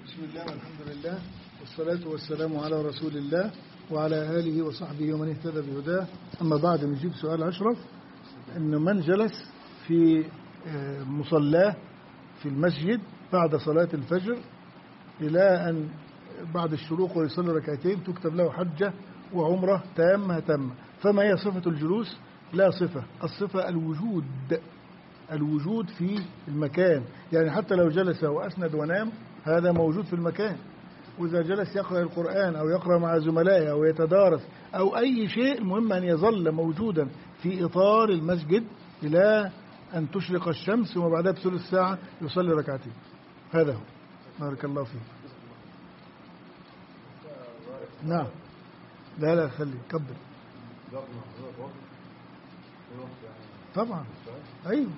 بسم الله والحمد لله والصلاة والسلام على رسول الله وعلى آله وصحبه ومن اهتدى بهداه. أما بعد نجيب سؤال أشرف أن من جلس في مصلاه في المسجد بعد صلاة الفجر إلى أن بعد الشروق ويصلي ركعتين تكتب له حجة وعمرة تامة. فما هي صفة الجلوس؟ لا صفة، الصفة الوجود في المكان، يعني حتى لو جلس وأسند ونام هذا موجود في المكان. وإذا جلس يقرأ القرآن أو يقرأ مع زملائه أو يتدارس أو أي شيء، المهم أن يظل موجودا في إطار المسجد إلى أن تشرق الشمس، وما بعدها بثلث ساعة يصلي ركعتين. هذا هو. بارك الله فيك. نعم. لا خلي كبر. طبعا أيوه.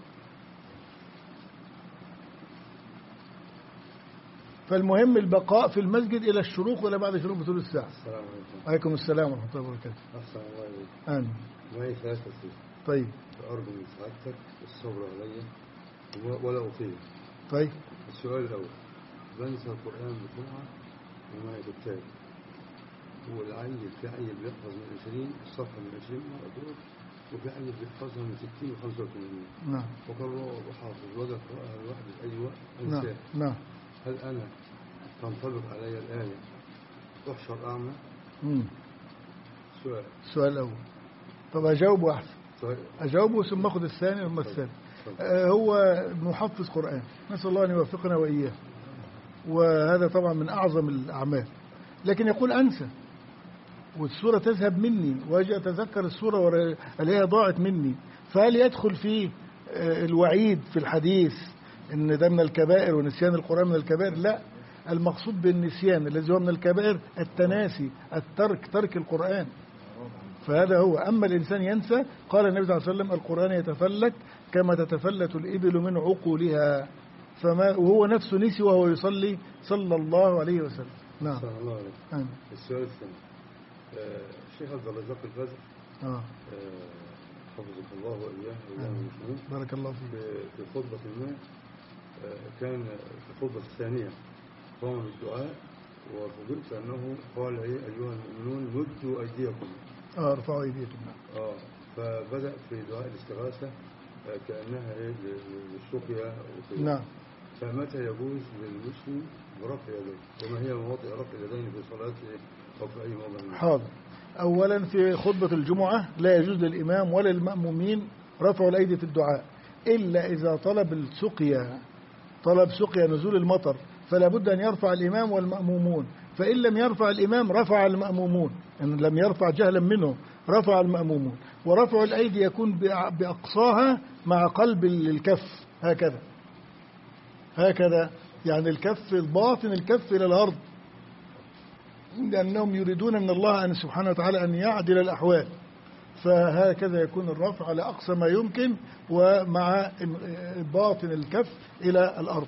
فالمهم البقاء في المسجد إلى الشروق ولا بعد الشروق بثلث ساعة. السلام عليكم. عليكم السلام ورحمة الله وبركاته. السلام عليكم. آمين. معي ثلاثة أسئلة. طيب. فأرجو من سعادتك الصبر علي ولا أطيل. طيب. السؤال الأول: بنسى القرآن بسرعة وما يكتاب، والعيل في عيل بيحفظ من 20 الصفحة من 20 مرة دول، وفي عيل بيحفظها من 60 و 85. نعم. وقرأ وحافظ وده قراءها الواحد في أي وقت أنساه. نعم. هل أنا تنطبق علي الآية أحشر أعمى؟ السؤال الأول. طب أجاوبه أحسن. أجاوبه ثم أخذ الثاني ثم الثالث. هو محفظ قرآن، نسأل الله أن يوفقنا وإياه، وهذا طبعا من أعظم الأعمال. لكن يقول أنسى والسورة تذهب مني وأجي أتذكر السورة ألاقيها ضاعت مني. فهل يدخل فيه الوعيد في الحديث إن ده من الكبائر ونسيان القرآن من الكبائر؟ لا، المقصود بالنسيان الذي هو من الكبائر التناسي، ترك القرآن. فهذا هو. أما الإنسان ينسى، قال النبي صلى الله عليه وسلم: القرآن يتفلت كما تتفلت الإبل من عقولها. وهو نفسه نسي وهو يصلي صلى الله عليه وسلم. نعم. صلى الله عليه وسلم. السؤال الثاني: الشيخ عبد الرزاق البدر حفظك الله وإياه وإياه. بارك الله فيك. في خطبة ما كان في الخطبة الثانية قام بالدعاء، وفوجئت أنه قال: أيها المؤمنون مدوا أيديكم. ارفعوا أيديكم. فبدأ في دعاء الاستغاثة كأنها للسقيا. نعم. فمتى يجوز للمسلم برفع يديه؟ وما هي مواضع رفع اليدين في صلاته أو في أي موضع؟ حاضر. أولا في خطبة الجمعة لا يجوز للإمام ولا للمأمومين رفع الأيدي في الدعاء إلا إذا طلب سقيا نزول المطر، فلا بد أن يرفع الإمام والمأمومون. فإن لم يرفع الإمام رفع المأمومون، إن لم يرفع جهلا منه رفع المأمومون. ورفع الأيدي يكون بأقصاها مع قلب الكف، هكذا يعني الكف باطن الكف إلى الأرض، لأنهم يريدون من الله أن سبحانه وتعالى أن يعدل الأحوال. فهكذا يكون الرفع على أقصى ما يمكن ومع باطن الكف إلى الأرض،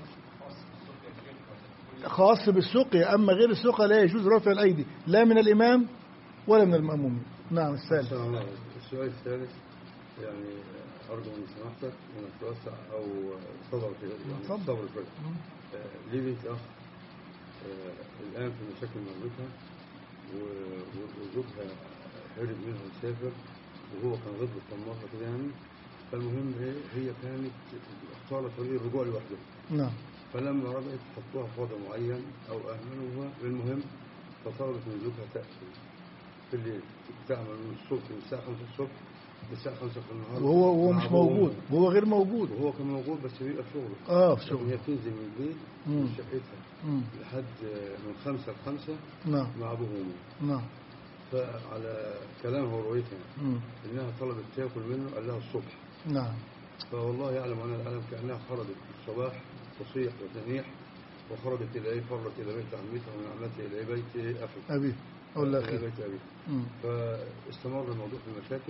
خاص بالسقيا. أما غير السقيا لا يجوز رفع الأيدي لا من الإمام ولا من المأمومين. نعم. الثالث. السؤال الثالث: يعني أرجو من سماحتك أن توسع أو صبر في صبر شوية. لي بنت أخ الآن في مشاكل مع زوجها، وزوجها هرب منها وسافر، وهو كان غضب الطماطة كده يعني. فالمهم هي كانت اختارت طريق الرجوع لوحدها. نعم. فلما رجعت حطوها في وضع معين أو أهملوها، المهم فطلبت من زوجها تأكل في الليل، تعمل من الصبح من الساعة 5 الصبح للساعة 5 في النهار، وهو مش موجود، وهو غير موجود. وهو كان موجود بس بيبقى في شغله. في شغله. هي بتنزل من البيت من شقتها لحد من 5 ل 5 مع أبوه وأمه. نعم. فعلى كلامها ورؤيتها إنها طلبت تاكل منه، قال لها الصبح. نعم. فوالله يعلم وأنا أعلم كأنها خرجت الصباح تصيح وتنيح، وخرجت إلى فرت إلى بيت عمتها ومن عمتها إلى بيت أبي أو لا إلى بيت أبي. فاستمر الموضوع في المشاكل.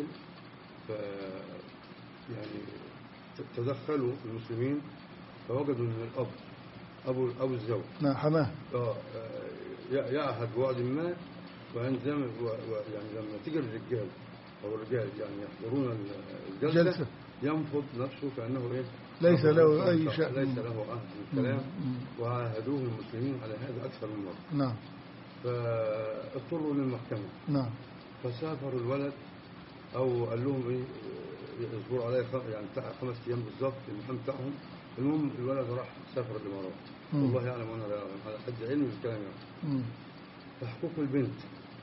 يعني تدخلوا المسلمين فوجدوا ان الاب ابو الزوج حماه يعهد بوعد ما، وعندما يعني لما تيجي الرجال يعني يحضرون الجلسه ينفض نفسه كانه ليس له أي شأن، ليس له عهد بالكلام، وعاهدوه المسلمين على هذا أكثر من مرة. نعم. فاضطروا للمحكمة. نعم. فسافروا الولد، أو قال لهم إيه يصبروا عليه يعني بتاع 5 أيام بالظبط المحكمة بتاعهم. المهم الولد راح سافر الإمارات، والله يعلم وأنا لا أعلم، على حد علمي بالكلام يعني. فحقوق البنت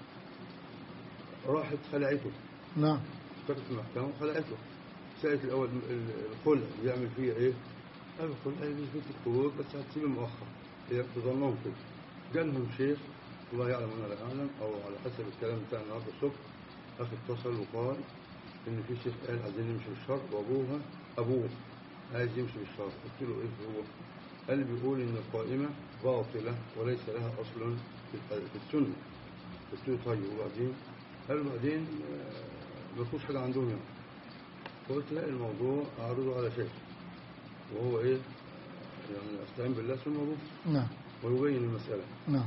راحت خلعته. نعم. اشتكت المحكمة وخلعته. سألت الأول الخلع بيعمل فيها إيه؟ قال الخلع يثبت الخروج بس هتسيب مؤخر، هي بتظنهم كده. جالهم شيخ الله يعلم وأنا لا أعلم، أو على حسب الكلام بتاع النهارده الصبح، أخي اتصل وقال إن في شيخ قال عايزين نمشي بالشرع، أبوه عايز يمشي بالشرع. قلت له إيه هو؟ قال بيقول إن القائمة باطلة وليس لها أصل في السنة. قلت له طيب وبعدين؟ قال بعدين ما فيهوش حاجة عندهم يعني. فقلت لا الموضوع أعرضه على شيخ، وهو إيه يعني أستعين بالله ثم أبوه. نعم. ويبين المسألة. نعم.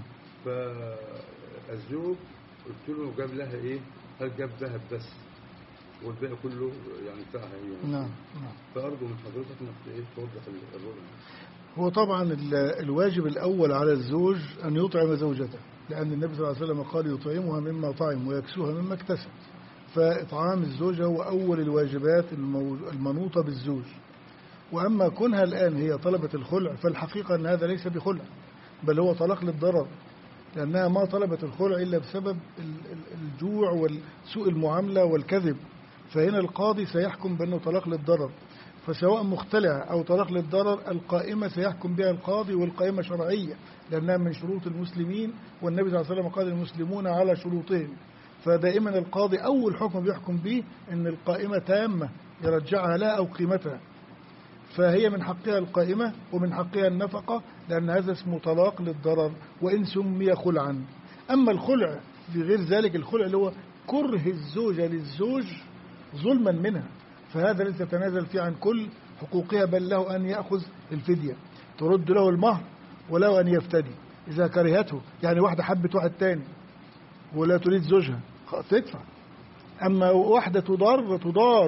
فالزوج قلت له جاب لها إيه؟ قال جاب ذهب بس والباقي كله يعني بتاعها هي. نعم. فأرجو من حضرتك إنك إيه توضح الرؤية. هو طبعا الواجب الأول على الزوج أن يطعم زوجته، لأن النبي صلى الله عليه وسلم قال يطعمها مما طعم ويكسوها مما اكتسب. فإطعام الزوجة هو أول الواجبات المنوطة بالزوج. وأما كونها الآن هي طلبة الخلع، فالحقيقة أن هذا ليس بخلع، بل هو طلاق للضرر، لأنها ما طلبت الخلع إلا بسبب الجوع وسوء المعاملة والكذب. فهنا القاضي سيحكم بأنه طلاق للضرر، فسواء مختلع أو طلاق للضرر القائمة سيحكم بها القاضي، والقائمة شرعية لأنها من شروط المسلمين، والنبي صلى الله عليه وسلم قال المسلمون على شروطهم. فدائما القاضي أول حكم بيحكم به أن القائمة تامة يرجعها لها أو قيمتها، فهي من حقها القائمة ومن حقها النفقة، لأن هذا اسمه طلاق للضرر وإن سمي خلعا. أما الخلع بغير ذلك، الخلع اللي هو كره الزوجة للزوج ظلما منها، فهذا لن تتنازل فيه عن كل حقوقها، بل له أن يأخذ الفدية، ترد له المهر وله أن يفتدي إذا كرهته. يعني واحدة حبت واحد تاني ولا تريد زوجها تدفع. أما واحدة تضار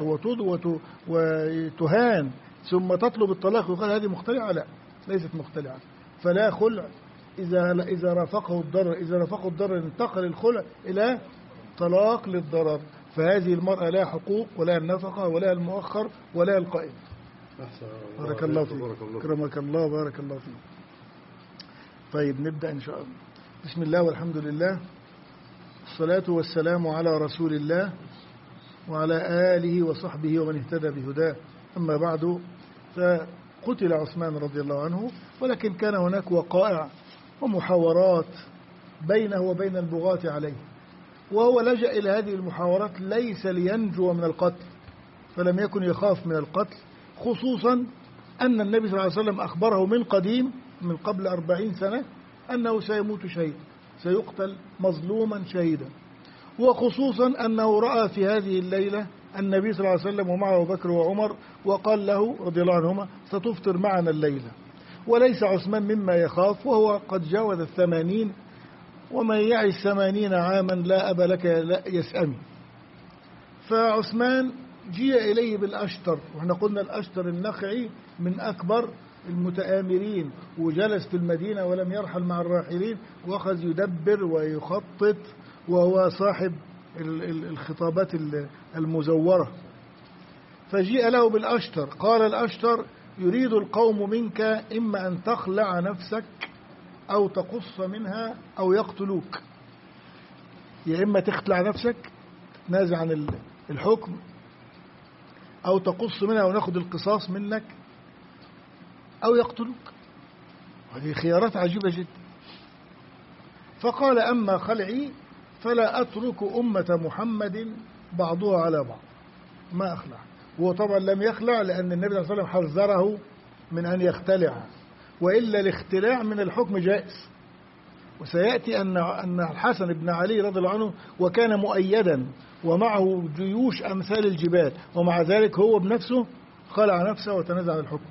وتهان ثم تطلب الطلاق ويقال هذه مختلعة، لا ليست مختلعة. فلا خلع إذا رافقه الضرر، إذا رافقه الضرر انتقل الخلع إلى طلاق للضرر. فهذه المرأة لا حقوق ولا النفقة ولا المؤخر ولا القائم. بارك الله فيك، كرمك الله، بارك الله فيك. طيب نبدأ إن شاء الله. بسم الله والحمد لله، الصلاة والسلام على رسول الله وعلى آله وصحبه ومن اهتدى بهداه. أما بعد، فقتل عثمان رضي الله عنه، ولكن كان هناك وقائع ومحاورات بينه وبين البغاة عليه، وهو لجأ إلى هذه المحاورات ليس لينجو من القتل، فلم يكن يخاف من القتل، خصوصا أن النبي صلى الله عليه وسلم أخبره من قديم من قبل 40 سنة أنه سيموت شهيدا، سيقتل مظلوما شهيدا. وخصوصا أنه رأى في هذه الليلة النبي صلى الله عليه وسلم ومعه أبو بكر وعمر، وقال له رضي الله عنهما ستفطر معنا الليلة. وليس عثمان مما يخاف، وهو قد جاوز 80، ومن يعش 80 عاما لا أب لك يسأمي. فعثمان جيء إليه بالأشتر، وإحنا قلنا الأشتر النخعي من أكبر المتآمرين، وجلس في المدينة ولم يرحل مع الراحلين، وأخذ يدبر ويخطط، وهو صاحب الخطابات المزورة. فجيء له بالأشتر، قال الأشتر يريد القوم منك إما أن تخلع نفسك أو تقص منها أو يقتلوك. يا إما تخلع نفسك تتنازع عن الحكم، أو تقص منها وناخد القصاص منك، أو يقتلوك. هذه خيارات عجيبة جدا. فقال أما خلعي فلا أترك أمة محمد بعضها على بعض، ما أخلع. هو طبعا لم يخلع لأن النبي صلى الله عليه وسلم حذره من أن يختلع، وإلا الاختلاع من الحكم جائز. وسيأتي أن الحسن بن علي رضي الله عنه وكان مؤيدا ومعه جيوش أمثال الجبال، ومع ذلك هو بنفسه خلع نفسه وتنازع عن الحكم.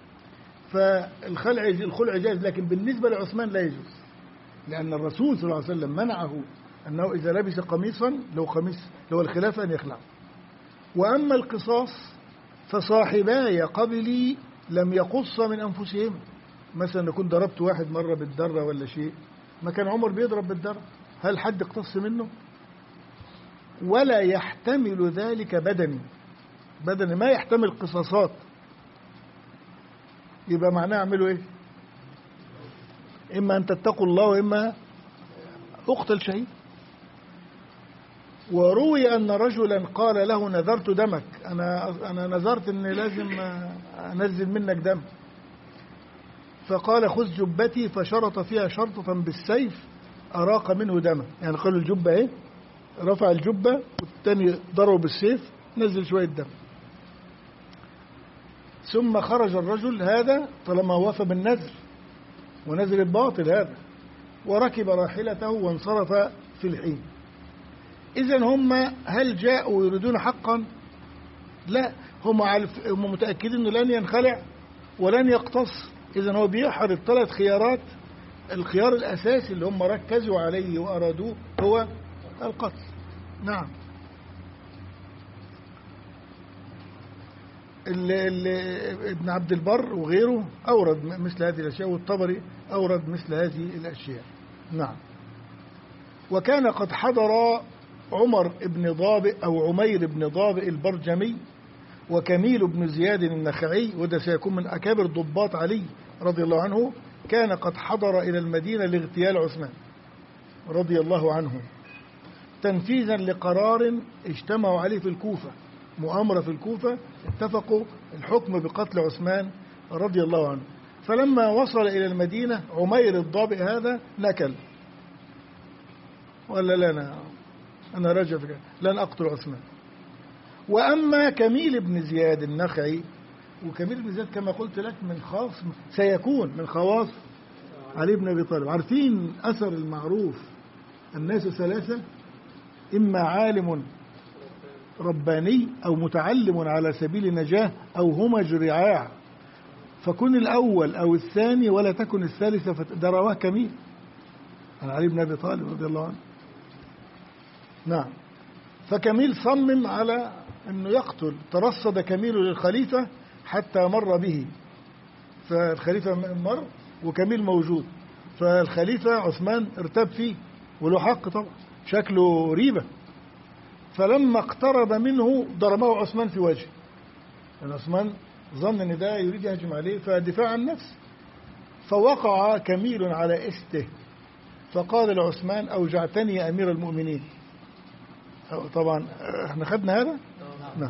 فالخلع جائز، لكن بالنسبة لعثمان لا يجوز، لأن الرسول صلى الله عليه وسلم منعه أنه إذا لبس قميصا لو قميص لو الخلافة أن يخلع. وأما القصاص فصاحباي قبلي لم يقص من أنفسهم. مثلا كنت ضربت واحد مرة بالدرة ولا شيء، ما كان عمر بيضرب بالدرة، هل حد اقتص منه؟ ولا يحتمل ذلك بدني ما يحتمل قصاصات، يبقى معناه اعملوا ايه؟ اما ان تتقوا الله واما اقتل شهيد. وروي ان رجلا قال له نذرت دمك، انا نذرت ان لازم انزل منك دم، فقال خذ جبتي، فشرط فيها شرطة بالسيف اراق منه دما. يعني قالوا الجبة ايه، رفع الجبة والثاني ضربه بالسيف نزل شوية دم. ثم خرج الرجل هذا طالما وفى بالنذر ونزل الباطل هذا، وركب راحلته وانصرف في الحين. إذن هم هل جاءوا يريدون حقا؟ لا، هم متأكدين أنه لن ينخلع ولن يقتص. إذن هو بيحر الثلاث خيارات، الخيار الأساسي اللي هم ركزوا عليه وأرادوه هو القتل. نعم. ابن عبد البر وغيره أورد مثل هذه الأشياء، والطبري أورد مثل هذه الأشياء. نعم. وكان قد حضر عمر بن ضابئ أو عمير بن ضابئ البرجمي وكميل بن زياد النخعي، وده سيكون من أكابر ضباط علي رضي الله عنه، كان قد حضر إلى المدينة لاغتيال عثمان رضي الله عنه تنفيذا لقرار اجتمعوا عليه في الكوفة، مؤامرة في الكوفة، اتفقوا الحكم بقتل عثمان رضي الله عنه. فلما وصل إلى المدينة عمير الضابئ هذا نكل، ولا لا أنا رجع فكرة لن أقتل عثمان. وأما كميل بن زياد النخعي، وكميل بن زياد كما قلت لك من خاص سيكون من خواص علي بن أبي طالب. عارفين أثر المعروف الناس ثلاثة، إما عالم رباني أو متعلم على سبيل نجاة أو همج رعاع، فكن الأول أو الثاني ولا تكن الثالثة. ده رواه كميل عن علي بن أبي طالب رضي الله عنه. نعم. فكميل صمم على أنه يقتل، ترصد كميل للخليفة حتى مر به، فالخليفة مر وكميل موجود، فالخليفة عثمان ارتب فيه وله حق طبعا، شكله ريبة. فلما اقترب منه ضربه عثمان في وجهه، يعني عثمان ظن ان ده يريد يهجم عليه فدفاع عن نفسه، فوقع كميل على استه فقال لعثمان أوجعتني يا أمير المؤمنين. طبعا احنا خدنا هذا. نعم.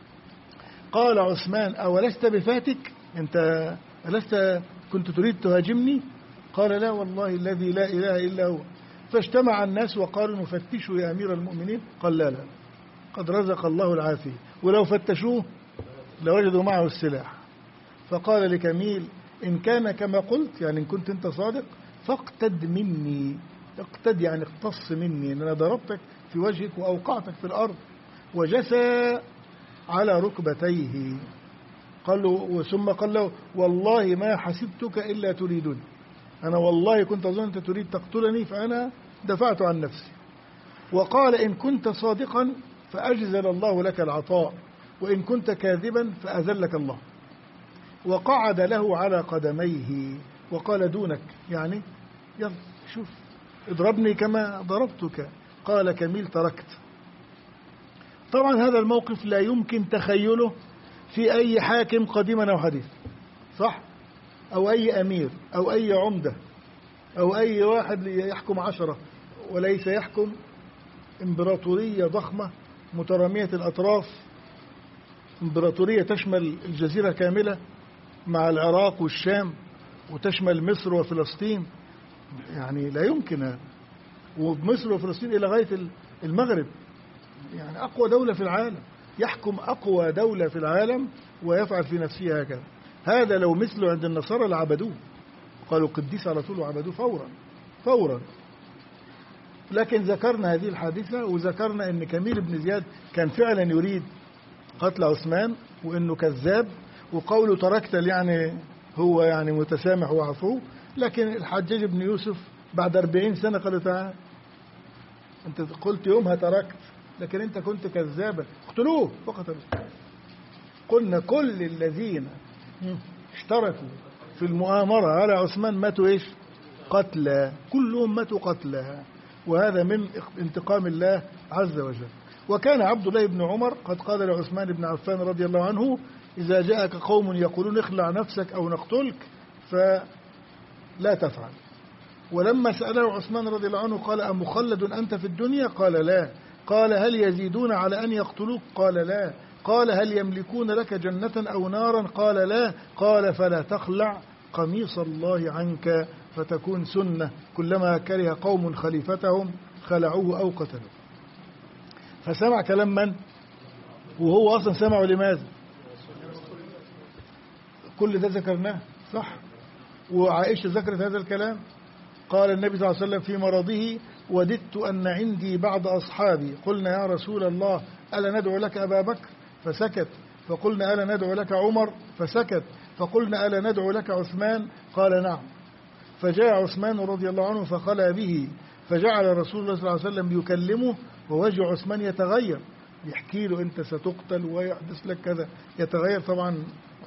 قال عثمان أولست بفاتك، أنت ألست كنت تريد تهاجمني؟ قال لا والله الذي لا إله إلا هو. فاجتمع الناس وقالوا نفتشوا يا أمير المؤمنين، قال لا قد رزق الله العافية، ولو فتشوه لوجدوا معه السلاح. فقال لكميل إن كان كما قلت، يعني إن كنت أنت صادق فاقتد مني، اقتد يعني اقتص مني، أن أنا ضربتك في وجهك وأوقعتك في الأرض. وجسى على ركبتيه. قالوا ثم قال له والله ما حسبتك إلا تريدني، أنا والله كنت أظن أنت تريد تقتلني فأنا دفعت عن نفسي. وقال إن كنت صادقا فأجزل الله لك العطاء، وإن كنت كاذبا فأذلك الله. وقعد له على قدميه وقال دونك، يعني يلا شوف اضربني كما ضربتك. قال كميل تركت. طبعا هذا الموقف لا يمكن تخيله في أي حاكم قديما أو حديث، صح؟ أو أي أمير أو أي عمدة أو أي واحد يحكم 10 وليس يحكم إمبراطورية ضخمة مترامية الأطراف، إمبراطورية تشمل الجزيرة كاملة مع العراق والشام وتشمل مصر وفلسطين، يعني لا يمكن. ومصر وفلسطين إلى غاية المغرب، يعني أقوى دولة في العالم، يحكم أقوى دولة في العالم ويفعل في نفسه هكذا. هذا لو مثله عند النصارى لعبدوه، قالوا قديس على طول وعبدوه فورا. لكن ذكرنا هذه الحادثة، وذكرنا أن كميل بن زياد كان فعلا يريد قتل عثمان وأنه كذاب، وقوله تركت يعني هو يعني متسامح وعفو. لكن الحجاج بن يوسف بعد 40 سنة قالوا تعال أنت قلت يومها تركت، لكن أنت كنت كذابا، اقتلوه فقط. قلنا كل الذين اشتركوا في المؤامرة على عثمان ماتوا إيش؟ قتلى، كلهم ماتوا قتلى، وهذا من انتقام الله عز وجل. وكان عبد الله بن عمر قد قال لعثمان بن عفان رضي الله عنه: إذا جاءك قوم يقولون اخلع نفسك أو نقتلك فلا تفعل. ولما سأله عثمان رضي الله عنه قال: أمخلد أنت في الدنيا؟ قال: لا. قال: هل يزيدون على أن يقتلوك؟ قال: لا. قال: هل يملكون لك جنة أو نارا؟ قال: لا. قال: فلا تخلع قميص الله عنك فتكون سنة، كلما كره قوم خليفتهم خلعوه أو قتلوه. فسمع كلام من؟ وهو أصلا سمعه لماذا؟ كل ده ذكرناه صح؟ وعائشة ذكرت هذا الكلام. قال النبي صلى الله عليه وسلم في مرضه: وددت أن عندي بعض أصحابي قلنا يا رسول الله ألا ندعو لك أبا بكر؟ فسكت. فقلنا ألا ندعو لك عمر؟ فسكت. فقلنا ألا ندعو لك عثمان؟ قال: نعم. فجاء عثمان رضي الله عنه فخلى به، فجعل رسول الله صلى الله عليه وسلم يكلمه ووجه عثمان يتغير، يحكي له أنت ستقتل ويحدث لك كذا، يتغير طبعا.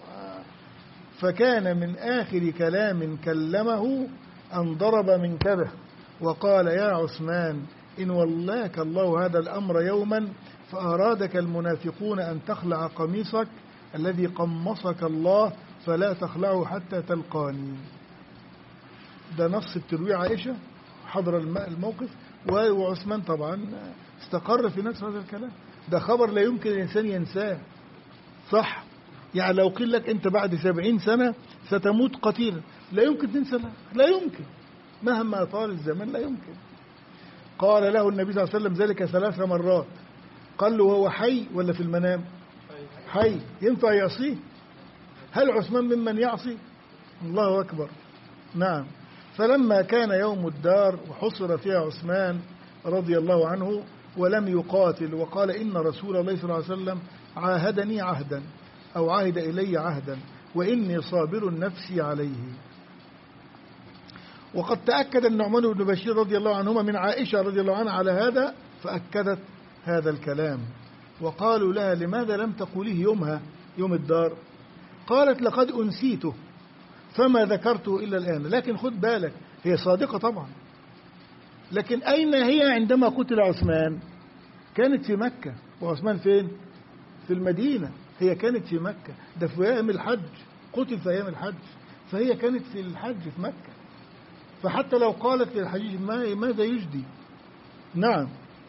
فكان من آخر كلام كلمه أن ضرب منكبه وقال: يا عثمان إن ولاك الله هذا الأمر يوما فأرادك المنافقون أن تخلع قميصك الذي قمصك الله فلا تخلعه حتى تلقاني. ده نص بترويه عائشة، حضر الموقف، وعثمان طبعا استقر في نفس هذا الكلام. ده خبر لا يمكن الإنسان ينساه صح؟ يعني لو قيل لك أنت بعد 70 سنة ستموت قتيلا، لا يمكن تنسى، لا يمكن مهما طال الزمن، لا يمكن. قال له النبي صلى الله عليه وسلم ذلك 3 مرات. قال له: وهو حي ولا في المنام؟ حي، ينفع يعصيه؟ هل عثمان ممن يعصي؟ الله أكبر. نعم. فلما كان يوم الدار وحصر فيها عثمان رضي الله عنه ولم يقاتل، وقال: إن رسول الله صلى الله عليه وسلم عاهدني عهدا أو عهد إلي عهدا وإني صابر نفسي عليه. وقد تأكد النعمان بن بشير رضي الله عنهما من عائشة رضي الله عنها على هذا، فأكدت هذا الكلام. وقالوا لها: لماذا لم تقوليه يومها يوم الدار؟ قالت: لقد أنسيته فما ذكرته إلا الآن. لكن خد بالك، هي صادقة طبعا، لكن أين هي عندما قتل عثمان؟ كانت في مكة، وعثمان فين؟ في المدينة. هي كانت في مكة، ده في أيام الحج، قتل في أيام الحج، فهي كانت في الحج في مكة. فحتى لو قالت للحجيج ماذا يجدي؟ نعم.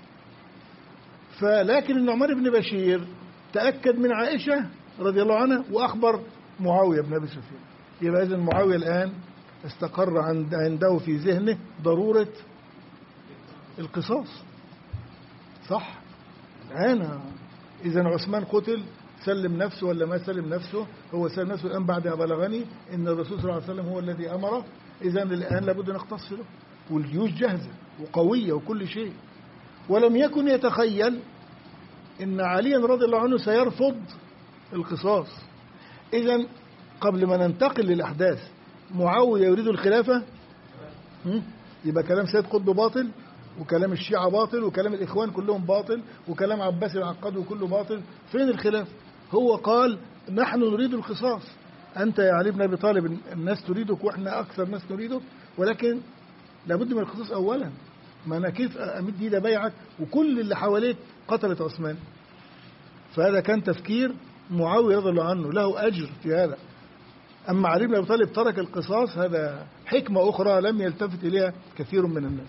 فلكن النعمان بن بشير تأكد من عائشة رضي الله عنها وأخبر معاوية بن أبي سفيان. يبقى إذن معاوية الآن استقر عنده في ذهنه ضرورة القصاص صح؟ أنا إذن عثمان قتل، سلم نفسه ولا ما سلم نفسه؟ هو سلم نفسه الآن بعد بلغني إن الرسول صلى الله عليه وسلم هو الذي أمره. إذن الآن لابد نقتص له، والجيوش جاهزة وقوية وكل شيء. ولم يكن يتخيل إن عليا رضي الله عنه سيرفض القصاص. إذن قبل ما ننتقل للأحداث، معاوية يريد الخلافة، يبقى كلام سيد قطب باطل، وكلام الشيعة باطل، وكلام الإخوان كلهم باطل، وكلام عباس العقاد كله باطل. فين الخلاف؟ هو قال: نحن نريد القصاص، أنت يا علي بن أبي طالب الناس تريدك وإحنا أكثر ناس نريدك، ولكن لابد من القصاص أولا. ما أنا كيف أمد إيدي بيعك وكل اللي حواليك قتلت عثمان؟ فهذا كان تفكير معاوية رضي الله عنه، له أجر في هذا. أما علي بن أبي طالب ترك القصاص، هذا حكمة أخرى لم يلتفت إليها كثير من الناس.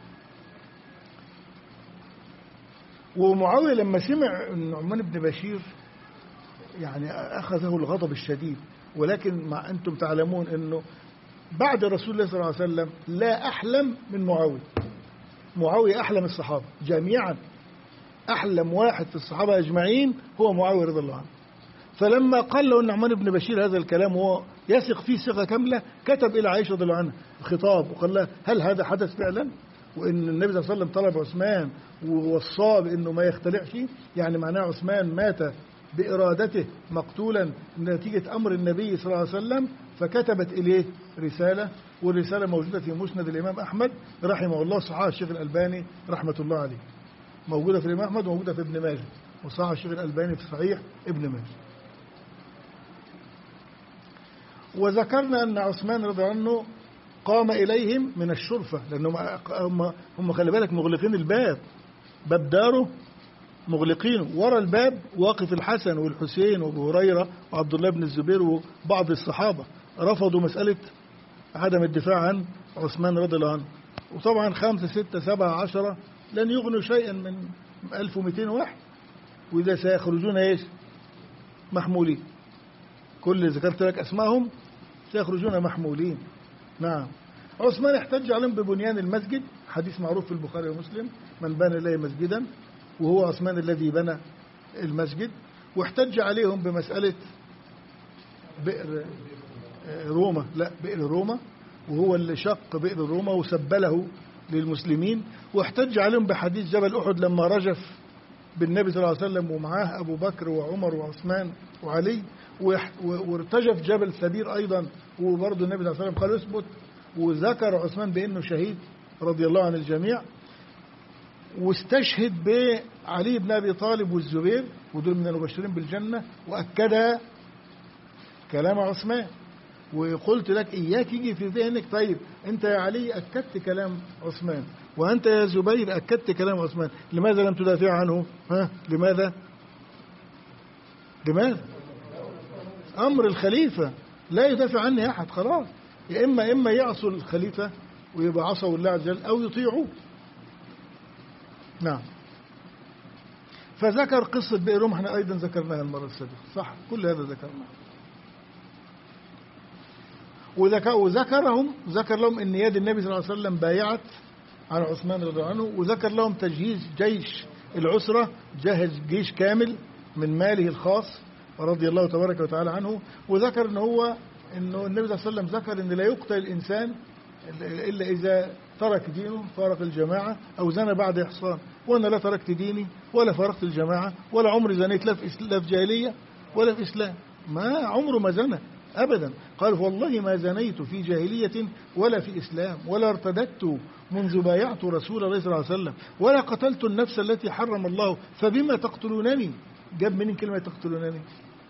ومعاوية لما سمع النعمان بن بشير يعني أخذه الغضب الشديد، ولكن مع أنتم تعلمون أنه بعد رسول الله صلى الله عليه وسلم لا أحلم من معاوية. معاوية أحلم الصحابة جميعا، أحلم واحد في الصحابة أجمعين هو معاوية رضي الله عنه. فلما قال له النعمان بن بشير هذا الكلام وهو يثق فيه ثقة كاملة، كتب إلى عائشة رضي الله عنها خطاب وقال لها: هل هذا حدث فعلا؟ وإن النبي صلى الله عليه وسلم طلب عثمان ووصاه بأنه ما يختلعش، يعني معناه عثمان مات بإرادته مقتولا نتيجة أمر النبي صلى الله عليه وسلم. فكتبت إليه رسالة، والرسالة موجودة في مسند الإمام أحمد رحمه الله، صححها الشيخ الألباني رحمة الله عليه، موجودة في الإمام أحمد وموجودة في ابن ماجه، وصححها الشيخ الألباني في صحيح ابن ماجه. وذكرنا أن عثمان رضي الله عنه قام إليهم من الشرفة، لأنهم هم خلي بالك مغلقين الباب، باب داره مغلقينه، ورا الباب واقف الحسن والحسين وابو هريرة وعبد الله بن الزبير وبعض الصحابة رفضوا مسألة عدم الدفاع عن عثمان رضي الله عنه. وطبعا 5 6 7 10 لن يغنوا شيئا من 1200 واحد، وإذا سيخرجون إيش محمولين، كل ذكرت لك أسمائهم سيخرجون محمولين. نعم. عثمان احتج عليهم ببنيان المسجد، حديث معروف في البخاري ومسلم، من بنى إليه مسجدا، وهو عثمان الذي بنى المسجد. واحتج عليهم بمسألة بئر روما، لا بئر روما، وهو اللي شق بئر روما وسبله للمسلمين. واحتج عليهم بحديث جبل أحد لما رجف بالنبي صلى الله عليه وسلم ومعاه أبو بكر وعمر وعثمان وعلي، وارتجف جبل ثبير أيضا، وبرضه النبي صلى الله عليه وسلم قال اثبت، وذكر عثمان بأنه شهيد رضي الله عن الجميع. واستشهد بعلي بن أبي طالب والزبير، ودول من المبشرين بالجنة، وأكد كلام عثمان. وقلت لك إياك يجي في ذهنك طيب أنت يا علي أكدت كلام عثمان، وأنت يا زبير أكدت كلام عثمان، لماذا لم تدافع عنه؟ لماذا؟ أمر الخليفة لا يدافع عنه أحد، خلاص. يا إما يعصوا الخليفة ويبقى عصوا الله عز وجل، أو يطيعوه. نعم. فذكر قصة بئر روما، احنا أيضا ذكرناها المرة السابقة، صح، كل هذا ذكرناه. ذكر لهم ان يد النبي صلى الله عليه وسلم بايعت على عثمان رضي الله عنه، وذكر لهم تجهيز جيش العسرة، جهز جيش كامل من ماله الخاص رضي الله تبارك وتعالى عنه. وذكر انه النبي صلى الله عليه وسلم ذكر ان لا يقتل الانسان الا اذا ترك دينه، فارق الجماعة، او زنى بعد احصان. وانا لا تركت ديني ولا فارقت الجماعة، ولا عمري زنيت لا في جاهلية ولا في اسلام، ما عمره ما زنى أبدا. قال والله ما زنيت في جاهلية ولا في إسلام، ولا ارتدت منذ بايعت رسول الله صلى الله عليه وسلم، ولا قتلت النفس التي حرم الله، فبما تقتلونني؟ جاب منين كلمة تقتلونني؟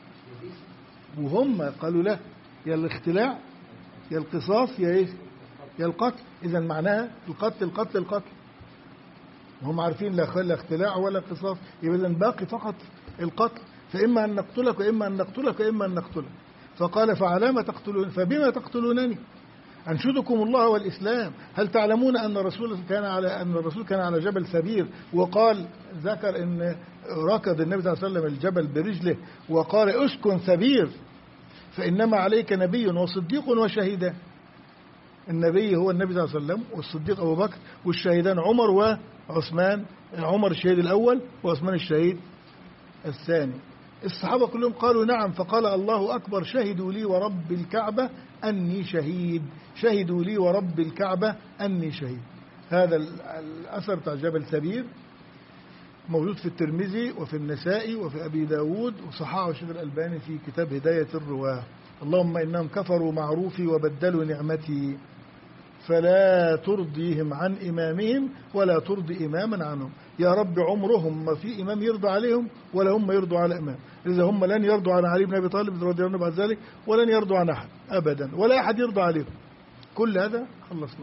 وهم قالوا لا، يا الاختلاع يا القصاص يا إيه؟ يا القتل. إذا معناها القتل. هم عارفين لا اختلاع ولا قصاص، إذا باقي فقط القتل، فإما أن نقتلك وإما أن نقتلك وإما أن نقتلك. فقال فعلام تقتلون، فبما تقتلونني؟ أنشدكم الله والإسلام، هل تعلمون أن الرسول كان على جبل ثبير، وقال ذكر أن ركض النبي صلى الله عليه وسلم الجبل برجله وقال اسكن ثبير فإنما عليك نبي وصديق وشهيدان. النبي هو النبي صلى الله عليه وسلم، والصديق أبو بكر، والشهيدان عمر وعثمان، عمر الشهيد الأول وعثمان الشهيد الثاني. الصحابة كلهم قالوا نعم. فقال الله أكبر، شهدوا لي ورب الكعبة أني شهيد، شهدوا لي ورب الكعبة أني شهيد. هذا الأثر بتاع جبل ثبير موجود في الترمذي وفي النسائي وفي أبي داود، وصححه الشيخ الألباني في كتاب هداية الرواه. اللهم إنهم كفروا معروفي وبدلوا نعمتي، فلا ترضيهم عن إمامهم ولا ترضي إماما عنهم. يا رب عمرهم ما في إمام يرضى عليهم ولا هم يرضوا على إمام، إذا هم لن يرضوا عن علي بن أبي طالب رضي الله عنه بعد ذلك، ولن يرضوا عن أحد أبدا، ولا أحد يرضى عليهم. كل هذا خلصنا.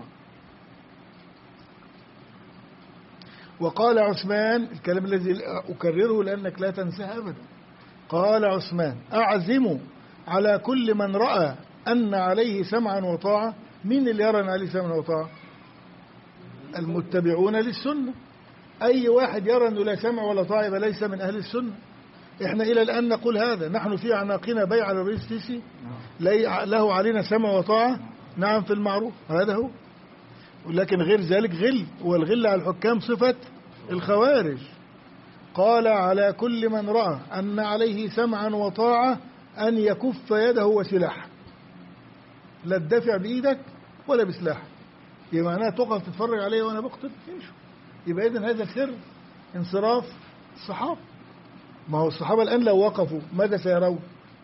وقال عثمان، الكلام الذي أكرره لأنك لا تنساه أبدا، قال عثمان أعزم على كل من رأى أن عليه سمعا وطاعة. مين اللي يرى أن عليه سمعا وطاعة؟ المتبعون للسنة. أي واحد يرى أنه لا سمع ولا طاعة يبقى ليس من أهل السنة. إحنا إلى الآن نقول هذا، نحن في أعناقنا بيع للرئيس السيسي، له علينا سمع وطاعة، نعم في المعروف، هذا هو. ولكن غير ذلك غل، والغل على الحكام صفة الخوارج. قال على كل من رأى أن عليه سمعا وطاعة أن يكف يده وسلاحه، لا تدافع بإيدك ولا بسلاح، يبقى معناها تقف تتفرج عليه وأنا بقتل يمشوا. يبقى إذن هذا سر انصراف الصحابة. ما هو الصحابة الآن لو وقفوا ماذا سيرون؟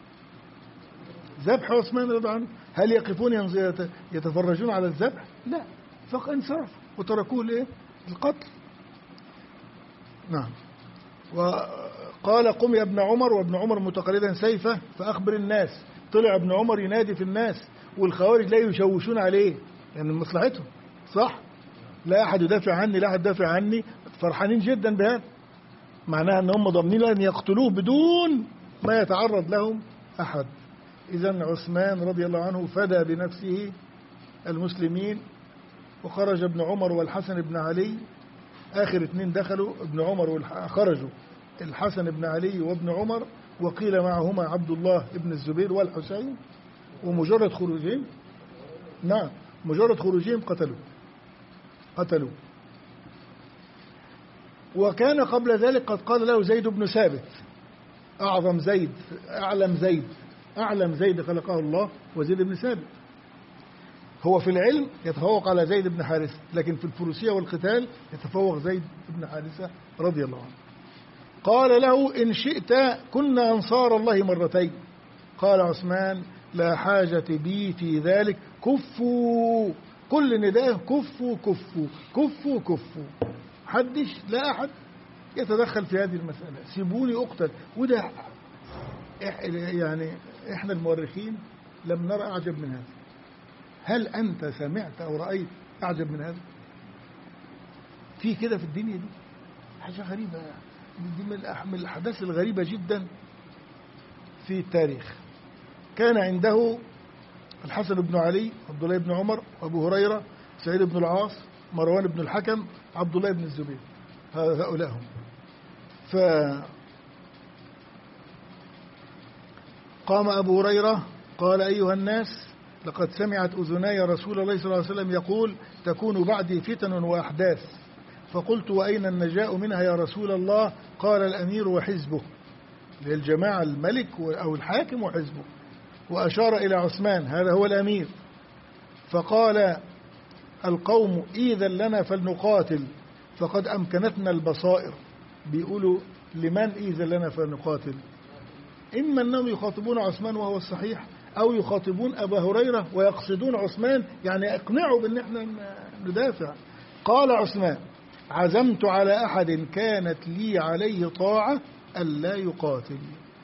ذبح عثمان رضي الله عنه. هل يقفون يتفرجون على الذبح؟ لا، فقط انصرف وتركوه لإيه؟ القتل. نعم. وقال قم يا ابن عمر، وابن عمر متقلدا سيفه فأخبر الناس. طلع ابن عمر ينادي في الناس والخوارج لا يشوشون عليه يعني من مصلحتهم صح؟ لا أحد يدافع عني لا أحد يدافع عني، فرحانين جدا بهذا، معناها أن هم ضامنين أن يقتلوه بدون ما يتعرض لهم أحد. إذن عثمان رضي الله عنه فدى بنفسه المسلمين، وخرج ابن عمر والحسن بن علي، آخر اثنين دخلوا ابن عمر خرجوا الحسن بن علي وابن عمر، وقيل معهما عبد الله بن الزبير والحسين، ومجرد خروجهم نعم مجرد خروجهم قتلوا. وكان قبل ذلك قد قال له زيد بن ثابت أعظم زيد أعلم زيد خلقه الله وزيد بن ثابت، هو في العلم يتفوق على زيد بن حارثة، لكن في الفروسية والقتال يتفوق زيد بن حارثة رضي الله عنه. قال له إن شئت كنا أنصار الله مرتين. قال عثمان لا حاجة بي في ذلك، كفوا، كل نداء كفوا كفوا كفوا كفوا، حدش لا أحد يتدخل في هذه المسألة، سيبوني أقتل. وده يعني إحنا المؤرخين لم نرى أعجب من هذا. هل أنت سمعت أو رأيت أعجب من هذا؟ في كده في الدنيا دي حاجة غريبة، دي من الأحداث الغريبة جدا في التاريخ. كان عنده الحسن بن علي، عبد الله بن عمر، أبو هريرة، سعيد بن العاص، مروان بن الحكم، عبد الله بن الزبير، هؤلاء هم. فقام أبو هريرة قال أيها الناس لقد سمعت أذناي رسول الله صلى الله عليه وسلم يقول تكون بعدي فتن وأحداث، فقلت وأين النجاء منها يا رسول الله؟ قال الأمير وحزبه، للجماعة الملك أو الحاكم وحزبه، وأشار إلى عثمان هذا هو الأمير. فقال القوم إذا لنا فلنقاتل فقد أمكنتنا البصائر. بيقولوا لمن إذا لنا فلنقاتل؟ إما أنهم يخاطبون عثمان وهو الصحيح، أو يخاطبون أبا هريرة ويقصدون عثمان، يعني اقنعوا بأن احنا ندافع. قال عثمان عزمت على أحد كانت لي عليه طاعة ألا يقاتل.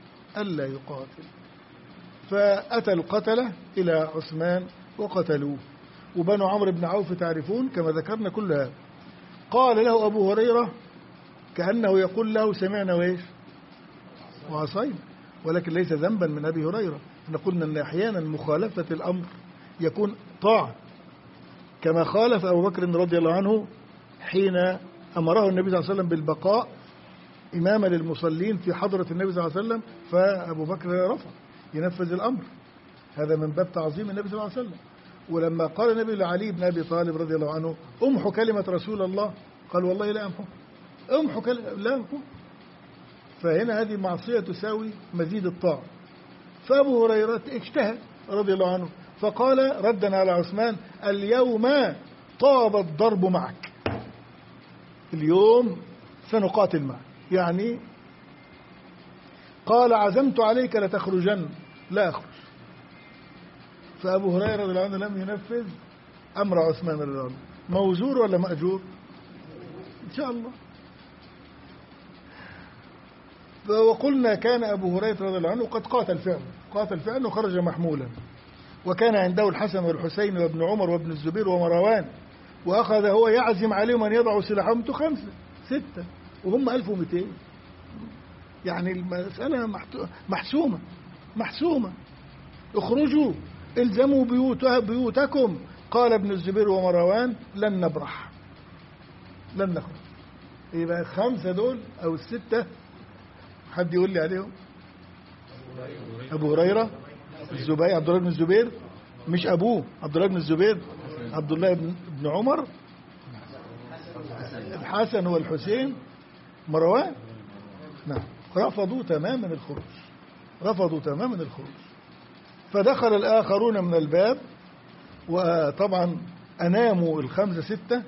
فأتى القتلة إلى عثمان وقتلوه، وبنو عمرو بن عوف تعرفون كما ذكرنا كل هذا. قال له أبو هريرة كأنه يقول له سمعنا وإيش وعصينا، ولكن ليس ذنبا من أبي هريرة. قلنا أن أحيانا مخالفة الأمر يكون طاعة، كما خالف أبو بكر رضي الله عنه حين أمره النبي صلى الله عليه وسلم بالبقاء إماما للمصلين في حضرة النبي صلى الله عليه وسلم، فأبو بكر رفض ينفذ الأمر، هذا من باب تعظيم النبي صلى الله عليه وسلم. ولما قال النبي لعلي بن أبي طالب رضي الله عنه أمحو كلمة رسول الله، قال والله لا أمحو كلمة لا أمحو. فهنا هذه معصية تساوي مزيد الطاعة. فأبو هريرة اجتهد رضي الله عنه فقال ردا على عثمان اليوم طاب الضرب معك، اليوم سنقاتل معك، يعني قال عزمت عليك لتخرجن، لا أخرج. فأبو هريرة رضي الله عنه لم ينفذ أمر عثمان رضي الله عنه. موزور ولا مأجور؟ إن شاء الله. وقلنا كان أبو هريرة رضي الله عنه قد قاتل فعلا وخرج محمولا، وكان عنده الحسن والحسين وابن عمر وابن الزبير ومروان، وأخذ هو يعزم عليهم أن يضعوا سلاحهم 5 6 وهم 1200. يعني المسألة محسومة. اخرجوا الزموا بيوتكم. قال ابن الزبير ومروان لن نبرح، لن نخرج. يبقى 5 دول أو 6 حد يقول لي عليهم؟ أبو هريرة، الزبير، عبد الله بن الزبير، مش أبوه عبد الله بن الزبير، عبد الله بن عمر، الحسن والحسين، مروان. نعم، رفضوا تماما الخروج. فدخل الآخرون من الباب، وطبعا أناموا 5 6،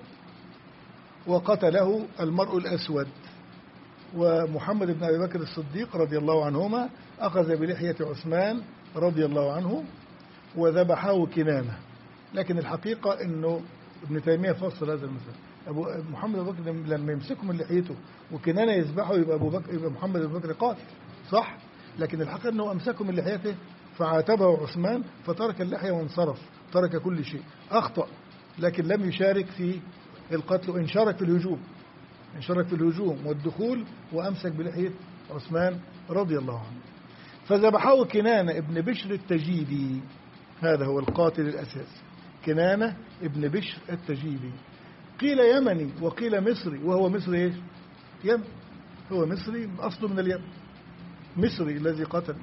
وقتله المرء الأسود. ومحمد بن أبي بكر الصديق رضي الله عنهما أخذ بلحية عثمان رضي الله عنه وذبحه كنانة. لكن الحقيقة أنه ابن تيمية فصل هذا المثال. محمد أبو بكر لما يمسكه من لحيته وكنانة يذبحه يبقى محمد أبو بكر قاتل، صح؟ لكن الحقيقة أنه أمسكه من لحيته فعاتبه عثمان فترك اللحية وانصرف، ترك كل شيء. أخطأ لكن لم يشارك في القتل، وإن شارك في الهجوم والدخول، وأمسك بلحية عثمان رضي الله عنه. فذبحه كنانة ابن بشر التجيبي، هذا هو القاتل الأساسي، كنانة ابن بشر التجيبي. قيل يمني وقيل مصري، وهو مصري ايش؟ يمن، هو مصري أصله من اليمن، مصري الذي قتل.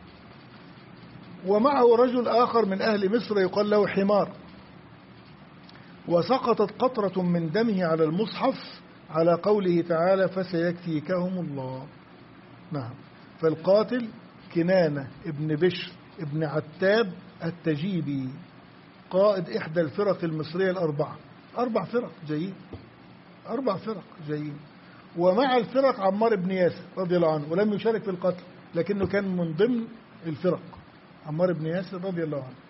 ومعه رجل آخر من أهل مصر يقال له حمار، وسقطت قطرة من دمه على المصحف على قوله تعالى فسيكفيكهم الله. نعم. فالقاتل كنانة ابن بشر ابن عتاب التجيبي، قائد إحدى الفرق المصرية الأربعة، 4 فرق جايين، 4 فرق جايين. ومع الفرق عمار بن ياسر رضي الله عنه، ولم يشارك في القتل لكنه كان من ضمن الفرق، عمار بن ياسر رضي الله عنه.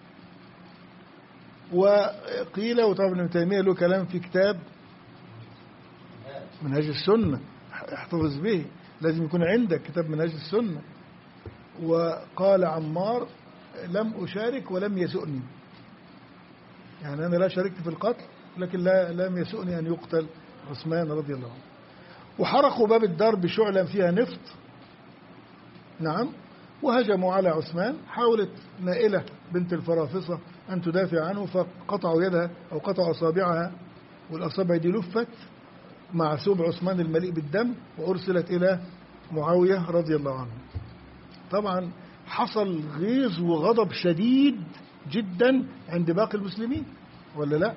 وقيل، وطبعا ابن تيمية له كلام في كتاب منهج السنة، احتفظ به، لازم يكون عندك كتاب منهج السنة. وقال عمار لم أشارك ولم يسؤني، يعني أنا لا شاركت في القتل لكن لم يسؤني أن يقتل عثمان رضي الله عنه. وحرقوا باب الدار بشعلة فيها نفط، نعم، وهجموا على عثمان. حاولت نائلة بنت الفرافصة أن تدافع عنه، فقطعوا يدها أو قطعوا أصابعها، والأصابع دي لفت مع ثوب عثمان المليء بالدم، وأرسلت إلى معاوية رضي الله عنه. طبعا حصل غيظ وغضب شديد جدا عند باقي المسلمين، ولا لا؟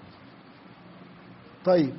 طيب،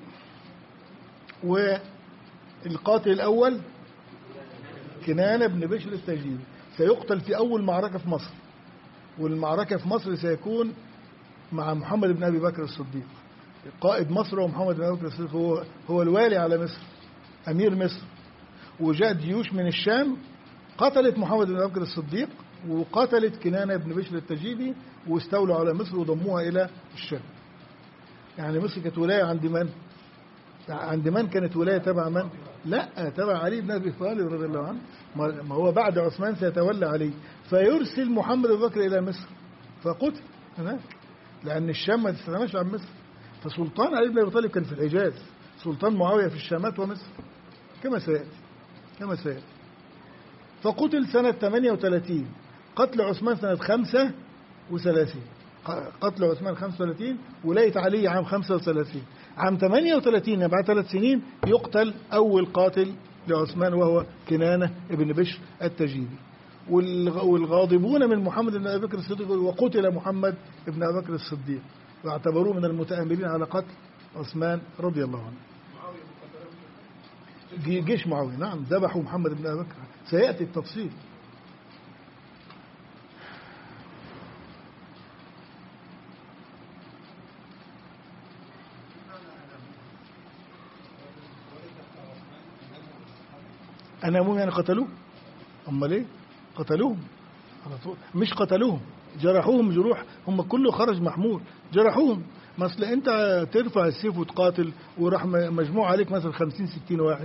والقاتل الأول كنانة بن بشر التجيبي سيقتل في أول معركة في مصر، والمعركة في مصر سيكون مع محمد بن أبي بكر الصديق، قائد مصر. ومحمد بن أبي بكر الصديق هو الوالي على مصر، أمير مصر. وجاءت جيوش من الشام قتلت محمد بن أبي بكر الصديق، وقتلت كنانة بن بشر التجيبي، واستولوا على مصر وضموها إلى الشام. يعني مصر كانت ولاية عند من؟ عند من كانت ولاية؟ تبع من؟ لا، تبع علي بن أبي طالب رضي الله عنه. ما هو بعد عثمان سيتولى علي، فيرسل محمد بن بكر إلى مصر فقتل هناك، لأن الشام ما تستغناش عن مصر. فسلطان علي بن أبي طالب كان في الحجاز، سلطان معاوية في الشامات ومصر، كما سيأتي. فقتل سنة 38، قتل عثمان سنة 35، قتل عثمان 35، ولاية علي عام 35. عام 38 بعد 3 سنين يقتل أول قاتل لعثمان، وهو كنانة ابن بشر التجيبي. والغاضبون من محمد بن أبي بكر الصديق، وقتل محمد بن أبي بكر الصديق، واعتبروه من المتآمرين على قتل عثمان رضي الله عنه. جيش معاوية، نعم، ذبحوا محمد بن أبي بكر، سيأتي التفصيل. أناموا يعني قتلوه؟ أما ليه؟ قتلوهم على طول، مش قتلوهم، جرحوهم جروح، هم كله خرج محمول، جرحوهم. مثل أنت ترفع السيف وتقاتل وراح مجموع عليك مثلا 50-60 واحد،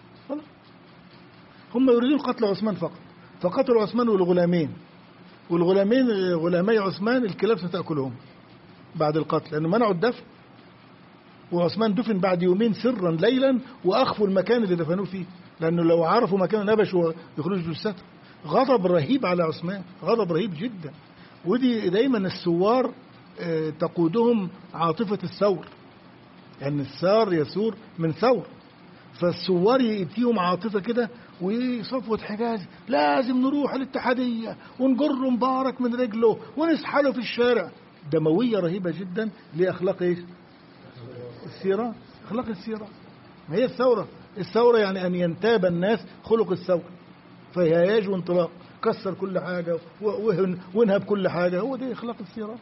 هم يريدون قتل عثمان فقط، فقتلوا عثمان والغلامين غلامي عثمان الكلاب ستأكلهم بعد القتل، لأنه منعوا الدفن. وعثمان دفن بعد يومين سرا ليلا، وأخفوا المكان اللي دفنوه فيه، لأنه لو عرفوا مكانه نبشوا يخرجوا جثته. غضب رهيب على عثمان، غضب رهيب جدا. ودي دايما الثوار تقودهم عاطفة الثور، يعني الثار يثور من ثور، فالثوار يأتيهم عاطفة كده، وصفوة حجاز لازم نروح الاتحادية ونجر مبارك من رجله ونسحله في الشارع. دموية رهيبة جدا لأخلاق ايش؟ السيرة، أخلاق السيرة. ما هي الثورة يعني أن ينتاب الناس خلق الثورة، فهياج وانطلاق، كسر كل حاجة وانهب كل حاجة، هو ده أخلاق السيرة.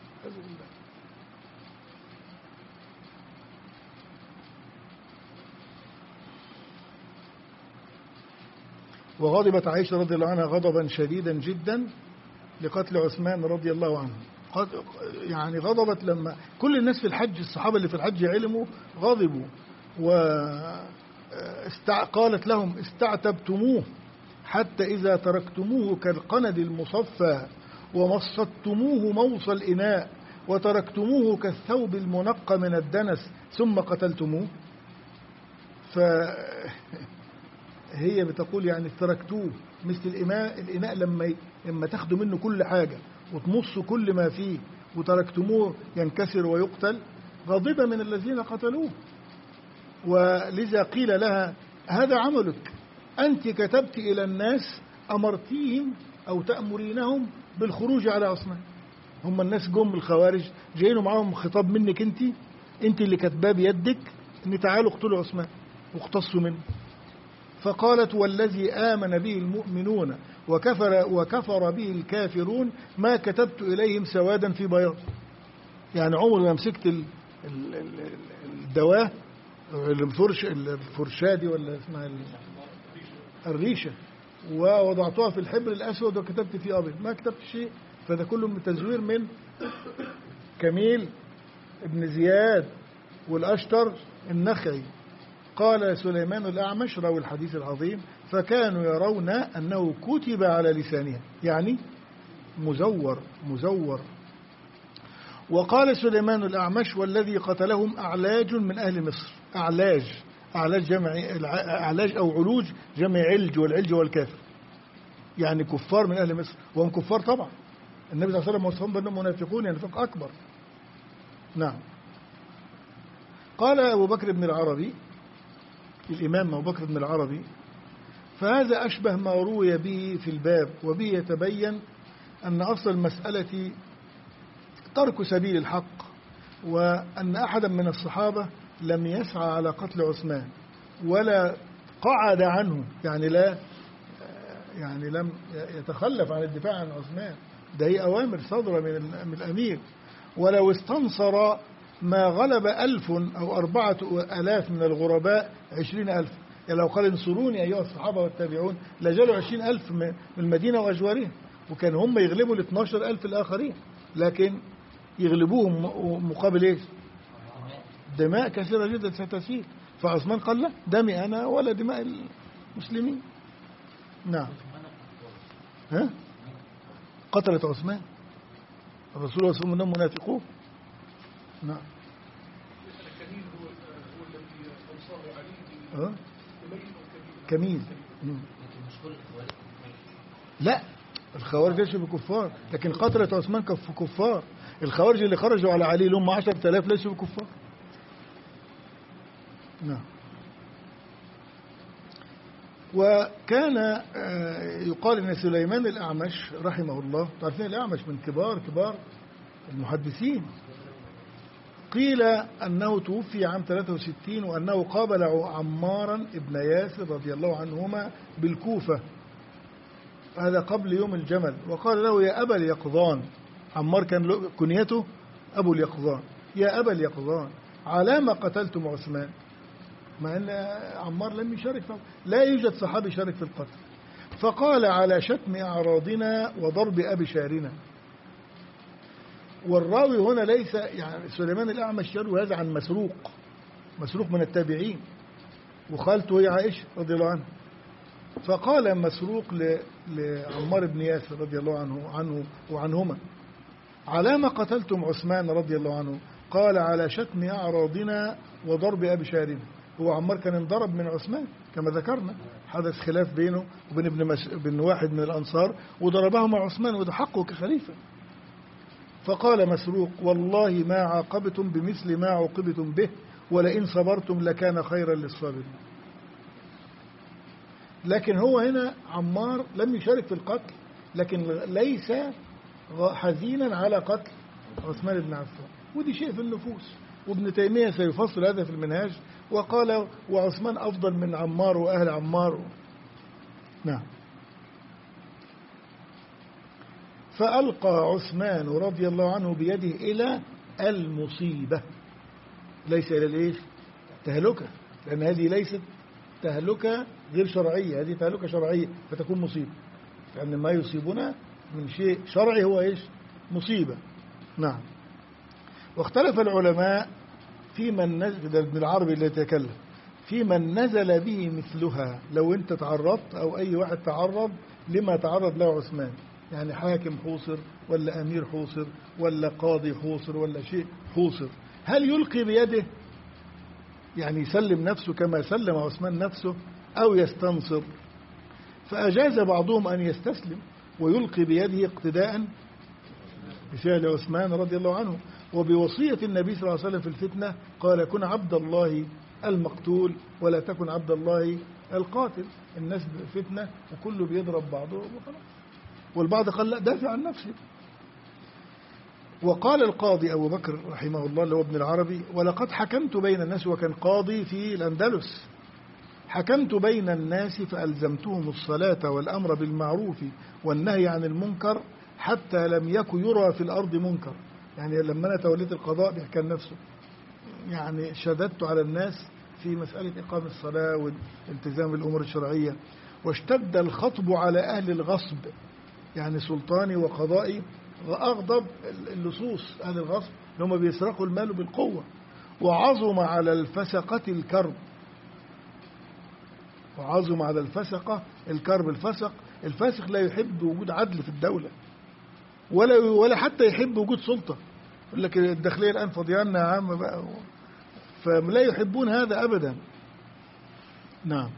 وغضبت عائشة رضي الله عنها غضبا شديدا جدا لقتل عثمان رضي الله عنه. يعني غضبت لما كل الناس في الحج، الصحابة اللي في الحج علموا، غضبوا، وقالت لهم استعتبتموه حتى إذا تركتموه كالقند المصفى ومصدتموه موص الإناء وتركتموه كالثوب المنقى من الدنس ثم قتلتموه. فهي بتقول يعني تركتوه مثل الإناء لما تاخدوا منه كل حاجة وتمصوا كل ما فيه وتركتموه ينكسر ويقتل، غضب من الذين قتلوه. ولذا قيل لها هذا عملك، أنت كتبت إلى الناس أمرتيهم أو تأمرينهم بالخروج على عثمان. هم الناس جم الخوارج جايين معاهم خطاب منك، أنت اللي كتباه بيدك إن تعالوا اقتلوا عثمان واقتصوا منه. فقالت والذي آمن به المؤمنون وكفر به الكافرون ما كتبت إليهم سوادا في بياض. يعني عمر ما مسكت الدواء الفرشادي ولا اسمها الريشة ووضعتها في الحبر الأسود وكتبت فيه أبيض، ما كتبت شيء. فده كله من تزوير من كميل ابن زياد والأشتر النخعي. قال سليمان الأعمش راوي الحديث العظيم فكانوا يرون أنه كتب على لسانها، يعني مزور. وقال سليمان الأعمش والذي قتلهم أعلاج من أهل مصر. أعلاج جمع أعلاج أو علوج جمع علج، والعلج والكافر، يعني كفار من أهل مصر، وهم كفار طبعا. النبي صلى الله عليه وسلم وصفهم بأنهم منافقون، يعني نفاق أكبر. نعم. قال أبو بكر بن العربي، الإمام أبو بكر بن العربي: فهذا أشبه ما روي به في الباب، وبه يتبين أن أصل المسألة ترك سبيل الحق، وأن أحدا من الصحابة لم يسعى على قتل عثمان ولا قعد عنه، يعني لم يتخلف عن الدفاع عن عثمان. ده هي أوامر صدر من الأمير. ولو استنصر ما غلب 1000 أو 4000 من الغرباء 20,000. يعني لو قال انصروني أيها الصحابة والتابعون لجلوا 20,000 من المدينة وأجوارها، وكان هم يغلبوا 12,000 الآخرين، لكن يغلبوهم مقابل إيش؟ دماء كثيرة جدا ستسيل. فعثمان قال لا، دمي أنا ولا دماء المسلمين. نعم. قتلت عثمان الرسول صلى الله عليه وسلم منافقون. نعم. كميل. لا، الخوارج ليسوا بكفار، لكن قتلت عثمان كفار. الخوارج اللي خرجوا على علي لهم 10,000 ليسوا بكفار. نعم. وكان يقال ان سليمان الأعمش رحمه الله، تعرفين الأعمش من كبار المحدثين، قيل أنه توفي عام 63 وأنه قابل عمارا ابن ياسر رضي الله عنهما بالكوفة، هذا قبل يوم الجمل، وقال له يا أبا اليقظان. عمار كان كنيته أبو اليقظان. يا أبا اليقظان على ما قتلتم عثمان؟ مع أن عمار لم يشارك، لا يوجد صحابي يشارك في القتل. فقال على شتم أعراضنا وضرب أبشارنا. والراوي هنا ليس يعني سليمان الأعمش يروي هذا عن مسروق من التابعين، وخالته هي عائشة رضي الله عنها. فقال مسروق لعمار بن ياسر رضي الله عنه وعنهما على ما قتلتم عثمان رضي الله عنه؟ قال على شتم أعراضنا وضرب أبشارنا. هو عمار كان انضرب من عثمان كما ذكرنا، حدث خلاف بينه وبين ابن واحد من الأنصار وضربه مع عثمان، وده حقه كخليفة. فقال مسروق والله ما عاقبتم بمثل ما عوقبتم به، ولئن صبرتم لكان خيرا للصابرين. لكن هو هنا عمار لم يشارك في القتل، لكن ليس حزينا على قتل عثمان بن عفان، ودي شيء في النفوس. وابن تيمية سيفصل هذا في المنهاج وقال وعثمان أفضل من عمار وأهل عمار. نعم. فألقى عثمان رضي الله عنه بيده إلى المصيبة، ليس إلى الإيش؟ تهلكة، لأن هذه ليست تهلكة غير شرعية، هذه تهلكة شرعية فتكون مصيبة، لأن ما يصيبنا من شيء شرعي هو إيش؟ مصيبة. نعم. واختلف العلماء في من نزل ابن العربي اللي يتكلم في من نزل به مثلها. لو أنت تعرضت أو أي واحد تعرض لما تعرض له عثمان، يعني حاكم حوصر ولا أمير حوصر ولا قاضي حوصر ولا شيء حوصر، هل يلقي بيده يعني يسلم نفسه كما سلم عثمان نفسه أو يستنصر؟ فأجاز بعضهم أن يستسلم ويلقي بيده اقتداء بفعل عثمان رضي الله عنه وبوصية النبي صلى الله عليه وسلم في الفتنة، قال كن عبد الله المقتول ولا تكن عبد الله القاتل. الناس فتنة وكله بيضرب بعضه وخلاص، والبعض قال لا دافع عن نفسه. وقال القاضي أبو بكر رحمه الله اللي هو ابن العربي: ولقد حكمت بين الناس، وكان قاضي في الأندلس، حكمت بين الناس فألزمتهم الصلاة والأمر بالمعروف والنهي عن المنكر حتى لم يكن يرى في الأرض منكر. يعني لما أنا توليت القضاء بيحكي عن نفسه، يعني شددت على الناس في مسألة إقامة الصلاة والالتزام بالأمور الشرعية، واشتد الخطب على أهل الغصب، يعني سلطاني وقضائي وأغضب اللصوص أهل الغصب لهم بيسرقوا المال بالقوة، وعظم على الفسقة الكرب، وعظم على الفسقة الكرب. الفاسق لا يحب وجود عدل في الدولة ولا حتى يحب وجود سلطة. يقول لك الداخلية الآن فضيانا يا عم بقى، فلا يحبون هذا أبدا. نعم.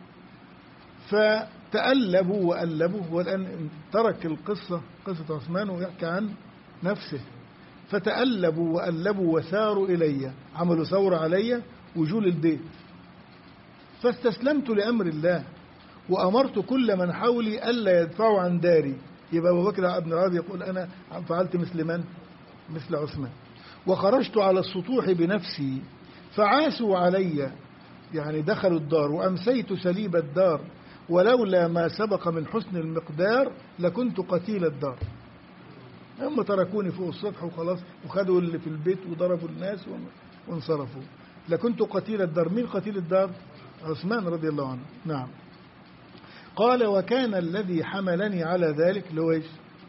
فتألبوا وألبوا، والآن ترك قصة عثمان ويحكي عن نفسه. فتألبوا وألبوا وثاروا إلي، عملوا ثورة علي وجول البيت، فاستسلمت لأمر الله وأمرت كل من حولي ألا يدفعوا عن داري. يبقى أبو بكر ابن العربي يقول أنا فعلت مثل من؟ مثل عثمان. وخرجت على السطوح بنفسي فعاسوا علي، يعني دخلوا الدار، وأمسيت سليب الدار، ولولا ما سبق من حسن المقدار لكنت قتيل الدار. هم تركوني فوق السطح وخلاص، وخدوا اللي في البيت وضربوا الناس وانصرفوا، لكنت قتيل الدار. مين قتيل الدار؟ عثمان رضي الله عنه. نعم. قال: وكان الذي حملني على ذلك لويش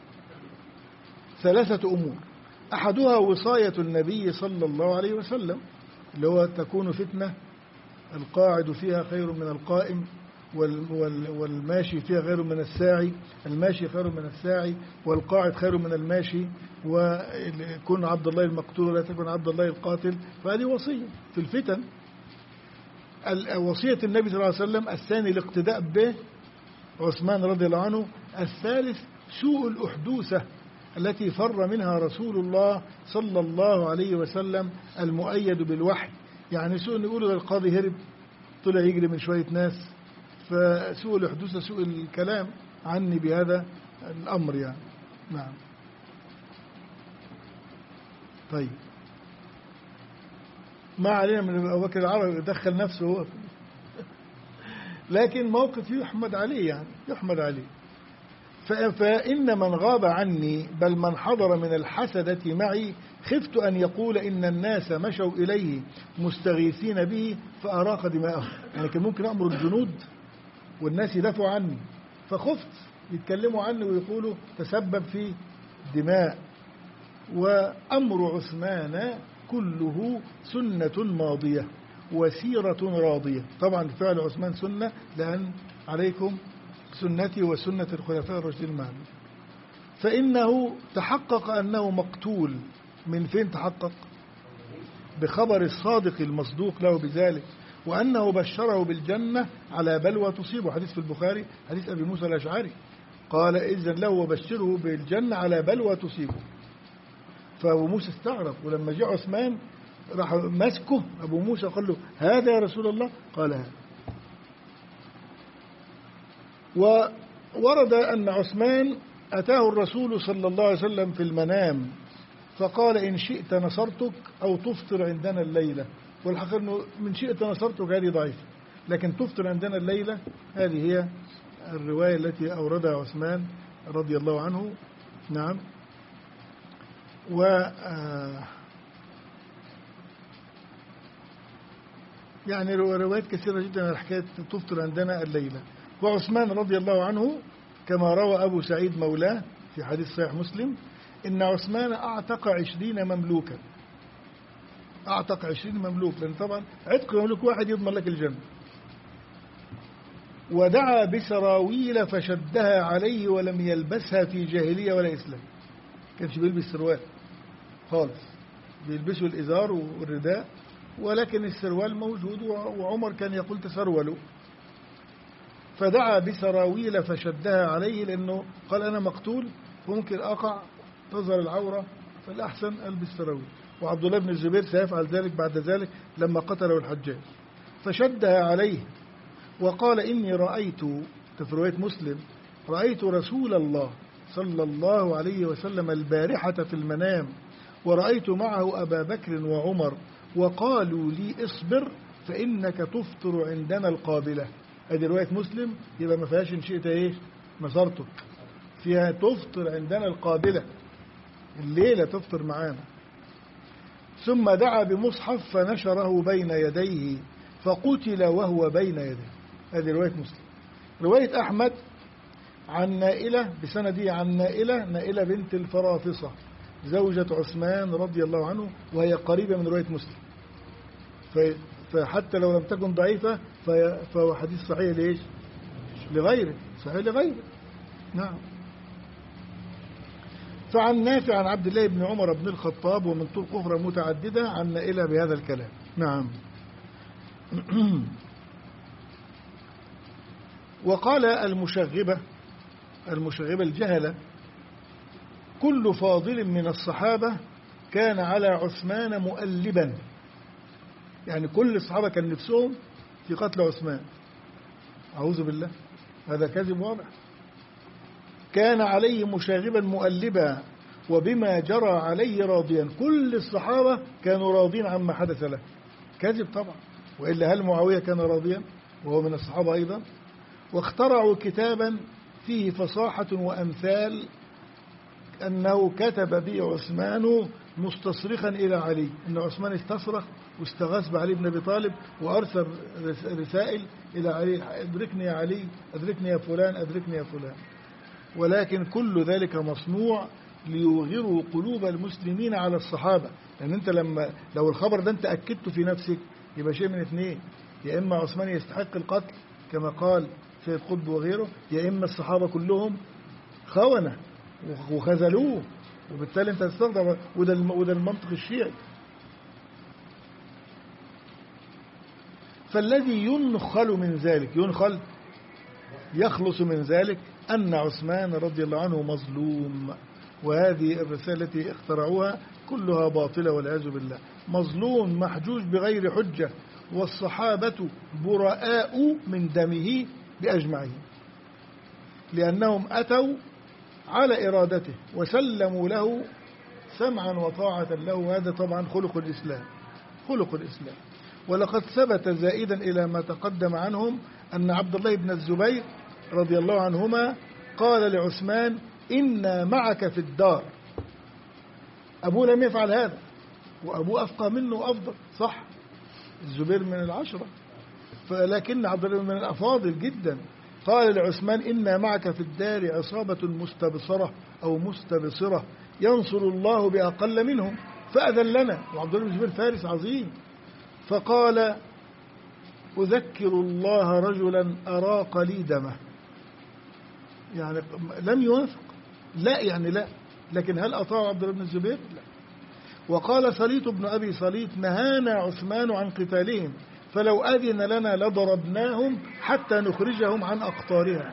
3 أمور، أحدها وصاية النبي صلى الله عليه وسلم، اللي هو تكون فتنة القاعد فيها خير من القائم، والماشي فيها خير من الساعي، الماشي خير من الساعي، والقاعد خير من الماشي، وكن عبد الله المقتول ولا تكن عبد الله القاتل. فهذه وصية في الفتن. وصية النبي صلى الله عليه وسلم. الثاني الاقتداء به عثمان رضي الله عنه. الثالث سوء الأحدوثة التي فر منها رسول الله صلى الله عليه وسلم المؤيد بالوحي. يعني سوء نقول القاضي هرب طلع يجري من شوية ناس، فسوء الأحدوثة سوء الكلام عني بهذا الأمر يعني. نعم. طيب، ما علينا من أبو بكر العربي دخل نفسه هو، لكن موقف يحمد عليه، يعني يحمد عليه. فإن من غاب عني بل من حضر من الحسدة معي خفت أن يقول إن الناس مشوا إليه مستغيثين به فأراق دماءهم. يعني كان ممكن أمر الجنود والناس يدافعوا عني، فخفت يتكلموا عني ويقولوا تسبب في دماء. وأمر عثمان كله سنة ماضية وسيرة راضية. طبعا فعل عثمان سنة، لأن عليكم سنتي وسنة الخلفاء الراشدين المهديين. فإنه تحقق أنه مقتول. من فين تحقق؟ بخبر الصادق المصدوق له بذلك، وأنه بشره بالجنة على بلوى تصيبه. حديث في البخاري، حديث أبي موسى الأشعري، قال إذن له وبشره بالجنة على بلوى تصيبه. فأبو موسى استغرب، ولما جاء عثمان راح مسكه أبو موسى قال له هذا يا رسول الله؟ قال هذا. وورد أن عثمان أتاه الرسول صلى الله عليه وسلم في المنام فقال إن شئت نصرتك أو تفطر عندنا الليلة. والحقيقة أنه من شئت نصرتك هذه ضعيفة، لكن تفطر عندنا الليلة هذه هي الرواية التي أوردها عثمان رضي الله عنه. نعم. يعني روايات كثيرة جدا عن حكاية تفطر عندنا الليلة. وعثمان رضي الله عنه كما روى أبو سعيد مولاه في حديث صحيح مسلم إن عثمان أعتق 20 مملوكا. أعتق 20 مملوك، لأن طبعا عتق مملوك واحد يضمن لك الجنة. ودعا بسراويل فشدها عليه ولم يلبسها في جاهلية ولا إسلام. كانش بيلبس سروال خالص، بيلبسوا الإزار والرداء، ولكن السروال موجود، وعمر كان يقول تسرولوا. فدعا بسراويل فشدها عليه، لأنه قال أنا مقتول وممكن أقع تظهر العورة، فالأحسن ألبس سراويل. وعبد الله بن الزبير سيفعل ذلك بعد ذلك لما قتله الحجاج. فشدها عليه وقال إني رأيت، في رواية مسلم، رأيت رسول الله صلى الله عليه وسلم البارحة في المنام، ورأيت معه أبا بكر وعمر، وقالوا لي اصبر فإنك تفطر عندنا القابلة. هذه رواية مسلم، يبقى ما فيهاش إن شئت إيه مسارتك، فيها تفطر عندنا القابلة، الليلة تفطر معانا. ثم دعا بمصحف فنشره بين يديه فقتل وهو بين يديه. هذه رواية مسلم. رواية أحمد عن نائلة بسنده عن نائلة بنت الفرافصة زوجة عثمان رضي الله عنه، وهي قريبة من رواية مسلم، فحتى لو لم تكن ضعيفة فهو حديث صحيح ليش؟ لغيره، صحيح لغيره. نعم. فعن نافع عن عبد الله بن عمر بن الخطاب ومن طرق أخرى متعددة عن نائلة بهذا الكلام. نعم. وقال المشغبة الجهلة كل فاضل من الصحابة كان على عثمان مؤلبا، يعني كل الصحابة كان نفسهم في قتل عثمان، أعوذ بالله، هذا كذب واضح. كان عليه مشاغبا مؤلبا وبما جرى عليه راضيا، كل الصحابة كانوا راضين عما حدث له، كذب طبعا، وإلا هل معاوية كان راضيا وهو من الصحابة أيضا؟ واخترعوا كتابا فيه فصاحة وأمثال أنه كتب به عثمان مستصرخا إلى علي، أن عثمان استصرخ واستغاث بعلي بن أبي طالب وأرسل رسائل إلى علي، أدركني يا علي، أدركني يا فلان، أدركني يا فلان. ولكن كل ذلك مصنوع ليوغروا قلوب المسلمين على الصحابة، لأن أنت لو الخبر ده أنت أكدته في نفسك يبقى شيء من اثنين، يا إما عثمان يستحق القتل كما قال سيد قطب وغيره، يا إما الصحابة كلهم خونة وخذلوه، وبالتالي أنت تستخدم، وده المنطق الشيعي. فالذي يخلص من ذلك أن عثمان رضي الله عنه مظلوم، وهذه الرسالة التي اخترعوها كلها باطلة والعياذ بالله. مظلوم محجوج بغير حجة، والصحابة براء من دمه بأجمعه، لأنهم أتوا على إرادته وسلموا له سمعا وطاعة له. هذا طبعا خلق الإسلام. ولقد ثبت زائدا إلى ما تقدم عنهم أن عبد الله بن الزبير رضي الله عنهما قال لعثمان إنا معك في الدار. أبوه لم يفعل هذا، وأبوه أفقه منه وأفضل، صح، الزبير من العشرة، فلكن عبد الله من الأفاضل جدا. قال لعثمان إنا معك في الدار عصابة مستبصرة أو مستبصرة ينصر الله بأقل منهم فأذن لنا. وعبد الله بن الزبير فارس عظيم، فقال أذكر الله رجلا أراق لي دمه، يعني لم يوافق، لا يعني لا، لكن هل أطاع عبد الله بن الزبير؟ لا. وقال صليت بن أبي صليت نهانا عثمان عن قتالهم فلو أذن لنا لضربناهم حتى نخرجهم عن أقطارها.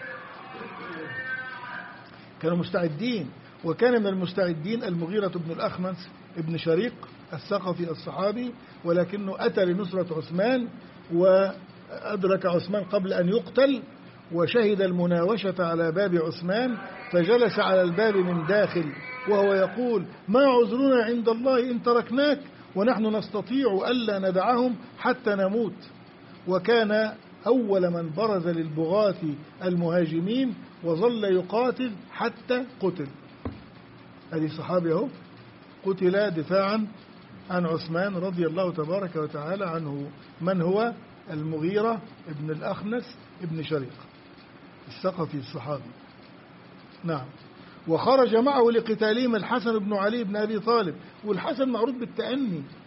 كانوا مستعدين. وكان من المستعدين المغيرة بن الأخنس ابن شريق الثقفي الصحابي، ولكنه أتى لنصرة عثمان وأدرك عثمان قبل أن يقتل، وشهد المناوشة على باب عثمان، فجلس على الباب من داخل وهو يقول ما عذرنا عند الله إن تركناك ونحن نستطيع ألا ندعهم حتى نموت. وكان أول من برز للبغاة المهاجمين وظل يقاتل حتى قتل. هذه صحابي اهو قتل دفاعا عن عثمان رضي الله تبارك وتعالى عنه. من هو؟ المغيرة ابن الأخنس ابن شريق الثقفي الصحابي. نعم. وخرج معه لقتالهم الحسن بن علي بن أبي طالب، والحسن معروف بالتأني،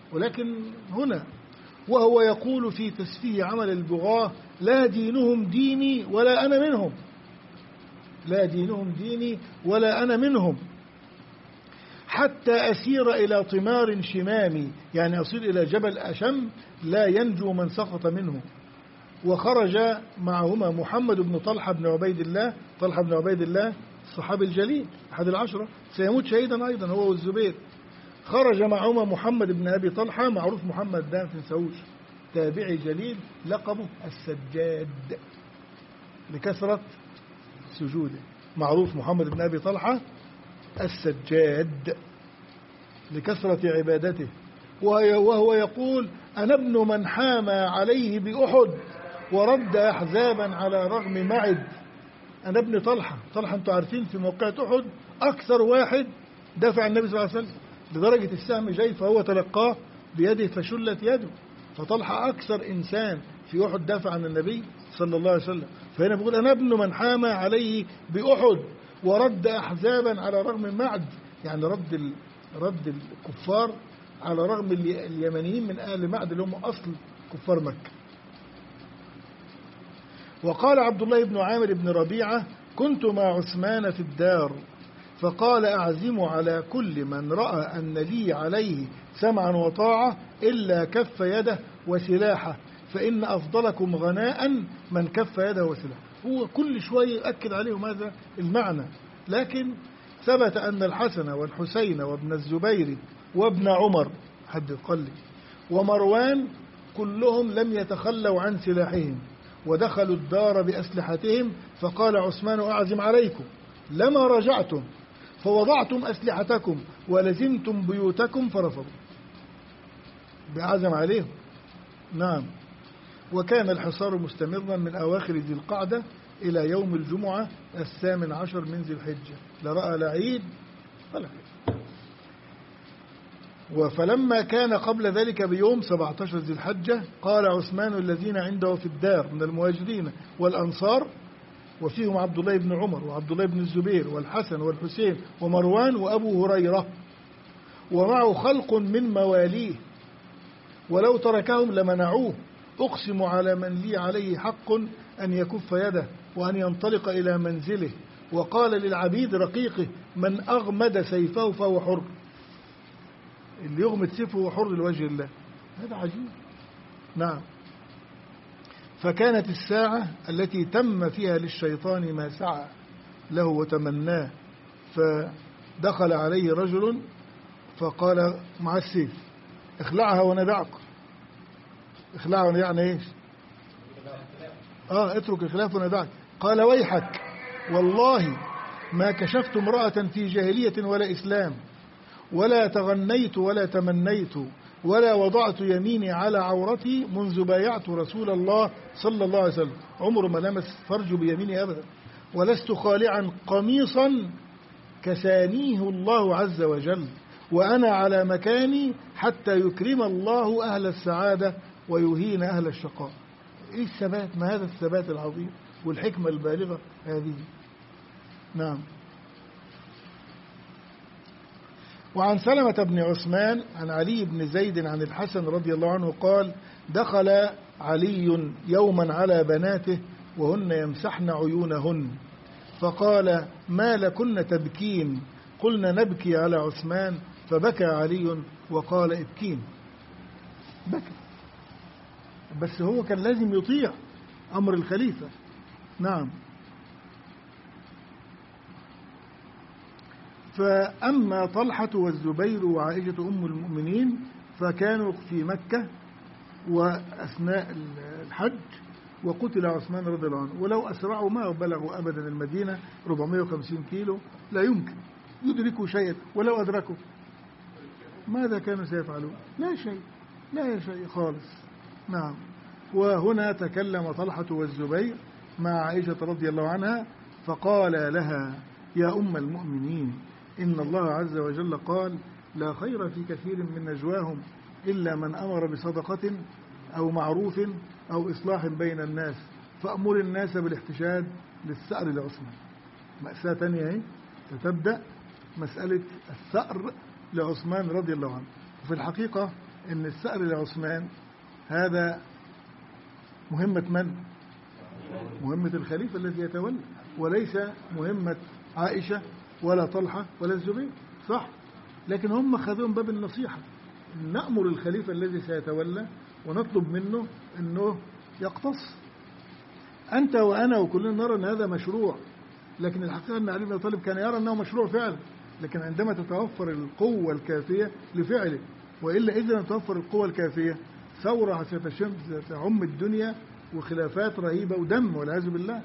ولكن هنا وهو يقول في تسفيه عمل البغاة: لا دينهم ديني ولا أنا منهم، لا دينهم ديني ولا أنا منهم، حتى أسير إلى طمار شمامي، يعني أصير إلى جبل أشم لا ينجو من سقط منه. وخرج معهما محمد بن طلحة بن عبيد الله، طلحة بن عبيد الله الصحابي الجليل أحد العشرة، سيموت شهيدا أيضا هو والزبير. خرج معهما محمد بن أبي طلحة، معروف محمد ده في نسوش، تابعي جليل لقبه السجاد لكثرة سجوده، معروف محمد بن أبي طلحة السجاد لكثرة عبادته. وهو يقول: أنا ابن من حامى عليه بأحد ورد أحزابا على رغم معد. أنا ابن طلحة أنتم عارفين في موقعة أحد أكثر واحد دافع النبي صلى الله عليه وسلم، لدرجة السهم جاي فهو تلقاه بيده فشلت يده، فطلحة أكثر إنسان في أحد دافع عن النبي صلى الله عليه وسلم. فهنا بيقول: أنا ابن من حامى عليه بأحد ورد أحزابا على رغم معد، يعني رد الكفار على رغم اليمنيين من أهل معد اللي هم أصل كفار مكة. وقال عبد الله بن عامر بن ربيعة: كنت مع عثمان في الدار فقال: أعزم على كل من رأى أن لي عليه سمعا وطاعة إلا كف يده وسلاحه، فإن أفضلكم غناء من كف يده وسلاحه. هو كل شوية يؤكد عليهم هذا المعنى، لكن ثبت أن الحسن والحسين وابن الزبير وابن عمر حد قال لي ومروان كلهم لم يتخلوا عن سلاحهم ودخلوا الدار بأسلحتهم، فقال عثمان: أعزم عليكم لما رجعتم فوضعتم أسلحتكم ولزمتم بيوتكم، فرفضوا، بعزم عليهم. نعم. وكان الحصار مستمرا من أواخر ذي القعدة إلى يوم الجمعة 18 من ذي الحجة، لا رأى لا عيد ولا عيد. فلما كان قبل ذلك بيوم 17 ذي الحجة قال عثمان: الذين عنده في الدار من المهاجرين والأنصار، وفيهم عبد الله بن عمر وعبد الله بن الزبير والحسن والحسين ومروان وأبو هريرة، ومعه خلق من مواليه، ولو تركهم لمنعوه، أقسم على من لي عليه حق أن يكف يده وأن ينطلق إلى منزله. وقال للعبيد رقيقه: من أغمد سيفه فهو حر، اللي يغمد سيفه هو حر لوجه الله. هذا عجيب. نعم. فكانت الساعة التي تم فيها للشيطان ما سعى له وتمناه، فدخل عليه رجل فقال مع السيف: اخلعها وندعك. اخلعها يعني ايش؟ اترك الخلاف وندعك. قال: ويحك، والله ما كشفت امرأة في جاهلية ولا إسلام، ولا تغنيت ولا تمنيت، ولا وضعت يميني على عورتي منذ بايعت رسول الله صلى الله عليه وسلم. عمر ما لمس فرج بيميني أبدا. ولست خالعا قميصا كسانيه الله عز وجل، وأنا على مكاني حتى يكرم الله أهل السعادة ويهين أهل الشقاء. إيه الثبات؟ ما هذا الثبات العظيم والحكمة البالغة هذه. نعم. وعن سلمة بن عثمان عن علي بن زيد عن الحسن رضي الله عنه قال: دخل علي يوما على بناته وهن يمسحن عيونهن، فقال: ما لكن تبكين؟ قلنا: نبكي على عثمان. فبكى علي وقال: ابكين. بكى، بس هو كان لازم يطيع أمر الخليفة. نعم. فأما طلحة والزبير وعائشة أم المؤمنين فكانوا في مكة وأثناء الحج، وقتل عثمان رضي الله عنه. ولو أسرعوا ما بلغوا أبدا المدينة 450 كيلو، لا يمكن يدركوا شيئا، ولو أدركوا ماذا كانوا سيفعلون؟ لا شيء، لا شيء خالص. نعم. وهنا تكلم طلحة والزبير مع عائشة رضي الله عنها فقال لها: يا أم المؤمنين، إن الله عز وجل قال: لا خير في كثير من نجواهم إلا من أمر بصدقة أو معروف أو إصلاح بين الناس، فأمر الناس بالاحتشاد للثأر لعثمان. مأساة ثانية ستبدأ مسألة الثأر لعثمان رضي الله عنه. وفي الحقيقة إن الثأر لعثمان هذا مهمة من؟ مهمة الخليفة الذي يتولى، وليس مهمة عائشة ولا طلحة ولا الزبير، صح؟ لكن هم خذوهم باب النصيحة، نأمر الخليفة الذي سيتولى ونطلب منه أنه يقتص. أنت وأنا وكلنا نرى أن هذا مشروع، لكن الحقيقة أن علي بن أبي طالب كان يرى أنه مشروع فعلا، لكن عندما تتوفر القوة الكافية لفعله، وإلا إذا لم تتوفر القوة الكافية ثورة ستعم الدنيا وخلافات رهيبة ودم والعياذ بالله.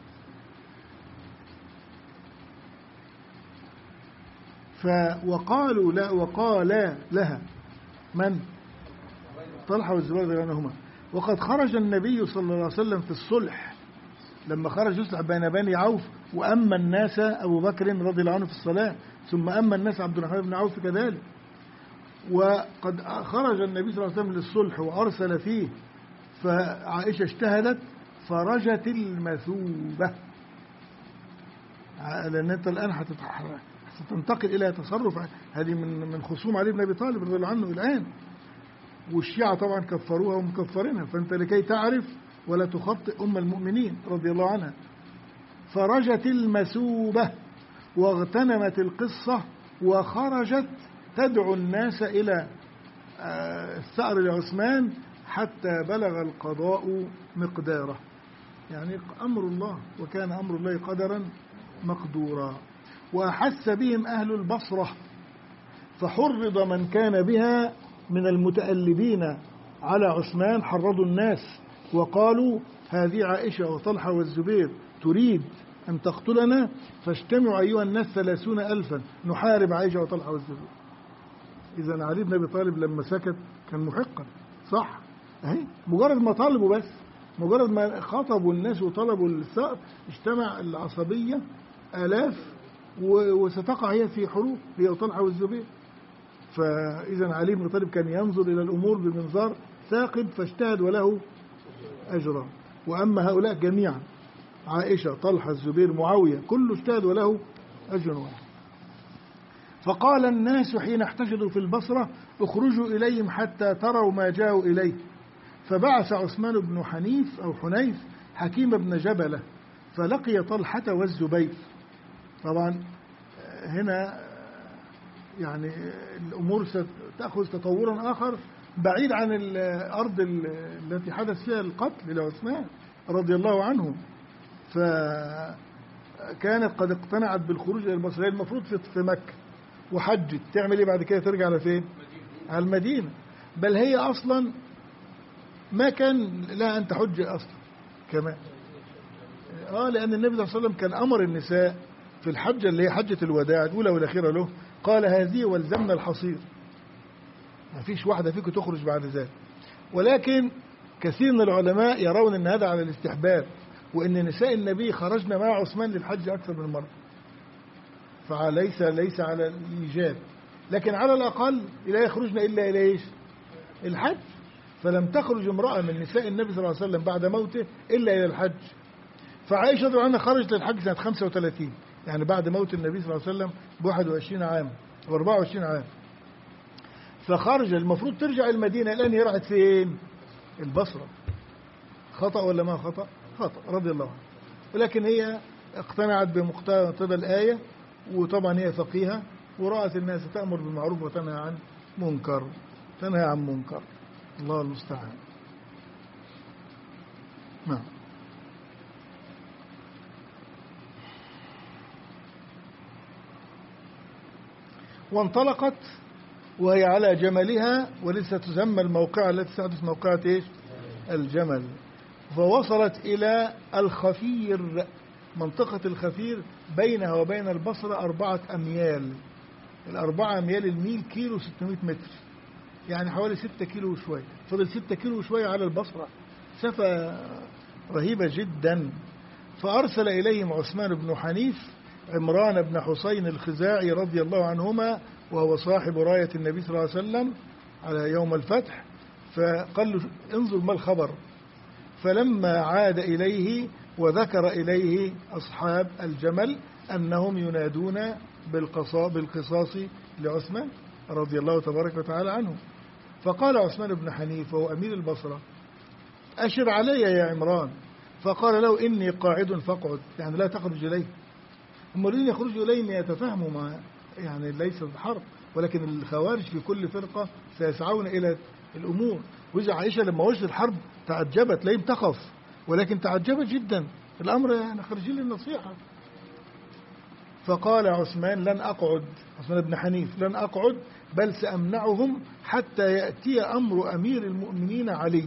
وقالوا لا، وقال لها من؟ طلحة والزبير رضي الله عنهما. وقد خرج النبي صلى الله عليه وسلم في الصلح لما خرج يصلح بين بني عوف، وأما الناس أبو بكر رضي الله عنه في الصلاة، ثم أما الناس عبد الرحمن بن عوف كذلك. وقد خرج النبي صلى الله عليه وسلم للصلح وأرسل فيه، فعائشة اجتهدت فرجت المثوبة، لأن أنت الآن ستنتقل إلى تصرف، هذه من خصوم علي بن أبي طالب رضي الله عنه الآن، والشيعة طبعا كفروها ومكفرينها، فأنت لكي تعرف ولا تخطئ أم المؤمنين رضي الله عنها. فرجت المثوبة واغتنمت القصة وخرجت تدعو الناس إلى الثأر لعثمان حتى بلغ القضاء مقداره، يعني أمر الله، وكان أمر الله قدرا مقدورا. وأحس بهم أهل البصرة فحرض من كان بها من المتألبين على عثمان، حرضوا الناس وقالوا هذه عائشة وطلحة والزبير تريد أن تقتلنا، فاجتمعوا أيها الناس 30,000 نحارب عائشة وطلحة والزبير. إذا علي بن أبي طالب لما سكت كان محقا، صح؟ أهي مجرد ما طالبوا، بس مجرد ما خطبوا الناس وطلبوا الثأر اجتمع العصبية آلاف، وستقع هي في حروب، هي وطلحة والزبير. فإذا علي بن أبي طالب كان ينظر إلى الأمور بمنظار ثاقب، فاجتهد وله أجرا. وأما هؤلاء جميعا عائشة طلحة الزبير معاوية كله اجتهد وله أجر واحد. فقال الناس حين احتشدوا في البصرة اخرجوا إليهم حتى تروا ما جاءوا إليه. فبعث عثمان بن حنيف أو حنيف حكيم بن جبلة فلقي طلحة والزبير. طبعا هنا يعني الأمور ستأخذ تطورا آخر بعيد عن الأرض التي حدث فيها القتل لعثمان رضي الله عنه. فكانت قد اقتنعت بالخروج إلى البصرة، المفروض في مكة وحجت، تعمل ايه بعد كده؟ ترجع على فين؟ على المدينة. بل هي أصلا ما كان لها أن تحج أصلا كمان، لأن النبي صلى الله عليه وسلم كان أمر النساء في الحجة اللي هي حجة الوداع الأولى والأخيرة له، قال هذه والزمنا الحصير، ما فيش واحدة فيكم تخرج بعد ذلك. ولكن كثير من العلماء يرون أن هذا على الاستحباب، وأن نساء النبي خرجنا مع عثمان للحج أكثر من مرة، ليس على الإيجاب، لكن على الأقل لا يخرجنا إلا إلى إيش؟ الحج. فلم تخرج امرأة من نساء النبي صلى الله عليه وسلم بعد موته إلا إلى الحج. فعائشة رضي الله عنها خرجت للحج سنة 35، يعني بعد موت النبي صلى الله عليه وسلم ب21 عام أو 24 عام. فخرج المفروض ترجع المدينة، الآن هي راحت فين؟ البصرة. خطأ ولا ما خطأ؟ خطأ رضي الله عنه. ولكن هي اقتنعت بمقتضى الآية، وطبعا هي فقيهة، ورأت الناس تأمر بالمعروف وتنهى عن منكر، تنهى عن منكر. الله المستعان. نعم. وانطلقت وهي على جملها، ولسه تسمى الموقعة التي ستحدث موقعة ايش؟ الجمل. فوصلت إلى الخفير، منطقة الخفير بينها وبين البصرة 4 أميال. 4 أميال الميل كيلو 600 متر، يعني حوالي 6 كيلو وشوية. فضل 6 كيلو وشوية على البصرة، مسافة رهيبة جدا. فأرسل إليهم عثمان بن حنيف عمران بن حسين الخزاعي رضي الله عنهما، وهو صاحب راية النبي صلى الله عليه وسلم على يوم الفتح، فقال له انظر ما الخبر. فلما عاد إليه وذكر إليه أصحاب الجمل أنهم ينادون بالقصاص لعثمان رضي الله تبارك وتعالى عنه، فقال عثمان بن حنيفة وهو أمير البصرة: أشر علي يا عمران. فقال له: إني قاعد فاقعد، يعني لا تخرج إليه. هم الذين يخرجوا إليه يتفهموا ما يعني ليس الحرب، ولكن الخوارج في كل فرقة سيسعون إلى الأمور. وإذا عائشة لما وجدت الحرب تعجبت، لم تخف ولكن تعجبت جدا. الأمر يعني خرجين للنصيحة. فقال عثمان: لن أقعد، عثمان بن حنيف: لن أقعد، بل سأمنعهم حتى يأتي أمر أمير المؤمنين علي.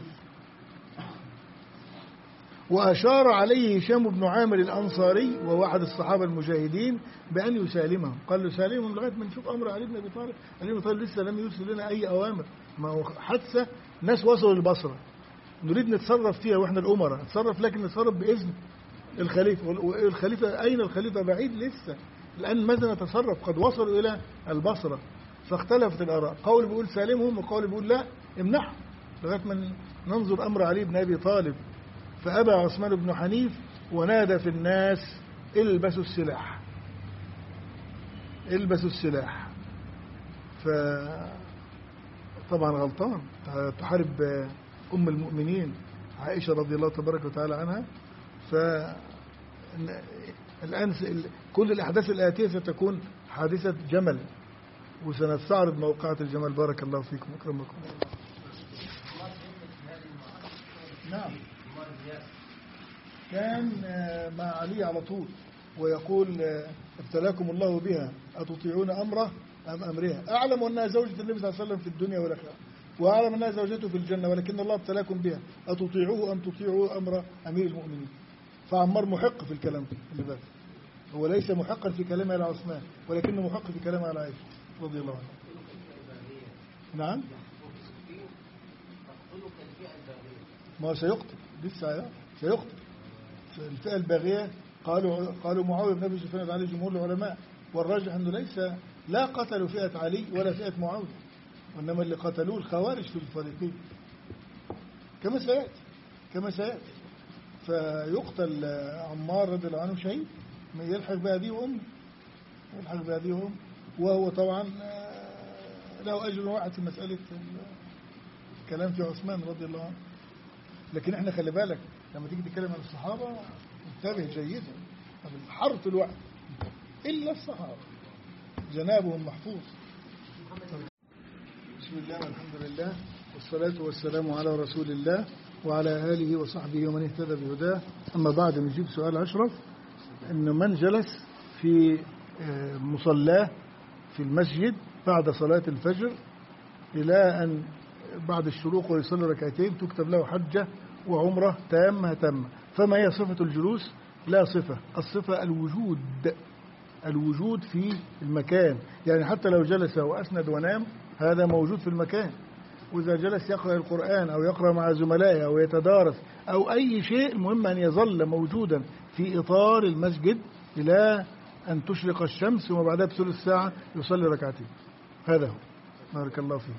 وأشار عليه هشام بن عامر الأنصاري وهو أحد الصحابة المجاهدين بأن يسالمهم. قال له: سالمهم لغاية ما نشوف أمر علي بن أبي طالب. علي بن أبي طالب لسه لم يرسل لنا أي أوامر، ما هو حادثة ناس وصلوا للبصرة نريد نتصرف فيها وإحنا الأمراء نتصرف، لكن نتصرف بإذن الخليفة. والخليفة أين الخليفة؟ بعيد لسه، الآن ماذا نتصرف؟ قد وصلوا إلى البصرة. فاختلفت الآراء، قول بيقول سالمهم وقول بيقول لا امنعهم لغاية ما ننظر أمر علي بن أبي طالب. فأبى عثمان بن حنيف ونادى في الناس: البسوا السلاح، البسوا السلاح. فطبعا غلطان، تحارب أم المؤمنين عائشة رضي الله تبارك وتعالى عنها. فالآن كل الأحداث الآتية ستكون حادثة جمل، وسنستعرض موقعة الجمل. بارك الله فيكم أكرمكم. نعم، كان مع علي على طول ويقول: ابتلاكم الله بها أتطيعون أمره أم أمرها. أعلم أنها زوجة النبي صلى الله عليه وسلم في الدنيا والآخرة، وأعلم أنها زوجته في الجنة، ولكن الله ابتلاكم بها أتطيعوه أم تطيعوا أمر أمير المؤمنين. فعمار محق في الكلام اللي فات، هو ليس محقا في كلامه على عثمان، ولكنه محق في كلامه على عائشة رضي الله عنها. نعم، ما سيقتل لسه، سيقتل الفئة الباغية. قالوا معاوية بن أبي سفيان عليه جمهور العلماء، والراجح أنه لا قتلوا فئة علي ولا فئة معاوية، وإنما اللي قتلوه الخوارج في الفريقين كما سيأتي. فيقتل عمار رضي الله عنه شهيد، يلحق بأبيه وأمه، وهو طبعا له أجر واحد في مسألة الكلام في عثمان رضي الله عنه. لكن احنا خلي بالك لما تيجي تتكلم عن الصحابة انتبه جيدا، الحرف الواحد إلا الصحابة جنابهم محفوظ. بسم الله والحمد لله والصلاة والسلام على رسول الله وعلى آله وصحبه ومن اهتدى بهداه. أما بعد، نجيب سؤال أشرف: إن من جلس في مصلاه في المسجد بعد صلاة الفجر إلى أن بعد الشروق ويصلي ركعتين تكتب له حجة وعمرة تامة. فما هي صفة الجلوس؟ لا صفة، الصفة الوجود في المكان، يعني حتى لو جلس وأسند ونام هذا موجود في المكان. وإذا جلس يقرأ القرآن أو يقرأ مع زملائه أو يتدارس أو أي شيء، المهم أن يظل موجودا في إطار المسجد إلى أن تشرق الشمس، وبعدها بثلث ساعة يصلي ركعتين. هذا هو. بارك الله فيك.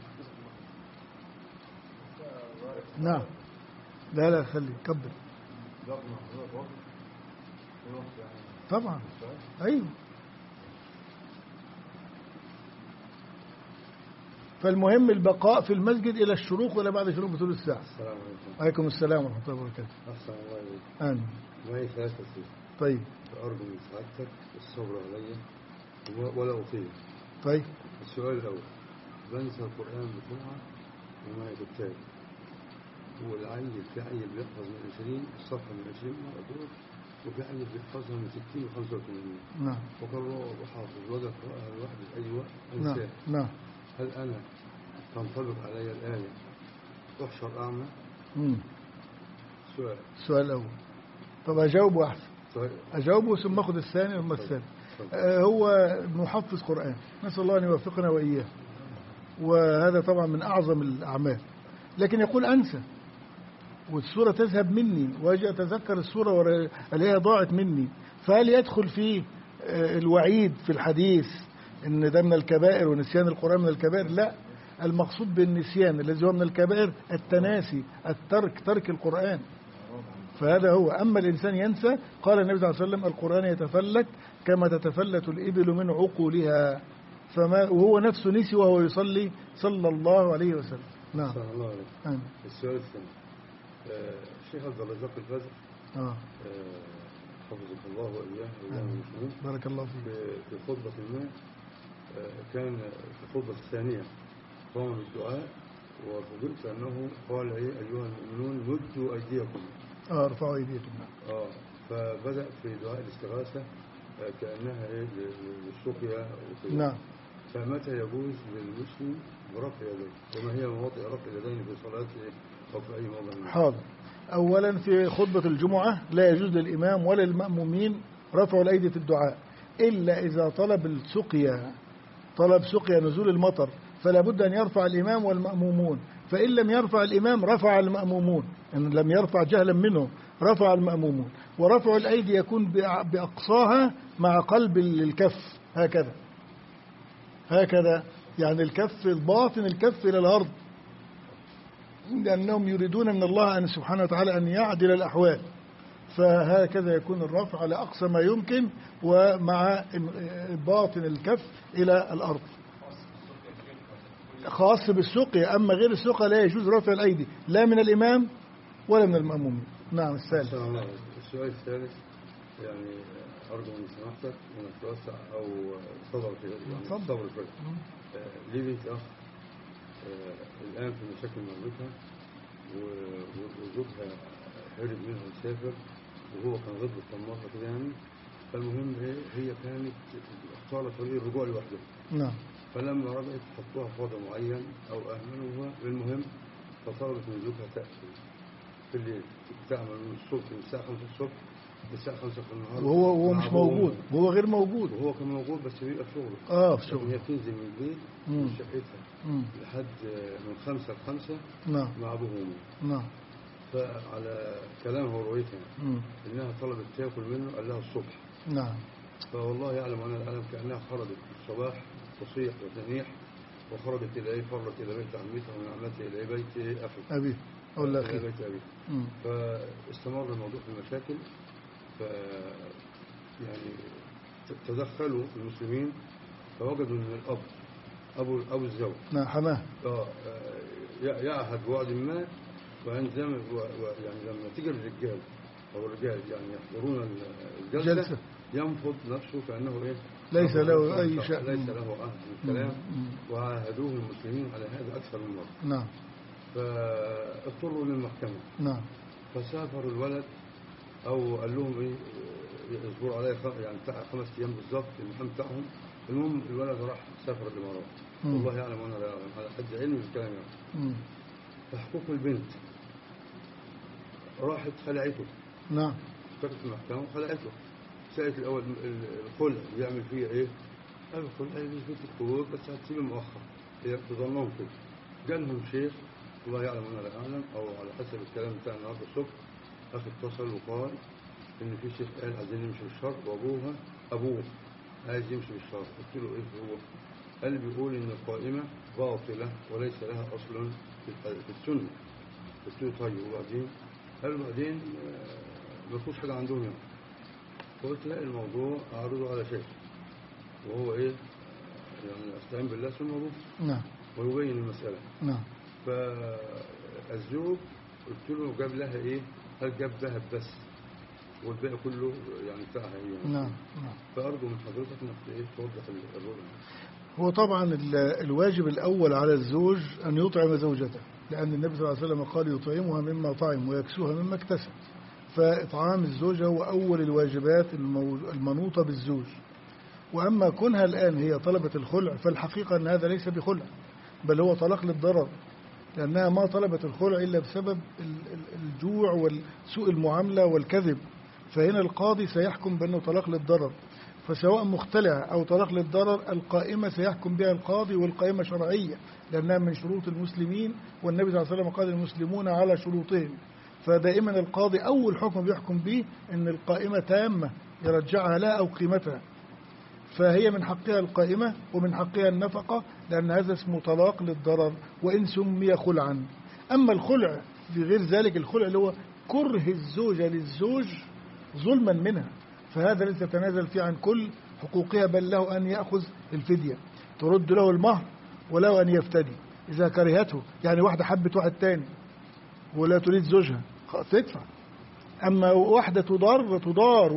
نعم، لا خلي كبر. طبعا أيوه. فالمهم البقاء في المسجد إلى الشروق ولا بعد الشروق بثلث ساعة. السلام عليكم. وعليكم السلام ورحمة الله وبركاته. أحسن الله إليك. آمين. معي 3 أسئلة. طيب. فأرجو من سعادتك الصبر علي ولا أطيل. طيب. السؤال الأول: بنسى القرآن بسرعة وما بالتالي، والعيل في عيل بيحفظ من 20 الصفحة من 20 مرة دول، وفي عيل بيحفظها من 60 و 85. نعم. وقرر وحافظ وقرأ القرآن الواحد في أي وقت أنساه. نعم. هل أنا تنطبق علي الآية أحشر أعمى؟ السؤال الأول. طب أجاوبه أحسن. أجاوبه ثم أخذ الثاني ثم الثالث. هو محفظ قرآن، نسأل الله أن يوفقنا وإياه، وهذا طبعا من أعظم الأعمال. لكن يقول أنسى والسورة تذهب مني وأجي أتذكر السورة اللي هي ضاعت مني. فهل يدخل فيه الوعيد في الحديث إن ده من الكبائر ونسيان القرآن من الكبائر؟ لا، المقصود بالنسيان الذي هو من الكبائر التناسي، ترك القرآن. فهذا هو. أما الإنسان ينسى، قال النبي صلى الله عليه وسلم: القرآن يتفلت كما تتفلت الإبل من عقولها. وهو نفسه نسي وهو يصلي صلى الله عليه وسلم. نعم. الله عليك. السؤال الثاني، الشيخ عبد الرزاق البدر حفظك الله وإياه والمسلمين، بارك الله فيك، في خطبة ما كان في الخطبة الثانية قام بالدعاء، وفوجئت أنه قال إيه أيها المؤمنون مدوا أيديكم، ارفعوا أيديكم. فبدأ في دعاء الاستغاثة كأنها إيه للسقيا وكده. نعم. فمتى يجوز للمسلم برفع يديه، وما هي مواطئ رفع اليدين في صلاته أو في أي موضع؟ حاضر. أولا في خطبة الجمعة لا يجوز للإمام ولا للمأمومين رفع الأيدي في الدعاء إلا إذا طلب السقيا، طلب سقيا نزول المطر، فلا بد أن يرفع الإمام والمأمومون، فإن لم يرفع الإمام رفع المأمومون، إن لم يرفع جهلا منه رفع المأمومون. ورفع الأيدي يكون بأقصاها مع قلب الكف هكذا يعني الكف باطن الكف إلى الأرض، لأنهم يريدون من الله أن سبحانه وتعالى أن يعدل الأحوال، فهكذا يكون الرفع على أقصى ما يمكن ومع باطن الكف إلى الأرض، خاص بالسقيا. أما غير السقيا لا يجوز رفع الأيدي لا من الإمام ولا من المأمومين. نعم. الثالث. السؤال الثالث، يعني أرجو من سماحتك أن توسع أو صبر في صبر لي بنت أخ الآن في مشاكل مع زوجها، وزوجها هرب منها وسافر، وهو كان ضد الطماطة كده يعني. فالمهم هي كانت اختارت طريق الرجوع لوحدها. نعم. فلما رجعت حطوها في وضع معين أو أهملوها، المهم فطلبت من زوجها تأكل في الليل، تعمل من الصبح من الساعة 5 الصبح للساعة 5 في النهار، وهو مش موجود، وهو غير موجود، وهو كان موجود بس بيبقى في شغله. في شغله. هي بتنزل من البيت من شقتها لحد من 5 ل5 نعم مع أبوه وأمه. نعم. فعلى كلامها ورؤيتها إنها طلبت تاكل منه، قال لها الصبح. نعم. فوالله يعلم أنا العالم كأنها خرجت في الصباح تصيح وتنيح، وخرجت إلى فرت إلى بيت عمتها ومن عمتها إلى بيت أبي إلى بيت أبي. فاستمر الموضوع في المشاكل، يعني تدخلوا المسلمين، فوجدوا ان الاب ابو الزوج حماه يعهد بوعد ما، وعندما يعني لما تيجي الرجال يعني يحضرون الجلسه ينفض نفسه كانه ليس له اي شأن، ليس له عهد بالكلام، وعاهدوه المسلمين على هذا اكثر من مره. نعم. فاضطروا للمحكمه. نعم. فسافر الولد، او قال لهم يصبروا عليه يعني بتاع 5 ايام بالظبط المحامي بتاعهم. المهم الولد راح سافر الامارات، والله يعلم وانا لا اعلم، على حد علمي بالكلام يعني. فحقوق البنت راحت خلعته. نعم. اشتكت في المحكمه وخلعته. سالت الاول الخلع بيعمل فيها ايه؟ قال الخلع مش بنت الخروج بس هتسيب مؤخر، هي تظنهم كده. جالهم شيخ الله يعلم وانا لا اعلم، او على حسب الكلام بتاع النهارده الصبح، اخي اتصل وقال ان في شيخ قال عايزين نمشي بالشرع، ابوه عايز يمشي بالشرع. قلت له ايه هو؟ قال بيقول ان القائمه باطله وليس لها اصل في السنه. قلت له طيب وبعدين؟ قال بعدين ما فيش حاجه عندهم يعني. فقلت لا، الموضوع اعرضه على شيخ وهو يعني استعين بالله ثم الموضوع. نعم. ويبين المساله. نعم. فالزوج قلت له جاب لها قال جاب ذهب بس والباقي كله يعني بتاعها هي. نعم. فأرجو من حضرتك انك توضح الرؤية. هو طبعا الواجب الأول على الزوج أن يطعم زوجته، لأن النبي صلى الله عليه وسلم قال يطعمها مما طعم ويكسوها مما اكتسب. فإطعام الزوجة هو أول الواجبات المنوطة بالزوج. وأما كونها الآن هي طلبة الخلع، فالحقيقة أن هذا ليس بخلع، بل هو طلاق للضرر، لأنها ما طلبت الخلع إلا بسبب الجوع وسوء المعاملة والكذب. فهنا القاضي سيحكم بأنه طلاق للضرر، فسواء مختلع أو طلاق للضرر القائمة سيحكم بها القاضي، والقائمة شرعية لأنها من شروط المسلمين، والنبي صلى الله عليه وسلم قال المسلمون على شروطهم. فدائما القاضي أول حكم بيحكم به أن القائمة تامة يرجعها لها أو قيمتها، فهي من حقها القائمة ومن حقها النفقة، لأن هذا اسمه طلاق للضرر وإن سمي خلعا. أما الخلع في غير ذلك، الخلع اللي هو كره الزوجة للزوج ظلما منها، فهذا لن تتنازل فيه عن كل حقوقها، بل له أن يأخذ الفدية، ترد له المهر وله أن يفتدي. إذا كرهته، يعني واحدة حبت واحد تاني ولا تريد زوجها تدفع. أما واحدة تضار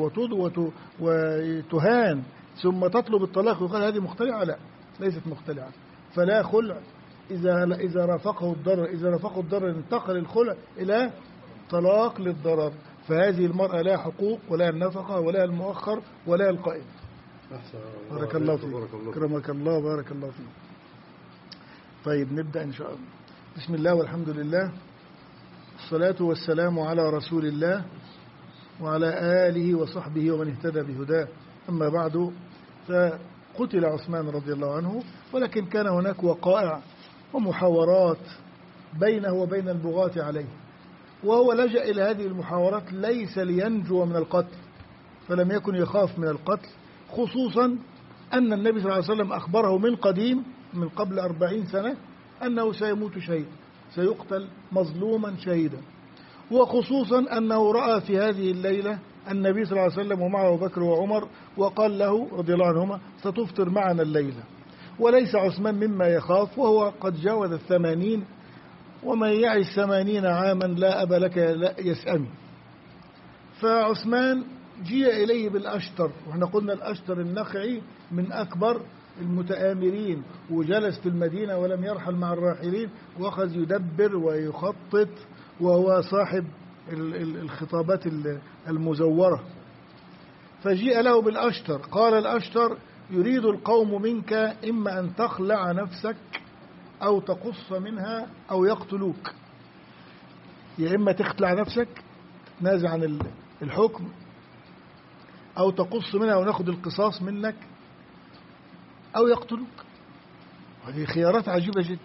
وتهان ثم تطلب الطلاق ويقال هذه مختلعة، لا ليست مختلعة. فلا خلع إذا رافقه الضرر، إذا رافقه الضرر انتقل الخلع إلى طلاق للضرر. فهذه المرأة لا حقوق ولا النفقة ولا المؤخر ولا القائم. بارك الله فيك، كرمك الله، بارك الله فيك. طيب نبدأ إن شاء الله. بسم الله والحمد لله، الصلاة والسلام على رسول الله وعلى آله وصحبه ومن اهتدى بهداه. أما بعد، فقتل عثمان رضي الله عنه، ولكن كان هناك وقائع ومحاورات بينه وبين البغاة عليه، وهو لجأ إلى هذه المحاورات ليس لينجو من القتل، فلم يكن يخاف من القتل، خصوصا أن النبي صلى الله عليه وسلم أخبره من قديم من قبل 40 سنة أنه سيموت شهيدا، سيقتل مظلوما شهيدا. وخصوصا أنه رأى في هذه الليلة النبي صلى الله عليه وسلم ومعه أبو بكر وعمر، وقال له رضي الله عنهما ستفطر معنا الليلة. وليس عثمان مما يخاف، وهو قد جاوز 80، ومن يعش 80 عاما لا أب لك يسأمي. فعثمان جيء إليه بالأشتر، وإحنا قلنا الأشتر النخعي من أكبر المتآمرين، وجلس في المدينة ولم يرحل مع الراحلين، وأخذ يدبر ويخطط، وهو صاحب الخطابات المزورة. فجيء له بالأشتر، قال الأشتر يريد القوم منك إما أن تخلع نفسك أو تقص منها أو يقتلوك. يا إما تخلع نفسك تتنازع عن الحكم، أو تقص منها وناخد القصاص منك، أو يقتلوك. هذه خيارات عجيبة جدا.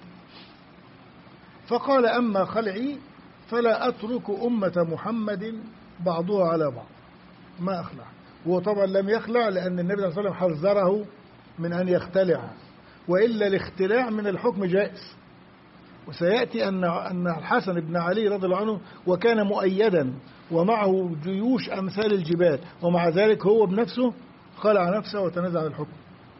فقال أما خلعي فلا أترك أمة محمد بعضها على بعض، ما أخلع. وهو طبعا لم يخلع، لأن النبي صلى الله عليه وسلم حذره من أن يختلع، وإلا الاختلاع من الحكم جائز. وسيأتي أن الحسن بن علي رضي الله عنه وكان مؤيدا ومعه جيوش أمثال الجبال، ومع ذلك هو بنفسه خلع نفسه وتنازع عن الحكم.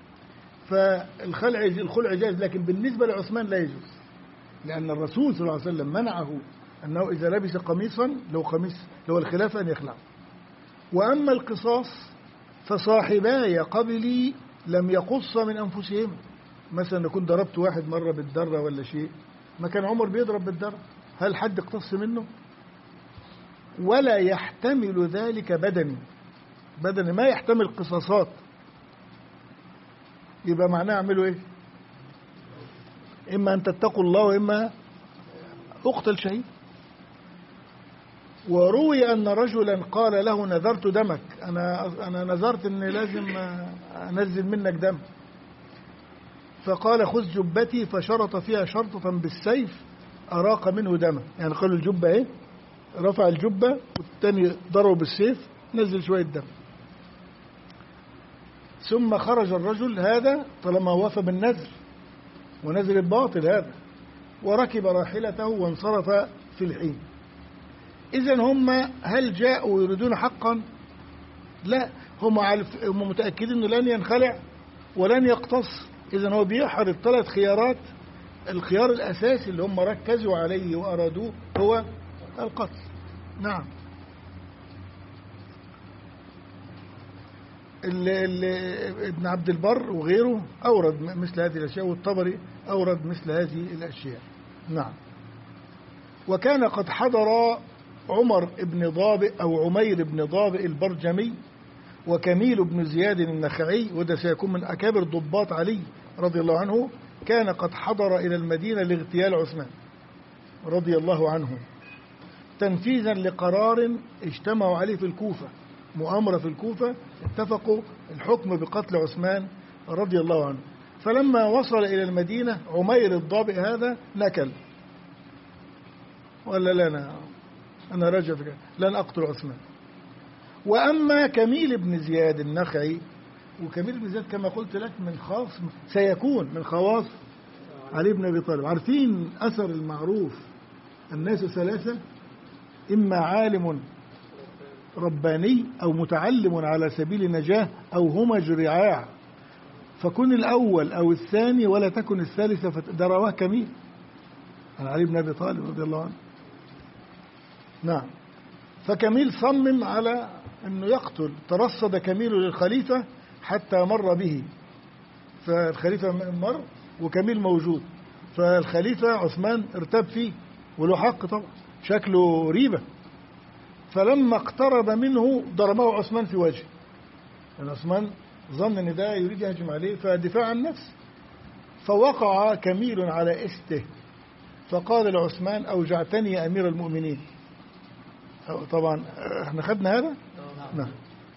فالخلع جائز، لكن بالنسبة لعثمان لا يجوز، لأن الرسول صلى الله عليه وسلم منعه أنه إذا لبس قميصا لو الخلافة أن يخلع. وأما القصاص فصاحباي قبلي لم يقص من أنفسهم. مثلا نكون ضربت واحد مرة بالدرة ولا شيء، ما كان عمر بيضرب بالدرة، هل حد اقتص منه؟ ولا يحتمل ذلك بدني ما يحتمل قصاصات، يبقى معناه اعملوا ايه؟ اما ان تتقوا الله واما اقتل شهيد. وروي ان رجلا قال له نذرت دمك، انا نذرت ان لازم انزل منك دم. فقال خذ جبتي، فشرط فيها شرطة بالسيف اراق منه دما. يعني قالوا الجبة ايه، رفع الجبة والتاني ضربه بالسيف نزل شوية دم. ثم خرج الرجل هذا طالما وفى بالنذر ونزل الباطل هذا، وركب راحلته وانصرف في الحين. إذن هم هل جاءوا يريدون حقا؟ لا، هم متأكدين أنه لن ينخلع ولن يقتص. إذن هو بيحر الثلاث خيارات. الخيار الأساسي اللي هم ركزوا عليه وأرادوه هو القتل. نعم. ابن عبد البر وغيره أورد مثل هذه الأشياء، والطبري أورد مثل هذه الأشياء. نعم. وكان قد حضر عمر بن ضابئ أو عمير بن ضابئ البرجمي وكميل بن زياد النخعي، وده سيكون من أكابر ضباط علي رضي الله عنه، كان قد حضر إلى المدينة لاغتيال عثمان رضي الله عنه تنفيذا لقرار اجتمعوا عليه في الكوفة، مؤامرة في الكوفة، اتفقوا الحكم بقتل عثمان رضي الله عنه. فلما وصل إلى المدينة عمير الضابئ هذا نكل، ولا لا أنا رجع لن أقتل عثمان. وأما كميل بن زياد النخعي، وكميل بن زياد كما قلت لك سيكون من خواص علي بن أبي طالب. عارفين أثر المعروف الناس ثلاثة، إما عالم رباني أو متعلم على سبيل النجاة أو هما جرعاع، فكن الأول أو الثاني ولا تكن الثالثة. ده رواه كميل عن علي بن أبي طالب رضي الله عنه. نعم. فكميل صمم على أنه يقتل، ترصد كميل للخليفة حتى مر به، فالخليفة مر وكميل موجود، فالخليفة عثمان ارتب فيه وله حق طبعا، شكله ريبة. فلما اقترب منه ضربه عثمان في وجهه، يعني عثمان ظن ان ده يريد يهجم عليه فدفاع عن نفسه، فوقع كميل على استه فقال لعثمان أوجعتني يا أمير المؤمنين. طبعا احنا خدنا هذا. نعم.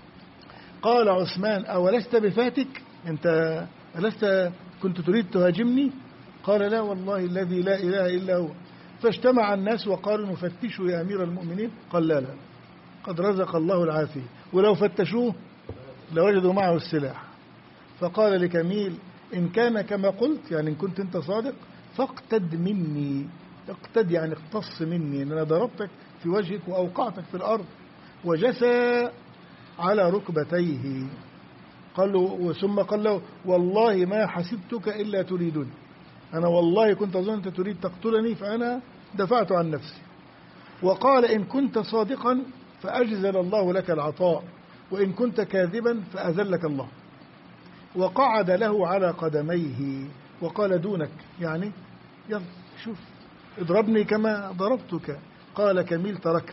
قال عثمان أولست بفاتك، أنت ألست كنت تريد تهاجمني؟ قال لا والله الذي لا إله إلا هو. فاجتمع الناس وقالوا نفتشوا يا أمير المؤمنين. قال لا لا، قد رزق الله العافية، ولو فتشوه لوجدوا معه السلاح. فقال لكميل إن كان كما قلت، يعني إن كنت أنت صادق، فاقتد مني. اقتد يعني اقتص مني، أن أنا ضربتك في وجهك وأوقعتك في الأرض. وجسى على ركبتيه. قال له ثم قال له والله ما حسبتك إلا تريدني، أنا والله كنت أظن أنت تريد تقتلني فأنا دفعت عن نفسي. وقال إن كنت صادقا فأجزل الله لك العطاء، وإن كنت كاذبا فأذلك الله. وقعد له على قدميه وقال دونك، يعني يلا شوف اضربني كما ضربتك. قال كميل تركت.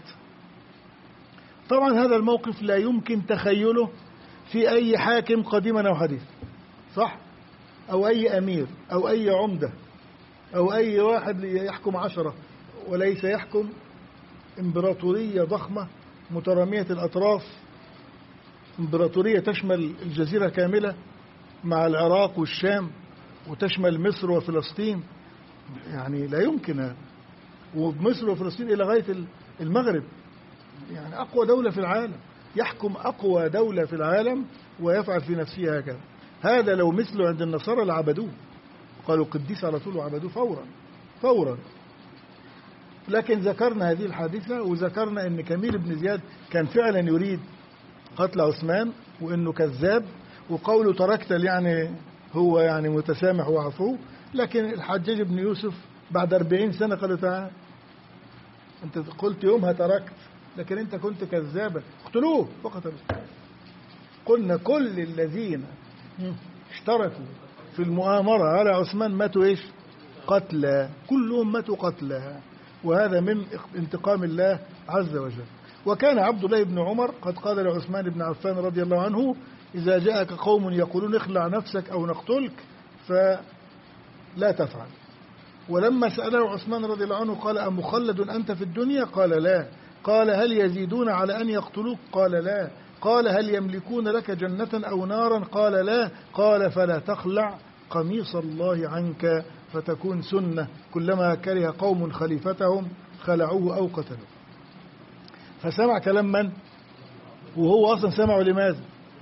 طبعا هذا الموقف لا يمكن تخيله في أي حاكم قديما أو حديث، صح؟ أو أي أمير أو أي عمدة أو أي واحد يحكم 10 وليس يحكم إمبراطورية ضخمة مترامية الأطراف، إمبراطورية تشمل الجزيرة كاملة مع العراق والشام وتشمل مصر وفلسطين، يعني لا يمكن. ومصر وفلسطين إلى غاية المغرب، يعني أقوى دولة في العالم، يحكم أقوى دولة في العالم ويفعل في نفسه هكذا. هذا لو مثله عند النصارى لعبدوه، قالوا قديس على طول وعبدوه فورا. لكن ذكرنا هذه الحادثة، وذكرنا أن كميل بن زياد كان فعلا يريد قتل عثمان وأنه كذاب، وقوله تركت يعني هو يعني متسامح وعفو. لكن الحجاج بن يوسف بعد 40 سنة قال تعالى أنت قلت يومها تركت، لكن أنت كنت كذابا، اقتلوه فقط. قلنا كل الذين اشتركوا في المؤامرة على عثمان ماتوا إيش؟ قتلى، كلهم ماتوا قتلى، وهذا من انتقام الله عز وجل. وكان عبد الله بن عمر قد قال لعثمان بن عفان رضي الله عنه إذا جاءك قوم يقولون اخلع نفسك أو نقتلك فلا تفعل. ولما سأله عثمان رضي الله عنه قال أمخلد أنت في الدنيا؟ قال لا. قال هل يزيدون على أن يقتلوك؟ قال لا. قال هل يملكون لك جنة أو نارا؟ قال لا. قال فلا تخلع قميص الله عنك فتكون سنة، كلما كره قوم خليفتهم خلعوه أو قتلوه. فسمع كلام من؟ وهو أصلا سمعه لماذا؟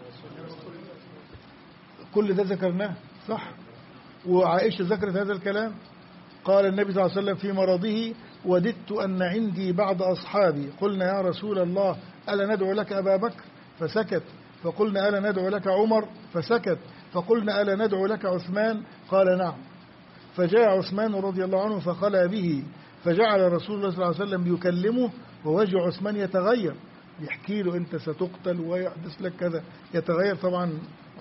كل ده ذكرناه صح؟ وعائشة ذكرت هذا الكلام. قال النبي صلى الله عليه وسلم في مرضه وددت أن عندي بعض أصحابي قلنا يا رسول الله ألا ندعو لك أبا بكر؟ فسكت. فقلنا ألا ندعو لك عمر؟ فسكت. فقلنا ألا ندعو لك عثمان؟ قال نعم. فجاء عثمان رضي الله عنه فخلى به، فجعل رسول الله صلى الله عليه وسلم يكلمه ووجه عثمان يتغير، يحكي له أنت ستقتل ويحدث لك كذا، يتغير طبعا.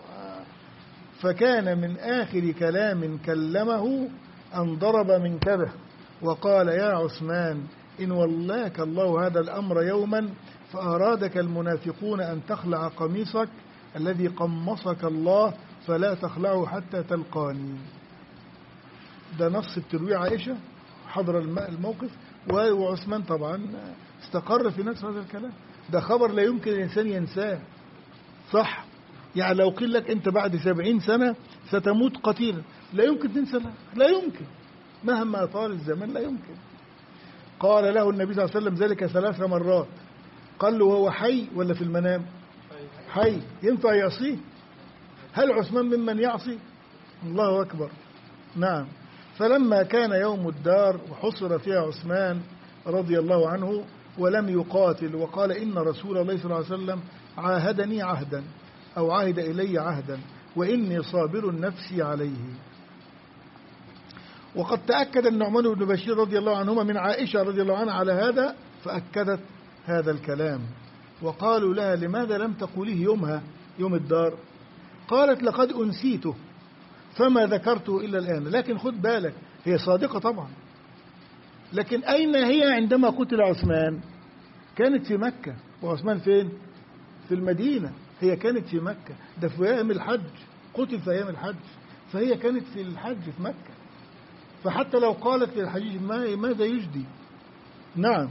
فكان من آخر كلام كلمه أن ضرب منكبه وقال يا عثمان إن ولاك الله هذا الأمر يوما فأرادك المنافقون أن تخلع قميصك الذي قمصك الله فلا تخلعه حتى تلقاني. ده نص بتروي عائشة حضر الموقف، وعثمان طبعا استقر في نفس هذا الكلام. ده خبر لا يمكن الإنسان ينساه، صح؟ يعني لو قيل لك أنت بعد 70 سنة ستموت قتيلا لا يمكن تنسى، لا يمكن مهما طال الزمن لا يمكن. قال له النبي صلى الله عليه وسلم ذلك 3 مرات. قال له هو حي ولا في المنام؟ حي، ينفع يعصيه؟ هل عثمان ممن يعصي؟ الله أكبر. نعم. فلما كان يوم الدار وحصر فيها عثمان رضي الله عنه ولم يقاتل وقال إن رسول الله صلى الله عليه وسلم عاهدني عهدا أو عهد إلي عهدا وإني صابر نفسي عليه. وقد تأكد النعمان بن بشير رضي الله عنهما من عائشة رضي الله عنها على هذا فأكدت هذا الكلام، وقالوا لها لماذا لم تقوليه يومها يوم الدار؟ قالت لقد أنسيته فما ذكرته إلا الآن. لكن خد بالك هي صادقة طبعا، لكن أين هي عندما قتل عثمان؟ كانت في مكة، وعثمان فين؟ في المدينة. هي كانت في مكة، ده في أيام الحج، قتل في أيام الحج، فهي كانت في الحج في مكة. فحتى لو قالت للحجيج ماذا يجدي؟ نعم.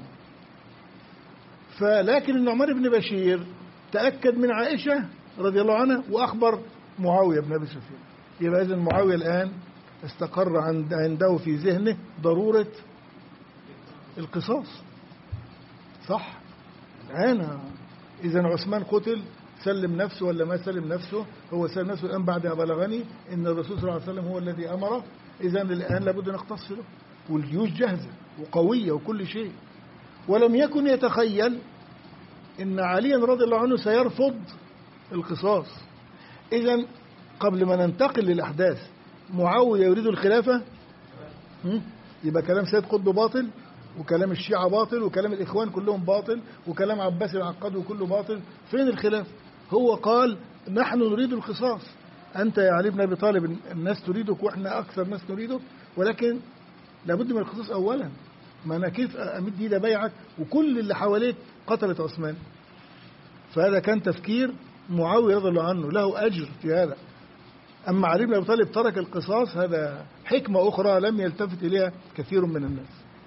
فلكن النعمان بن بشير تأكد من عائشة رضي الله عنها وأخبر معاوية بن أبي سفيان. يبقى إذن معاوية الآن استقر عنده في ذهنه ضرورة القصاص، صح؟ الآن إذن عثمان قتل، سلم نفسه ولا ما سلم نفسه؟ هو سلم نفسه الآن بعد أن بلغني إن الرسول صلى الله عليه وسلم هو الذي أمره. إذن الآن لابد أن نقتص له، والجيوش جاهزة وقوية وكل شيء. ولم يكن يتخيل إن عليا رضي الله عنه سيرفض القصاص. إذن قبل ما ننتقل للأحداث، معاوية يريد الخلافة، يبقى كلام سيد قطب باطل، وكلام الشيعة باطل، وكلام الإخوان كلهم باطل، وكلام عباس العقاد وكله باطل. فين الخلاف؟ هو قال نحن نريد القصاص، أنت يا علي بن أبي طالب الناس تريدك وإحنا أكثر ناس نريدك، ولكن لابد من القصاص أولا. ما أنا كيف أمد إيدي بيعك وكل اللي حواليك قتلت عثمان؟ فهذا كان تفكير معاوية رضي الله عنه، له أجر في هذا. أما علي بن أبي طالب ترك القصاص، هذا حكمة أخرى لم يلتفت إليها كثير من الناس.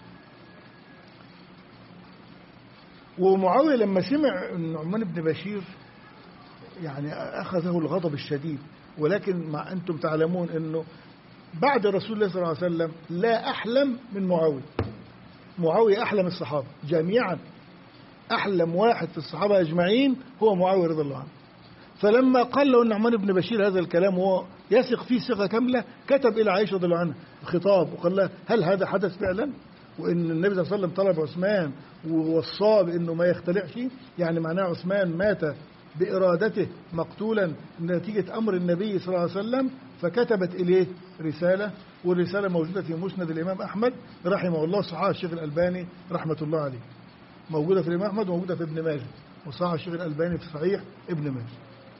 ومعاوية لما سمع النعمان بن بشير يعني أخذه الغضب الشديد، ولكن مع أنتم تعلمون أنه بعد رسول الله صلى الله عليه وسلم لا أحلم من معاوية. معاوية أحلم الصحابة جميعا، أحلم واحد في الصحابة أجمعين هو معاوية رضي الله عنه. فلما قال له النعمان بن بشير هذا الكلام وهو يثق فيه ثقة كاملة، كتب إلى عائشة رضي الله عنها خطاب وقال لها هل هذا حدث فعلا؟ وإن النبي صلى الله عليه وسلم طلب عثمان ووصاه بأنه ما يختلعش، يعني معناه عثمان مات بإرادته مقتولا نتيجة أمر النبي صلى الله عليه وسلم. فكتبت إليه رسالة، والرسالة موجودة في مسند الإمام أحمد رحمه الله، صححها الشيخ الألباني رحمة الله عليه، موجودة في الإمام أحمد وموجودة في ابن ماجه، وصححها الشيخ الألباني في صحيح ابن ماجه.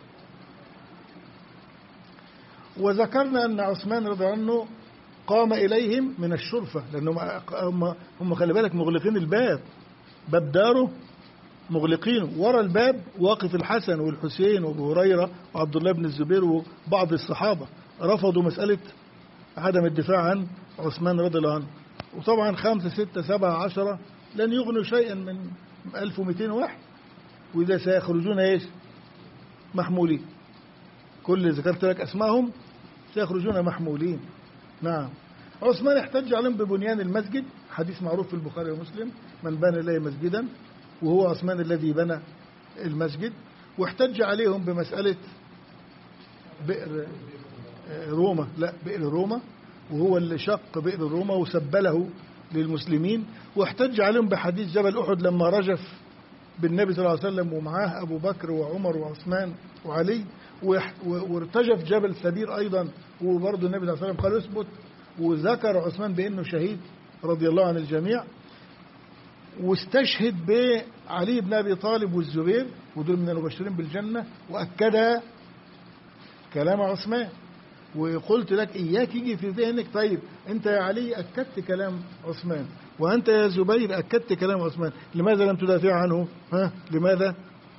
وذكرنا أن عثمان رضي الله عنه قام إليهم من الشرفة، لأنهم هم خلي بالك مغلقين الباب، باب داره مغلقينه، ورا الباب واقف الحسن والحسين وابو هريرة وعبد الله بن الزبير وبعض الصحابة، رفضوا مسألة عدم الدفاع عن عثمان رضي الله عنه. وطبعا 5 6 7 10 لن يغنوا شيئا من 1200 واحد، وإذا سيخرجون ايش؟ محمولين. كل ذكرت لك أسمائهم سيخرجون محمولين. نعم. عثمان احتج عليهم ببنيان المسجد، حديث معروف في البخاري ومسلم، من بنى لله مسجدا، وهو عثمان الذي بنى المسجد. واحتج عليهم بمسألة بئر روما، لا بئر روما، وهو اللي شق بئر روما وسبله للمسلمين. واحتج عليهم بحديث جبل أحد لما رجف بالنبي صلى الله عليه وسلم ومعاه أبو بكر وعمر وعثمان وعلي، وارتجف جبل ثبير أيضا، وبرضه النبي صلى الله عليه وسلم قال اثبت، وذكر عثمان بأنه شهيد رضي الله عن الجميع. واستشهد بعلي بن أبي طالب والزبير، ودول من المبشرين بالجنة، وأكد كلام عثمان. وقلت لك إياك يجي في ذهنك طيب أنت يا علي أكدت كلام عثمان، وأنت يا زبير أكدت كلام عثمان، لماذا لم تدافع عنه؟ لماذا؟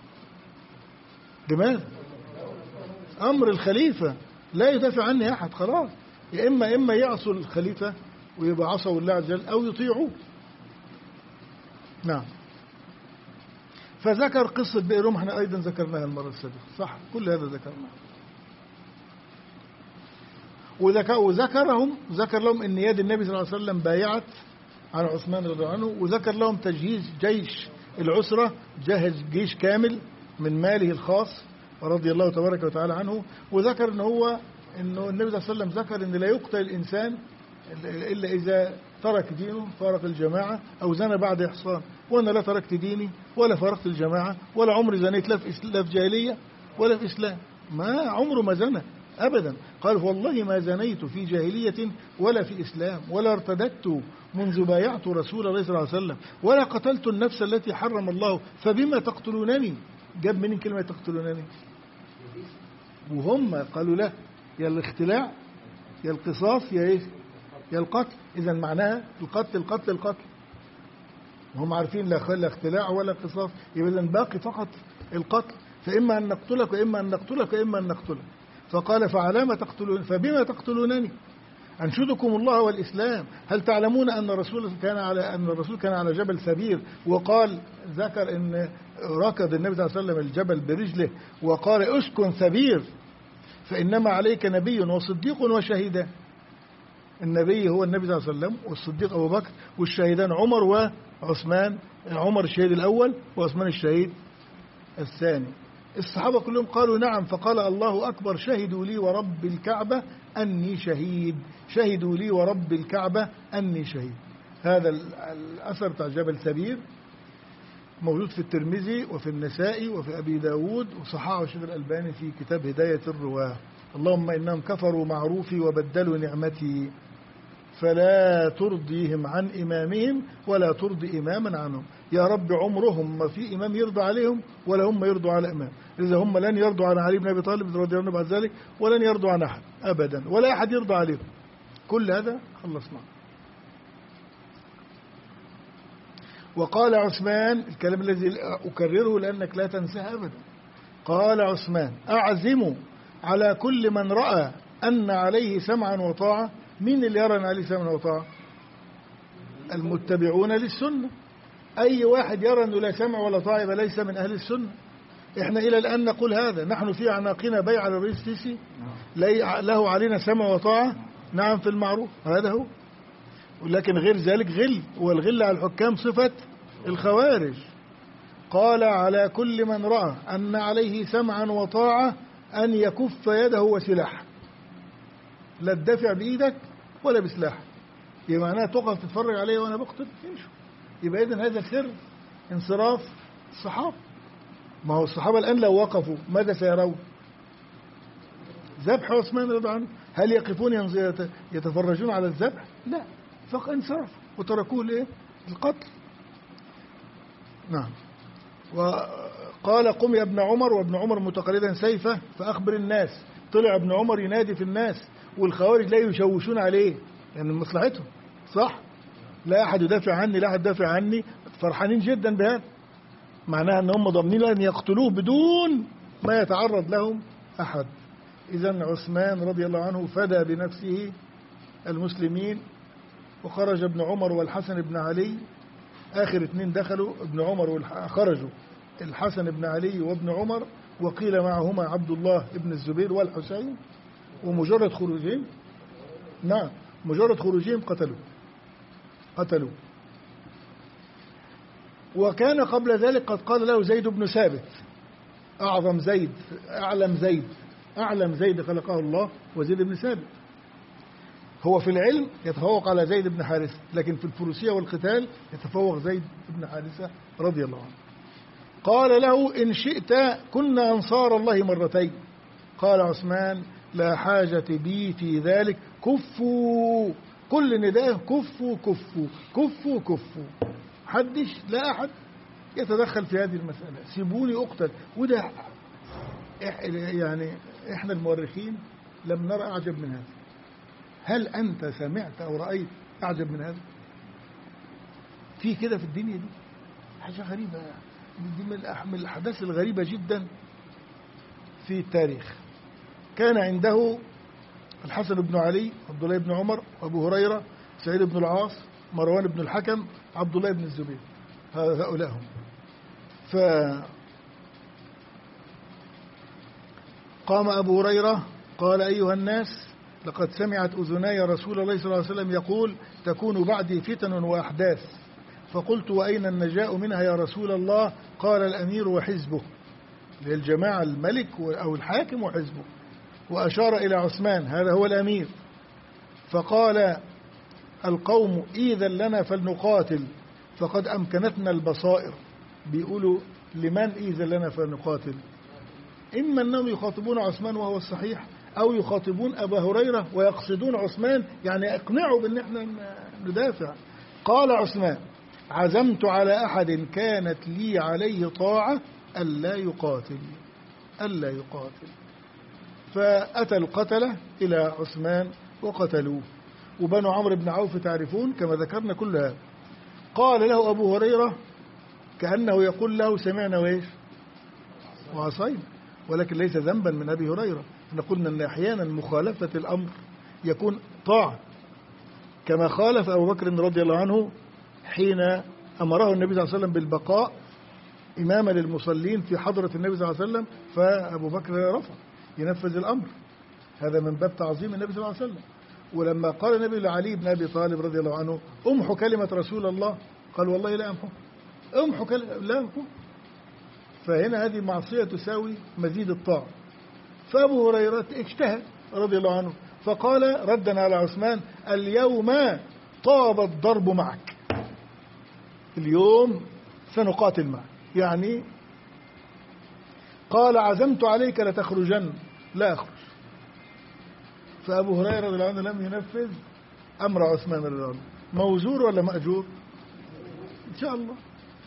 أمر الخليفة لا يدافع عنه أحد، خلاص. يا إما يعصوا الخليفة ويبقى عصوا الله عز وجل، أو يطيعوه. نعم. فذكر قصة بئر روما، احنا أيضا ذكرناها المرة السابقة، صح، كل هذا ذكرناه. ذكر لهم أن يد النبي صلى الله عليه وسلم بايعت عن عثمان رضي الله عنه، وذكر لهم تجهيز جيش العسرة، جهز جيش كامل من ماله الخاص رضي الله تبارك وتعالى عنه. وذكر أنه النبي صلى الله عليه وسلم ذكر أن لا يقتل الإنسان إلا إذا ترك دينه، فارق الجماعة، أو زنى بعد إحصان. وأنا لا تركت ديني ولا فارقت الجماعة، ولا عمري زنيت لا في جاهلية ولا في إسلام، ما عمره ما زنى، أبدا. قال والله ما زنيت في جاهلية ولا في إسلام ولا ارتدت منذ بايعت رسول الله صلى الله عليه وسلم ولا قتلت النفس التي حرم الله فبما تقتلونني. جاب منين كلمة تقتلونني؟ وهم قالوا لا، يا الاختلاع يا القصاص يا إيه؟ يا القتل. إذا معناها القتل القتل القتل. هم عارفين لا اختلاع ولا قصاص، يبقى إذن باقي فقط القتل. فإما أن نقتلك وإما أن نقتلك وإما أن نقتلك. فقال فعلام تقتلون فبما تقتلونني أنشدكم الله والإسلام. هل تعلمون أن الرسول كان على جبل سبير وقال ذكر أن ركض النبي صلى الله عليه وسلم الجبل برجله وقال اسكن سبير فإنما عليك نبي وصديق وشهيدان. النبي هو النبي صلى الله عليه وسلم والصديق أبو بكر والشهيدان عمر وعثمان. عمر الشهيد الأول وعثمان الشهيد الثاني. الصحابة كلهم قالوا نعم. فقال الله أكبر شهدوا لي ورب الكعبة أني شهيد. شهدوا لي ورب الكعبة أني شهيد. هذا الأثر بتاع جبل سبير موجود في الترمذي وفي النسائي وفي أبي داود وصححه الشيخ الألباني في كتاب هداية الرواه. اللهم إنهم كفروا معروفي وبدلوا نعمتي فلا ترضيهم عن إمامهم ولا ترضي إماما عنهم. يا رب عمرهم ما في إمام يرضى عليهم ولا هم يرضوا على إمام. إذا هم لن يرضوا عن علي بن أبي طالب رضي الله عنه بعد ذلك ولن يرضوا عن أحد أبدا ولا أحد يرضى عليهم. كل هذا خلصنا. وقال عثمان الكلام الذي أكرره لأنك لا تنساه أبدا. قال عثمان أعزم على كل من رأى أن عليه سمعا وطاعة. مين اللي يرى أن عليه سمعا وطاعة؟ المتبعون للسنة. أي واحد يرى أنه لا سمع ولا طاعة يبقى ليس من أهل السنة. إحنا إلى الآن نقول هذا. نحن في أعناقنا بيع للرئيس السيسي له علينا سمع وطاعة نعم في المعروف هذا هو. ولكن غير ذلك غل، والغل على الحكام صفة الخوارج. قال على كل من رأى أن عليه سمعا وطاعة أن يكف يده وسلاحه. لا تدافع بإيدك ولا بسلاح. يبقى معناها تقف تتفرج عليه وأنا بقتل يمشوا. يبقى إذن هذا سر انصراف الصحابة. ما هو الصحابة الآن لو وقفوا ماذا سيرون؟ ذبح عثمان رضي الله عنه. هل يقفون يتفرجون على الذبح؟ لا، فقط انصرف وتركوه لإيه؟ القتل. نعم. وقال قم يا ابن عمر وابن عمر متقلدا سيفه فأخبر الناس. طلع ابن عمر ينادي في الناس والخوارج لا يشوشون عليه يعني من مصلحتهم صح. لا أحد يدافع عني لا أحد يدافع عني. فرحانين جدا بهذا. معناها أن هم ضامنين أن يقتلوه بدون ما يتعرض لهم أحد. إذن عثمان رضي الله عنه فدى بنفسه المسلمين. وخرج ابن عمر والحسن بن علي آخر اثنين دخلوا ابن عمر خرجوا الحسن بن علي وابن عمر وقيل معهما عبد الله بن الزبير والحسين. ومجرد خروجهم نعم مجرد خروجهم قتلوا. وكان قبل ذلك قد قال له زيد بن ثابت أعظم زيد أعلم زيد خلقه الله وزيد بن ثابت. هو في العلم يتفوق على زيد بن حارثة لكن في الفروسية والقتال يتفوق زيد بن حارثة رضي الله عنه. قال له إن شئت كنا أنصار الله مرتين. قال عثمان لا حاجة بي في ذلك. كفوا كل نداء كفوا كفوا كفوا كفوا. حدش لا أحد يتدخل في هذه المسألة. سيبوني أقتل. وده يعني إحنا المؤرخين لم نرى أعجب من هذا. هل أنت سمعت أو رأيت أعجب من هذا؟ في كده في الدنيا دي حاجة غريبة. دي من الأحداث الغريبة جدا في التاريخ. كان عنده الحسن بن علي عبد الله بن عمر أبو هريرة سعيد بن العاص مروان بن الحكم عبد الله بن الزبير. هؤلاء هم. فقام أبو هريرة قال أيها الناس لقد سمعت أذناي رسول الله صلى الله عليه وسلم يقول تكون بعدي فتن وأحداث. فقلت وأين النجاء منها يا رسول الله؟ قال الأمير وحزبه للجماعة الملك أو الحاكم وحزبه. وأشار إلى عثمان هذا هو الأمير. فقال القوم إذا لنا فلنقاتل فقد أمكنتنا البصائر. بيقولوا لمن إذا لنا فلنقاتل؟ إما أنهم يخاطبون عثمان وهو الصحيح أو يخاطبون أبا هريرة ويقصدون عثمان، يعني اقنعوا بأن احنا ندافع. قال عثمان: عزمت على أحد كانت لي عليه طاعة ألا يقاتل. فأتى القتلة إلى عثمان وقتلوه. وبنو عمرو بن عوف تعرفون كما ذكرنا كل هذا. قال له أبو هريرة كأنه يقول له: سمعنا وإيش وعصينا. ولكن ليس ذنبا من أبي هريرة. احنا قلنا أن أحيانا مخالفة الأمر يكون طاعة، كما خالف أبو بكر رضي الله عنه حين أمره النبي صلى الله عليه وسلم بالبقاء إماما للمصلين في حضرة النبي صلى الله عليه وسلم، فأبو بكر رفض ينفذ الأمر. هذا من باب تعظيم النبي صلى الله عليه وسلم. ولما قال النبي لعلي بن أبي طالب رضي الله عنه: امحو كلمة رسول الله، قال: والله لا امحو كلمة، لا امحو. فهنا هذه معصية تساوي مزيد الطاعة. فأبو هريرة اجتهد رضي الله عنه فقال ردا على عثمان: اليوم طاب الضرب معك، اليوم سنقاتل معك. يعني قال: عزمت عليك لتخرجن، لا أخرج. فأبو هريرة رضي الله عنه لم ينفذ أمر عثمان رضي الله عنه. موزور ولا مأجور؟ إن شاء الله.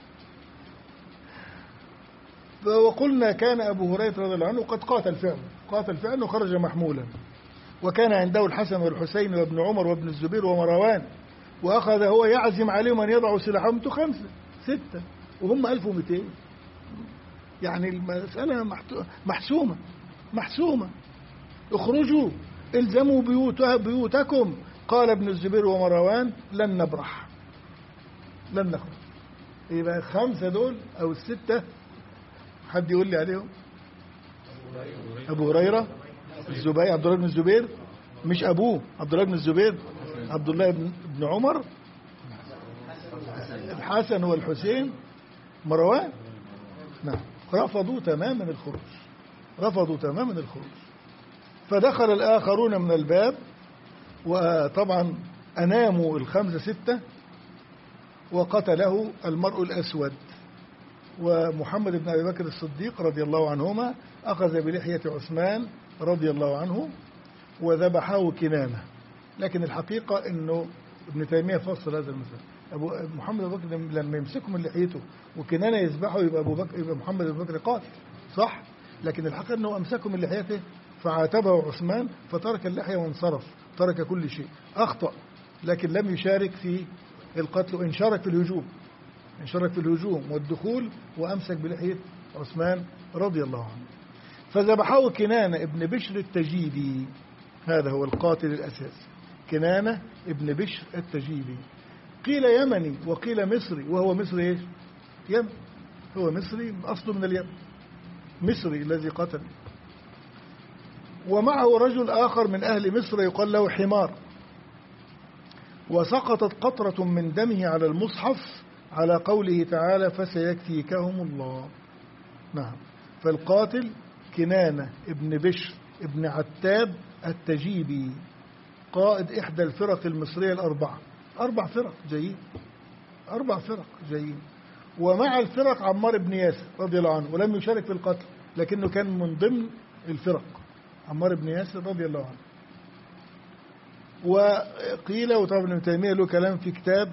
وقلنا كان أبو هريرة رضي الله عنه قد قاتل فعلا وخرج محمولا، وكان عنده الحسن والحسين وابن عمر وابن الزبير ومروان، وأخذ هو يعزم عليهم أن يضعوا سلاحهم 5 6 وهم 1200. يعني المسألة محسومة. اخرجوا الزموا بيوتكم. قال ابن الزبير ومروان: لن نبرح، لن نخرج. يبقى 5 دول أو 6 حد يقول لي عليهم؟ أبو هريرة، الزبير، عبد الله بن الزبير، مش أبوه عبد الله بن الزبير، عبد الله بن عمر، الحسن والحسين، مروان. نعم، رفضوا تماما الخروج. فدخل الآخرون من الباب، وطبعا أناموا 5 6، وقتله المرء الأسود. ومحمد بن أبي بكر الصديق رضي الله عنهما أخذ بلحية عثمان رضي الله عنه وذبحه كنانة. لكن الحقيقة أنه ابن تيمية فصل هذا المثال. محمد بن بكر لما يمسكه من لحيته وكنانة يذبحه يبقى محمد بن بكر قاتل، صح؟ لكن الحقيقة أنه أمسكه من لحيته فعاتبه عثمان فترك اللحية وانصرف، ترك كل شيء. أخطأ، لكن لم يشارك في القتل، وإن شارك في الهجوم والدخول، وأمسك بلحية عثمان رضي الله عنه. فذبحه كنانة ابن بشر التجيبي، هذا هو القاتل الأساسي، كنانة ابن بشر التجيبي. قيل يمني وقيل مصري، وهو مصري ايش؟ يمن، هو مصري أصله من اليمن، مصري الذي قتل. ومعه رجل آخر من أهل مصر يقال له حمار، وسقطت قطرة من دمه على المصحف على قوله تعالى: فسيكفيكهم الله. نعم. فالقاتل كنانة ابن بشر ابن عتاب التجيبي، قائد إحدى الفرق المصرية الأربعة. 4 فرق جايين. ومع الفرق عمار بن ياسر رضي الله عنه، ولم يشارك في القتل لكنه كان من ضمن الفرق، عمار بن ياسر رضي الله عنه. وقيل، وطبعا ابن تيمية له كلام في كتاب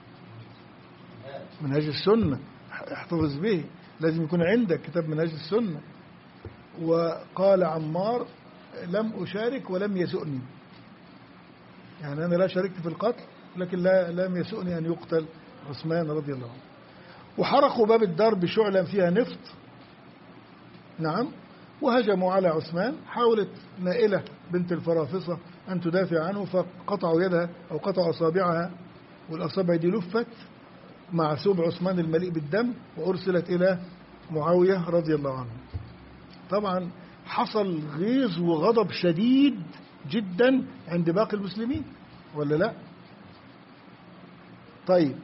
منهج السنة، احتفظ به، لازم يكون عندك كتاب منهج السنة. وقال عمار: لم أشارك ولم يسؤني، يعني أنا لا شاركت في القتل لكن لم يسؤني أن يقتل عثمان رضي الله عنه. وحرقوا باب الدار بشعلة فيها نفط، نعم، وهجموا على عثمان. حاولت نائلة بنت الفرافصة أن تدافع عنه، فقطعوا يدها أو قطعوا أصابعها، والأصابع دي لفت مع ثوب عثمان المليء بالدم، وأرسلت إلى معاوية رضي الله عنه. طبعا حصل غيظ وغضب شديد جدا عند باقي المسلمين، ولا لا؟ طيب،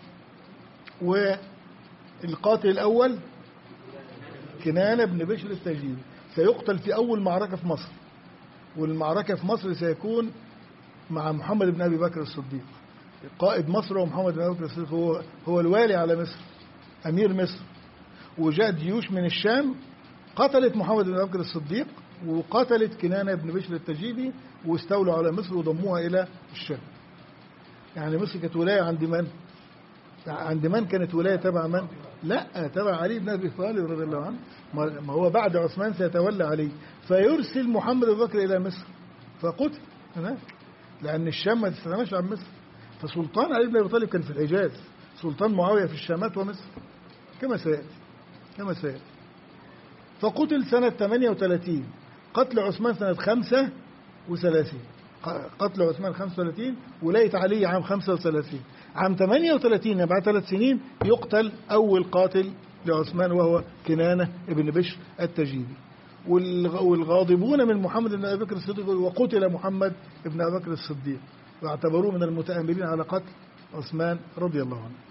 والقاتل الأول كنانة بن بشر التجيبي سيقتل في أول معركة في مصر، والمعركة في مصر سيكون مع محمد بن أبي بكر الصديق، قائد مصر. ومحمد بن أبي بكر الصديق هو الوالي على مصر، أمير مصر. وجاء جيوش من الشام قتلت محمد بن أبي بكر الصديق وقتلت كنانة بن بشر التجيبي واستولوا على مصر وضموها إلى الشام. يعني مصر كانت ولاية عند من؟ عند من كانت ولاية تبع من؟ لا، تبع علي بن أبي طالب رضي الله عنه. ما هو بعد عثمان سيتولى علي، فيرسل محمد بن بكر إلى مصر فقتل هناك، لأن الشام ما تستغناش عن مصر. فسلطان علي بن أبي طالب كان في الحجاز، سلطان معاوية في الشامات ومصر كما سيأتي. فقتل سنة 38. قتل عثمان سنة 35. قتل عثمان 35، ولاية علي عام 35. عام 38 بعد 3 سنين يقتل أول قاتل لعثمان وهو كنانة ابن بشر التجيبي. والغاضبون من محمد بن أبي بكر الصديق، وقتل محمد بن أبي بكر الصديق واعتبروه من المتآمرين على قتل عثمان رضي الله عنه.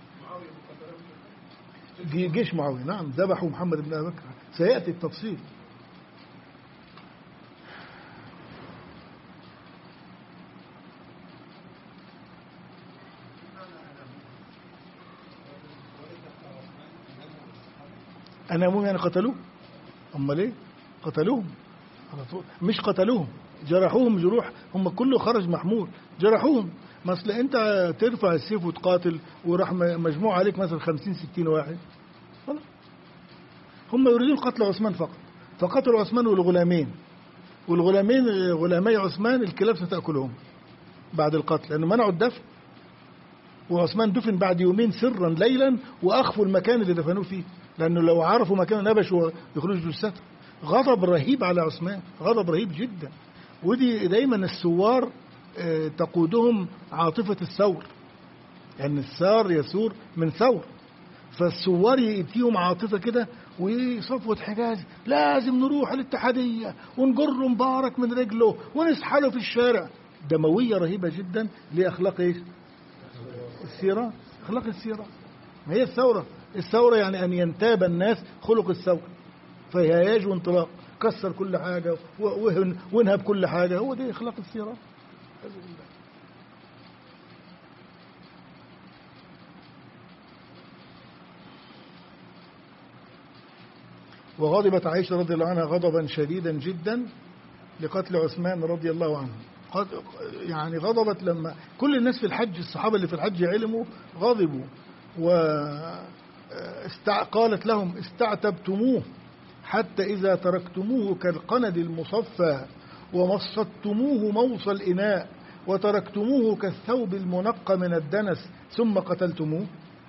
جيش معاوية نعم ذبحوا محمد بن أبي بكر، سيأتي التفصيل. أناموا يعني قتلوه؟ أما ليه؟ قتلوهم مش قتلوهم، جرحوهم جروح، هم كله خرج محمول، جرحوهم. مثل أنت ترفع السيف وتقاتل وراح مجموع عليك مثلا 50-60 واحد، هم يريدون قتل عثمان فقط، فقتلوا عثمان والغلامين غلامي عثمان الكلاب ستأكلهم بعد القتل، لأنه منعوا الدفن، وعثمان دفن بعد يومين سرا ليلا، وأخفوا المكان اللي دفنوه فيه، لأنه لو عرفوا مكان نبشوا يخرجوا جثته. غضب رهيب على عثمان، غضب رهيب جدا. ودي دايما الثوار تقودهم عاطفة الثور، يعني الثار يثور من ثور، فالثوار يأتيهم عاطفة كده، وصفوة حجاز لازم نروح الاتحادية ونجر مبارك من رجله ونسحله في الشارع. دموية رهيبة جدا لأخلاق ايش؟ السيرة، أخلاق السيرة. ما هي الثورة يعني أن ينتاب الناس خلق الثورة، فهياج وانطلاق، كسر كل حاجة وانهب كل حاجة، هو ده أخلاق السيرة. وغضبت عائشة رضي الله عنها غضبا شديدا جدا لقتل عثمان رضي الله عنه. يعني غضبت لما كل الناس في الحج، الصحابة اللي في الحج علموا غضبوا، وقالت لهم استعتبتموه حتى إذا تركتموه كالقند المصفى ومصدتموه موصى الإناء وتركتموه كالثوب المنقى من الدنس ثم قتلتموه.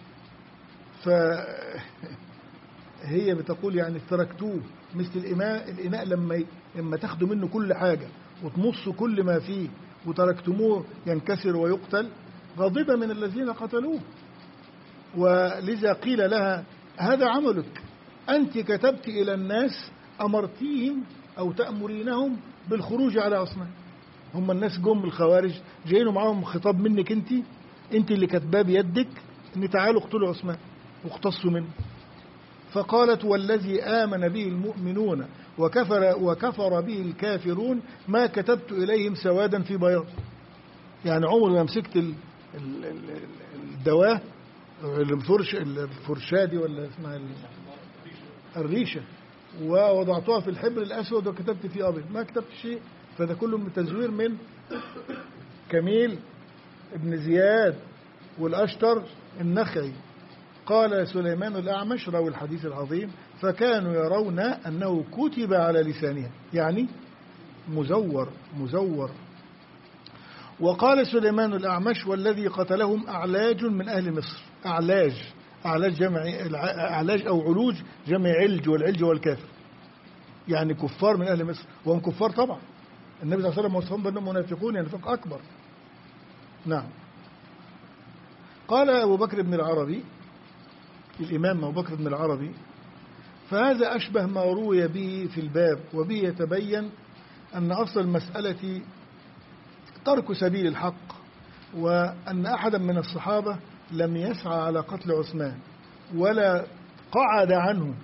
فهي بتقول يعني تركتوه مثل الإناء لما تاخدوا منه كل حاجة وتمصوا كل ما فيه، وتركتموه ينكسر ويقتل، غضب من الذين قتلوه. ولذا قيل لها هذا عملك، أنت كتبت إلى الناس أمرتيهم أو تأمرينهم بالخروج على عثمان. هم الناس جم الخوارج جايين معهم خطاب منك، أنت اللي كتباه بيدك أن تعالوا اقتلوا عثمان واقتصوا منه. فقالت والذي آمن به المؤمنون وكفر به الكافرون ما كتبت إليهم سوادا في بياض. يعني عمر ما مسكت الدواء الفرشادي ولا اسمها الريشة ووضعتها في الحبر الأسود وكتبت فيه أبيض، ما كتبت شيء. فده كله من تزوير من كميل ابن زياد والأشتر النخعي. قال سليمان الأعمش راوي الحديث العظيم فكانوا يرون أنه كتب على لسانها، يعني مزور. وقال سليمان الأعمش والذي قتلهم أعلاج من أهل مصر. أعلاج جمع أعلاج أو علوج جمع علج، والعلج والكافر، يعني كفار من أهل مصر، وهم كفار طبعا. النبي صلى الله عليه وسلم وصفهم بأنهم منافقون، يعني نفاق أكبر. نعم. قال أبو بكر بن العربي، الإمام أبو بكر بن العربي، فهذا أشبه ما روي به في الباب، وبه يتبين أن أصل المسألة ترك سبيل الحق، وأن أحدا من الصحابة لم يسعى على قتل عثمان ولا قعد عنه،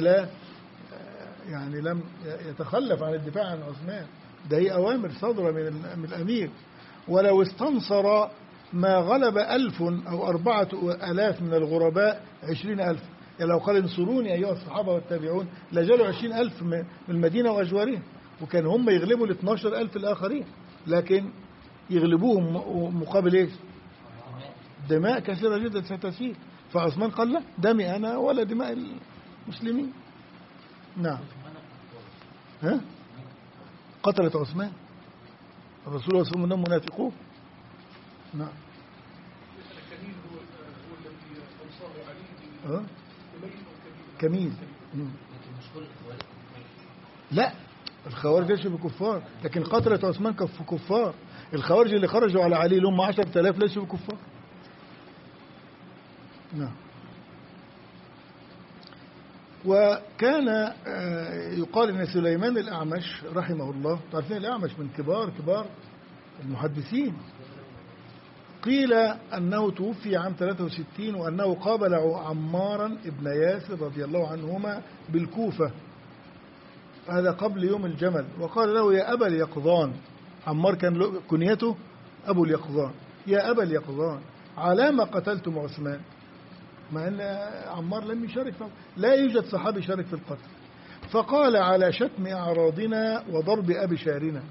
يعني لم يتخلف عن الدفاع عن عثمان، ده هي أوامر صادرة من الأمير. ولو استنصر ما غلب 1000 أو 4000 من الغرباء 20,000، يعني لو قال انصروني أيها الصحابة والتابعون لجلوا 20,000 من المدينة وأجوارها، وكان هم يغلبوا ال 12,000 الآخرين، لكن يغلبوهم مقابل إيش؟ دماء كثيرة جدا ستسيل. فعثمان قال لا، دمي أنا ولا دماء المسلمين. نعم. ها؟ قتلت عثمان الرسول وصلى الله عليه وسلم منافقون. نعم. كميل. لا، الخوارج ليسوا بكفار، لكن قتلت عثمان كفار. الخوارج اللي خرجوا على علي لهم 10,000 ليسوا بكفار. نعم. وكان يقال ان سليمان الأعمش رحمه الله، تعرفين الأعمش من كبار المحدثين، قيل أنه توفي عام 63 وأنه قابل عمارا ابن ياسر رضي الله عنهما بالكوفة، هذا قبل يوم الجمل، وقال له يا أبا اليقظان. عمار كان كنيته أبو اليقظان. يا أبا اليقظان على ما قتلتم عثمان؟ مع أن عمار لم يشارك، لا يوجد صحابي يشارك في القتل. فقال على شتم أعراضنا وضرب أبشارنا.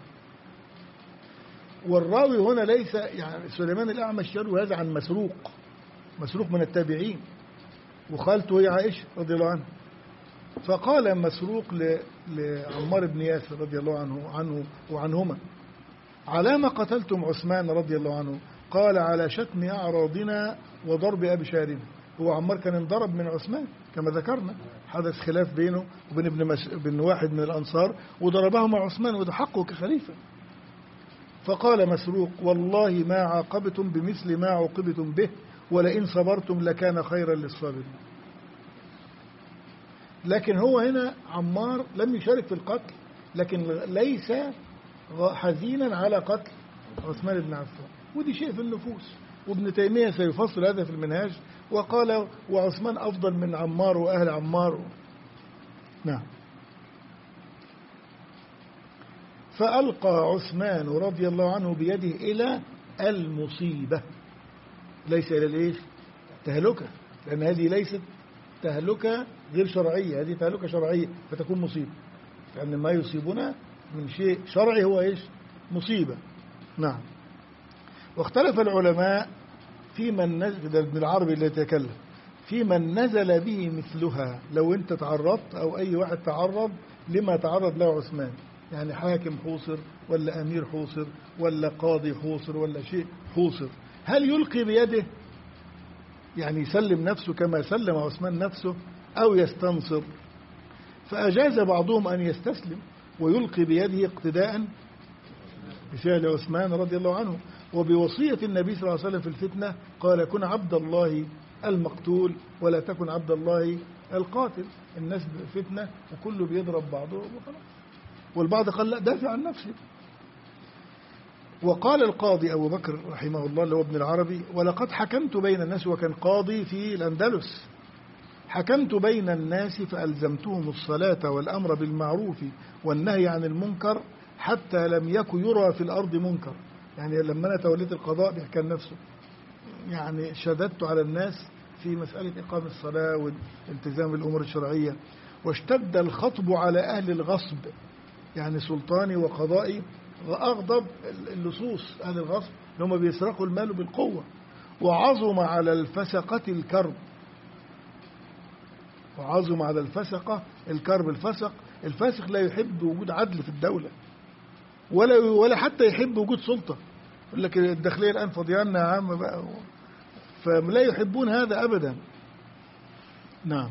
والراوي هنا ليس يعني سليمان الأعمش يروي هذا عن مسروق من التابعين، وخالته هي عائشة رضي الله عنها. فقال مسروق لعمار بن ياسر رضي الله عنه وعنهما على ما قتلتم عثمان رضي الله عنه؟ قال على شتم أعراضنا وضرب أبشارنا. هو عمار كان انضرب من عثمان كما ذكرنا، حدث خلاف بينه وبين ابن واحد من الأنصار وضربه مع عثمان، وده حقه كخليفة. فقال مسروق والله ما عاقبتم بمثل ما عوقبتم به، ولئن صبرتم لكان خيرا للصابرين. لكن هو هنا عمار لم يشارك في القتل، لكن ليس حزينا على قتل عثمان بن عفان، ودي شيء في النفوس. وابن تيمية سيفصل هذا في المنهاج وقال وعثمان أفضل من عمار وأهل عمار. نعم. فألقى عثمان رضي الله عنه بيده إلى المصيبة، ليس إلى الإيش؟ تهلكة، لأن هذه ليست تهلكة غير شرعية، هذه تهلكة شرعية فتكون مصيبة، لأن ما يصيبنا من شيء شرعي هو إيش؟ مصيبة. نعم. واختلف العلماء في من نزل، ابن العربي اللي يتكلم في من نزل به مثلها، لو أنت تعرضت أو أي واحد تعرض لما تعرض له عثمان، يعني حاكم حوصر ولا أمير حوصر ولا قاضي حوصر ولا شيء حوصر، هل يلقي بيده يعني يسلم نفسه كما سلم عثمان نفسه أو يستنصر؟ فأجاز بعضهم أن يستسلم ويلقي بيده اقتداء بفعل عثمان رضي الله عنه، وبوصية النبي صلى الله عليه وسلم في الفتنة قال كن عبد الله المقتول ولا تكن عبد الله القاتل. الناس فتنة وكله بيضرب بعضه وخلاص، والبعض قال لا دافع عن نفسه. وقال القاضي أبو بكر رحمه الله اللي هو ابن العربي ولقد حكمت بين الناس، وكان قاضي في الأندلس، حكمت بين الناس فألزمتهم الصلاة والأمر بالمعروف والنهي عن المنكر حتى لم يكن يرى في الأرض منكر. يعني لما أنا توليت القضاء بيحكي نفسه، يعني شددت على الناس في مسألة إقامة الصلاة والالتزام بالأمور الشرعية، واشتد الخطب على أهل الغصب، يعني سلطاني وقضائي أغضب اللصوص أهل الغصب لهم بيسرقوا المال بالقوة، وعظم على الفسقة الكرب، وعظم على الفسقة الكرب. الفاسق لا يحب وجود عدل في الدولة ولا حتى يحب وجود سلطة، يقول لك الداخلية الآن فضياننا يا عم بقى، فلا يحبون هذا أبدا. نعم.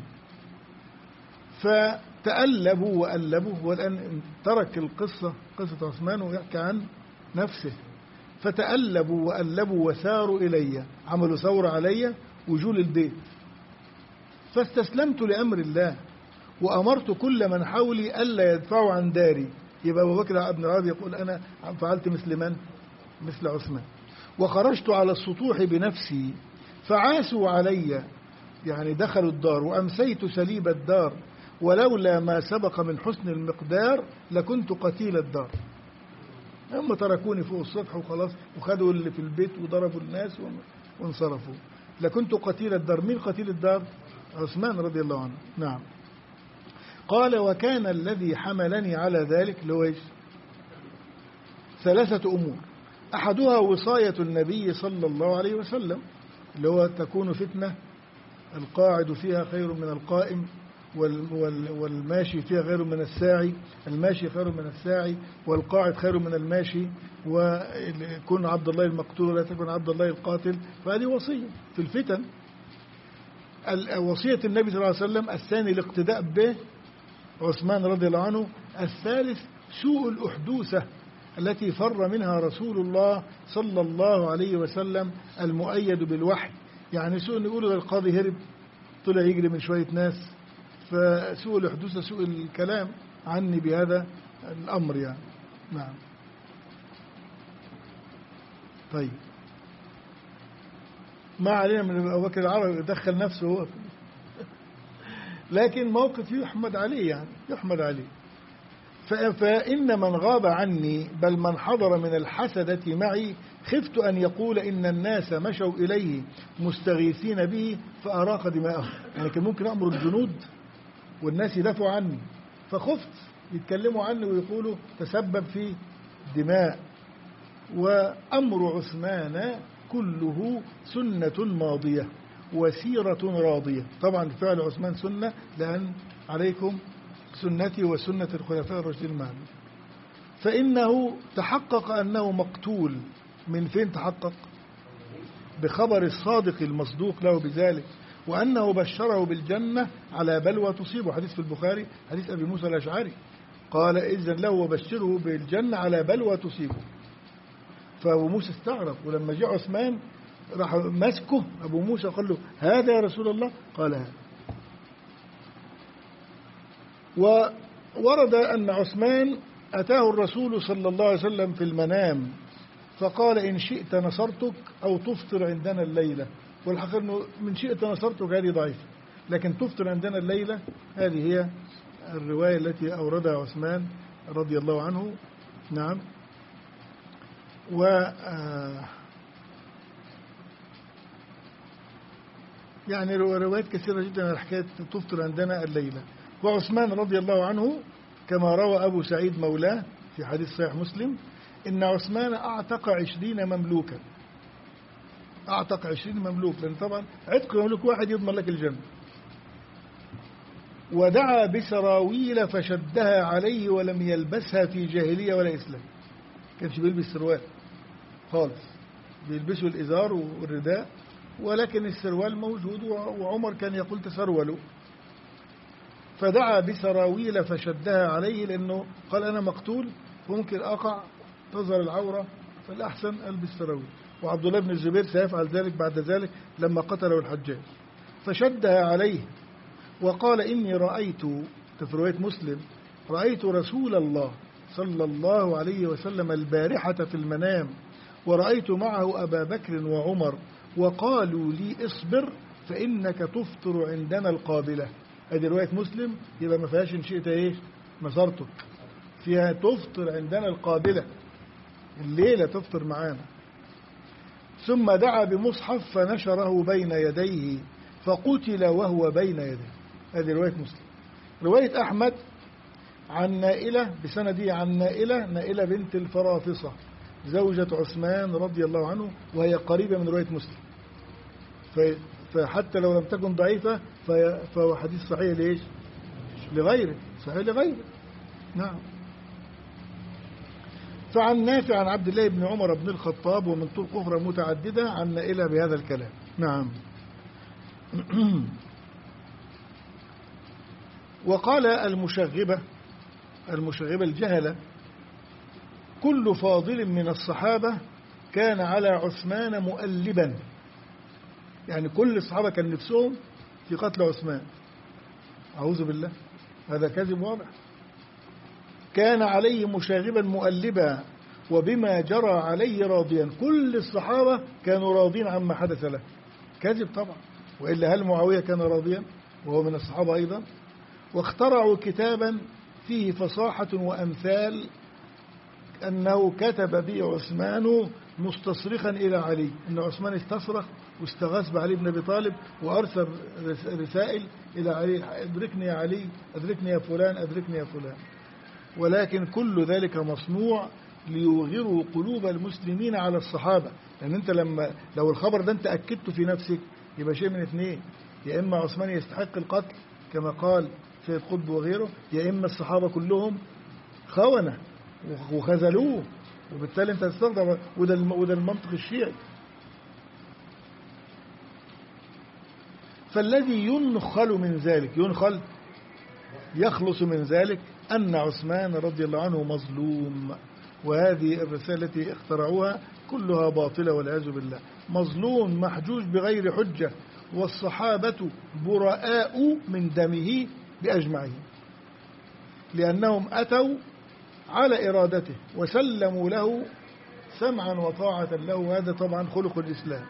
فتألبوا وألبوا، والآن ترك قصة عثمان ويحكي عن نفسه. فتألبوا وألبوا وساروا إلي، عملوا ثورة علي وجول البيت، فاستسلمت لأمر الله وأمرت كل من حولي ألا يدفعوا عن داري. يبقى أبو بكر ابن العربي يقول أنا فعلت مثل من؟ مثل عثمان. وخرجت على السطوح بنفسي فعاسوا علي، يعني دخلوا الدار، وأمسيت سليب الدار، ولولا ما سبق من حسن المقدار لكنت قتيل الدار. هم تركوني فوق السطح وخلاص، وخدوا اللي في البيت وضربوا الناس وانصرفوا، لكنت قتيل الدار. مين قتيل الدار؟ عثمان رضي الله عنه. نعم. قال وكان الذي حملني على ذلك لويش 3 أمور. أحدها وصاية النبي صلى الله عليه وسلم اللي هو تكون فتنة القاعد فيها خير من القائم والماشي فيها خير من الساعي، الماشي خير من الساعي والقاعد خير من الماشي، ويكون عبد الله المقتول ولا تكون عبد الله القاتل. فهذه وصية في الفتن. وصية النبي صلى الله عليه وسلم. الثاني الاقتداء به عثمان رضي الله عنه. الثالث سوء الأحدوثة التي فر منها رسول الله صلى الله عليه وسلم المؤيد بالوحي. يعني سوء نقوله القاضي هرب طلع يجري من شوية ناس، فسوء الأحدوثة سوء الكلام عني بهذا الأمر يعني. نعم. طيب ما علينا من أبو بكر العربي يدخل نفسه هو لكن موقف يحمد عليه يعني يحمد عليه. فإن من غاب عني بل من حضر من الحسدة معي خفت أن يقول إن الناس مشوا إليه مستغيثين به فأراق دماءهم. يعني كان ممكن أمر الجنود والناس يدافعوا عني، فخفت يتكلموا عني ويقولوا تسبب في دماء. وأمر عثمان كله سنة ماضية وسيرة راضية. طبعا فعل عثمان سنة، لأن عليكم سنتي وسنة الخلفاء الراشدين المهديين. فإنه تحقق أنه مقتول. من فين تحقق؟ بخبر الصادق المصدوق له بذلك، وأنه بشره بالجنة على بلوى تصيبه. حديث في البخاري حديث أبي موسى الأشعري قال إذن له وبشره بالجنة على بلوى تصيبه. فأبو موسى استغرب، ولما جاء عثمان راح مسكه أبو موسى قال له هذا يا رسول الله؟ قال هذا. وورد أن عثمان أتاه الرسول صلى الله عليه وسلم في المنام فقال إن شئت نصرتك أو تفطر عندنا الليلة. والحقيقة أنه من شئت نصرتك هذه ضعيفة، لكن تفطر عندنا الليلة هذه هي الرواية التي أوردها عثمان رضي الله عنه. نعم. يعني روايات كثيرة جدا عن حكاية تفطر عندنا الليلة. وعثمان رضي الله عنه كما روى أبو سعيد مولاه في حديث صحيح مسلم إن عثمان أعتق 20 مملوكا. أعتق 20 مملوك، لأن طبعا عتق مملوك واحد يضمن لك الجنة. ودعا بسراويل فشدها عليه ولم يلبسها في جاهلية ولا إسلام. كانش بيلبس سروال خالص، بيلبسوا الإزار والرداء، ولكن السروال موجود، وعمر كان يقول تسرولوا. فدعا بسراويل فشدها عليه، لأنه قال أنا مقتول وممكن أقع تظهر العورة، فالأحسن ألبس سراويل. وعبد الله بن الزبير سيفعل ذلك بعد ذلك لما قتله الحجاج. فشدها عليه وقال إني رأيت، في رواية مسلم، رأيت رسول الله صلى الله عليه وسلم البارحة في المنام، ورأيت معه أبا بكر وعمر، وقالوا لي اصبر فإنك تفطر عندنا القابلة. هذه رواية مسلم، يبقى ما فيهاش إن شئت إيه نصرتك، فيها تفطر عندنا القابلة، الليلة تفطر معانا. ثم دعا بمصحف فنشره بين يديه فقتل وهو بين يديه. هذه رواية مسلم. رواية أحمد عن نائلة بسنده عن نائلة بنت الفرافصة زوجة عثمان رضي الله عنه، وهي قريبة من رواية مسلم، فحتى لو لم تكن ضعيفة فهو حديث صحيح ليش؟ لغيره، صحيح لغيره. نعم. فعن نافع عن عبد الله بن عمر بن الخطاب ومن طرق أخرى متعددة عن نائلة بهذا الكلام. نعم. وقال المشغبة الجهلة كل فاضل من الصحابة كان على عثمان مؤلبا. يعني كل الصحابة كان نفسهم في قتل عثمان، أعوذ بالله، هذا كذب واضح. كان عليه مشاغبا مؤلبا وبما جرى عليه راضيا. كل الصحابة كانوا راضين عما حدث له. كذب طبعا، وإلا هل معاوية كان راضيا وهو من الصحابة أيضا؟ واخترعوا كتابا فيه فصاحة وأمثال أنه كتب به عثمان مستصرخا إلى علي، أن عثمان استصرخ واستغاث بعلي بن أبي طالب وأرسل رسائل إلى علي: أدركني يا علي، أدركني يا فلان، أدركني يا فلان. ولكن كل ذلك مصنوع ليوغروا قلوب المسلمين على الصحابة. لأن أنت لو الخبر ده أنت أكدته في نفسك يبقى شيء من اثنين: يا إما عثمان يستحق القتل كما قال سيد قطب وغيره، يا إما الصحابة كلهم خونة وخذلوه، وبالتالي أنت تستخدم. وده المنطق الشيعي. فالذي يخلص من ذلك أن عثمان رضي الله عنه مظلوم. وهذه الرسالة التي اخترعوها كلها باطلة والعياذ بالله. مظلوم محجوج بغير حجة، والصحابة براء من دمه بأجمعه، لأنهم أتوا على إرادته وسلموا له سمعا وطاعة له. هذا طبعا خلق الإسلام.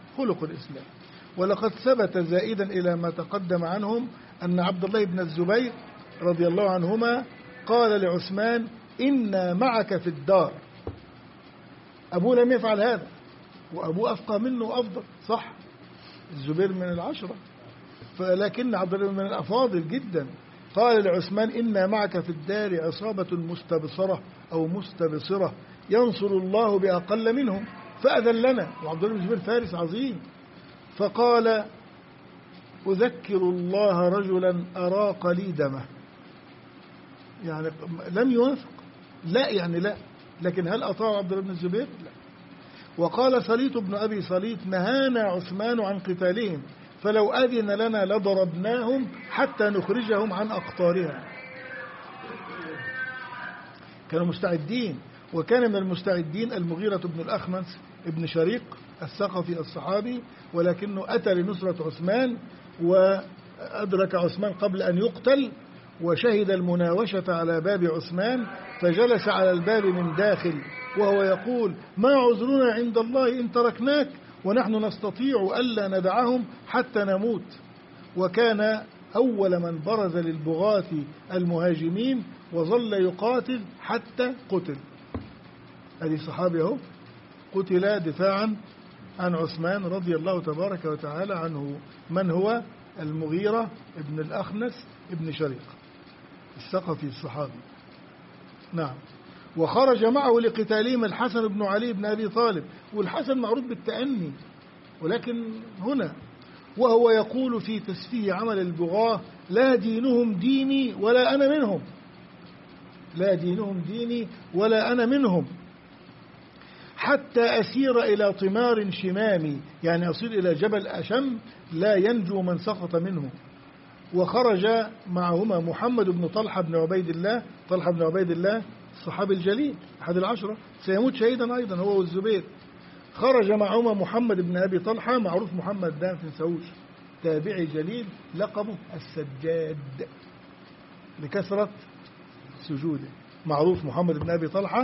ولقد ثبت زائدا إلى ما تقدم عنهم أن عبد الله بن الزبير رضي الله عنهما قال لعثمان: إنا معك في الدار. أبوه لم يفعل هذا، وأبوه أفقه منه وأفضل، صح؟ الزبير من العشرة، فلكن عبد الله من الأفاضل جدا. قال لعثمان: إنا معك في الدار عصابة مستبصرة أو مستبصرة ينصر الله بأقل منهم فأذن لنا. وعبد الله بن الزبير فارس عظيم. فقال: أذكر الله رجلا أراق لي دمه. يعني لم يوافق، لا، لكن هل أطاع عبد الله بن الزبير؟ لا. وقال صليت بن أبي صليت: نهانا عثمان عن قتالهم، فلو أذن لنا لضربناهم حتى نخرجهم عن أقطارها. كانوا مستعدين. وكان من المستعدين المغيرة بن الأخنس ابن شريق الثقفي الصحابي، ولكنه أتى لنصرة عثمان وأدرك عثمان قبل أن يقتل، وشهد المناوشة على باب عثمان، فجلس على الباب من داخل وهو يقول: ما عذرنا عند الله إن تركناك، ونحن نستطيع ألا ندعهم حتى نموت. وكان أول من برز للبغاة المهاجمين وظل يقاتل حتى قتل. هذه صحابي اهو قتل دفاعا عن عثمان رضي الله تبارك وتعالى عنه. من هو؟ المغيرة ابن الأخنس ابن شريق الثقفي الصحابي. نعم. وخرج معه لقتالهم الحسن بن علي بن أبي طالب، والحسن معروف بالتأني، ولكن هنا وهو يقول في تسفيه عمل البغاة: لا دينهم ديني ولا أنا منهم، لا دينهم ديني ولا أنا منهم، حتى أسير إلى طمار شمامي، يعني أصير إلى جبل أشم لا ينجو من سقط منه. وخرج معهما محمد بن طلحة بن عبيد الله، طلحة بن عبيد الله الصحابي الجليل أحد العشرة، سيموت شهيدا أيضا هو والزبير. خرج معهما محمد بن أبي طلحة، معروف محمد ده في سوش، تابعي جليل، لقبه السجاد لكثرة سجوده، معروف محمد بن أبي طلحة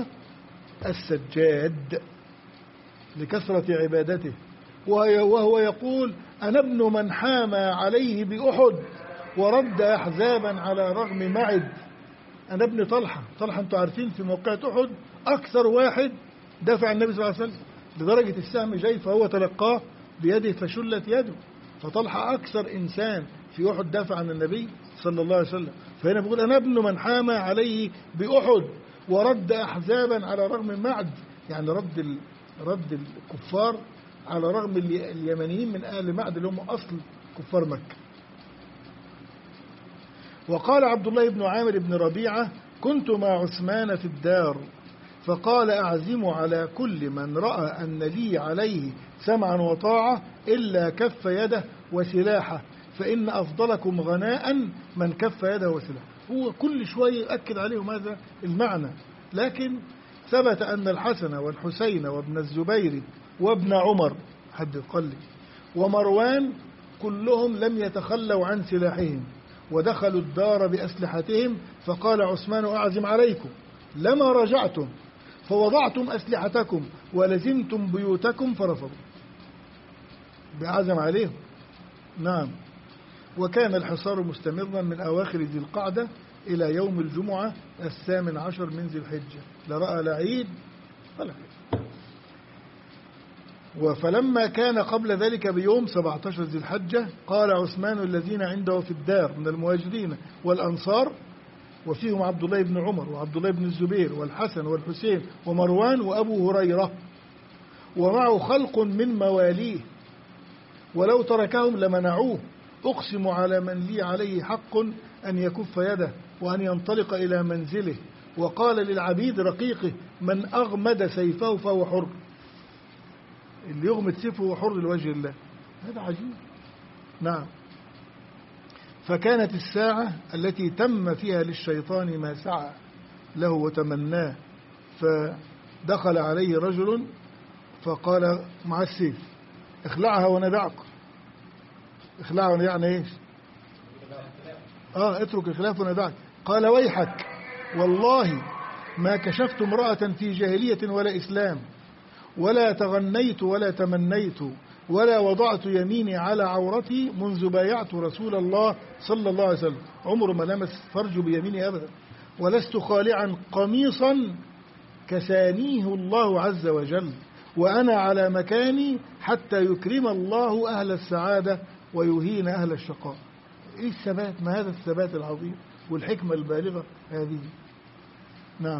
السجاد لكثرة عبادته. وهو يقول: أنا ابن من حامى عليه بأحد ورد أحزابا على رغم معد. أنا ابن طلحة. أنتوا عارفين في موقعة أحد أكثر واحد دافع النبي صلى الله عليه وسلم، لدرجة السهم جاي فهو تلقاه بيده فشلت يده. فطلحة أكثر إنسان في أحد دافع عن النبي صلى الله عليه وسلم. فهنا بيقول: أنا ابن من حامى عليه بأحد ورد أحزابا على رغم معد، يعني رد الكفار على رغم اليمنيين من أهل معد اللي هم أصل كفار مكة. وقال عبد الله بن عامر بن ربيعة: كنت مع عثمان في الدار، فقال: أعزم على كل من رأى أن لي عليه سمعا وطاعة إلا كف يده وسلاحه، فإن أفضلكم غناء من كف يده وسلاحه. هو كل شوية يؤكد عليهم هذا المعنى. لكن ثبت أن الحسن والحسين وابن الزبير وابن عمر حد قل ومروان كلهم لم يتخلوا عن سلاحهم ودخلوا الدار بأسلحتهم، فقال عثمان: أعزم عليكم لما رجعتم فوضعتم أسلحتكم ولزمتم بيوتكم، فرفضوا، بعزم عليهم. نعم. وكان الحصار مستمرا من أواخر ذي القعدة إلى يوم الجمعة 18 من ذي الحجة، لا رأى لا عيد ولا عيد. فلما كان قبل ذلك بيوم 17 ذي الحجة قال عثمان الذين عنده في الدار من المهاجرين والأنصار وفيهم عبد الله بن عمر وعبد الله بن الزبير والحسن والحسين ومروان وأبو هريرة ومعه خلق من مواليه ولو تركهم لمنعوه أقسم على من لي عليه حق أن يكف يده وأن ينطلق إلى منزله وقال للعبيد رقيقه من أغمد سيفه فهو حر. اللي يغمد سيفه هو حر لوجه الله. هذا عجيب. نعم. فكانت الساعة التي تم فيها للشيطان ما سعى له وتمناه فدخل عليه رجل فقال مع السيف اخلعها وندعك. اخلعها يعني ايش؟ اترك الخلاف وندعك. قال ويحك والله ما كشفت امرأة في جاهلية ولا إسلام ولا تغنيت ولا تمنيت ولا وضعت يميني على عورتي منذ بايعت رسول الله صلى الله عليه وسلم. عمر ما لمس فرج بيميني أبدا. ولست خالعا قميصا كسانيه الله عز وجل وأنا على مكاني حتى يكرم الله أهل السعادة ويهين أهل الشقاء. إيه الثبات؟ ما هذا الثبات العظيم والحكمة البالغة هذه. نعم.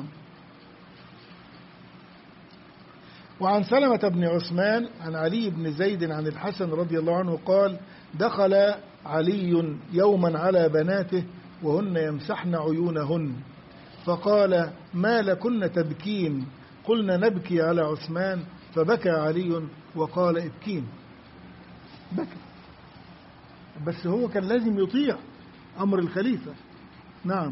وعن سلمة بن عثمان عن علي بن زيد عن الحسن رضي الله عنه قال دخل علي يوما على بناته وهن يمسحن عيونهن فقال ما لكن تبكين قلنا نبكي على عثمان فبكى علي وقال ابكين. بكى بس هو كان لازم يطيع أمر الخليفة. نعم.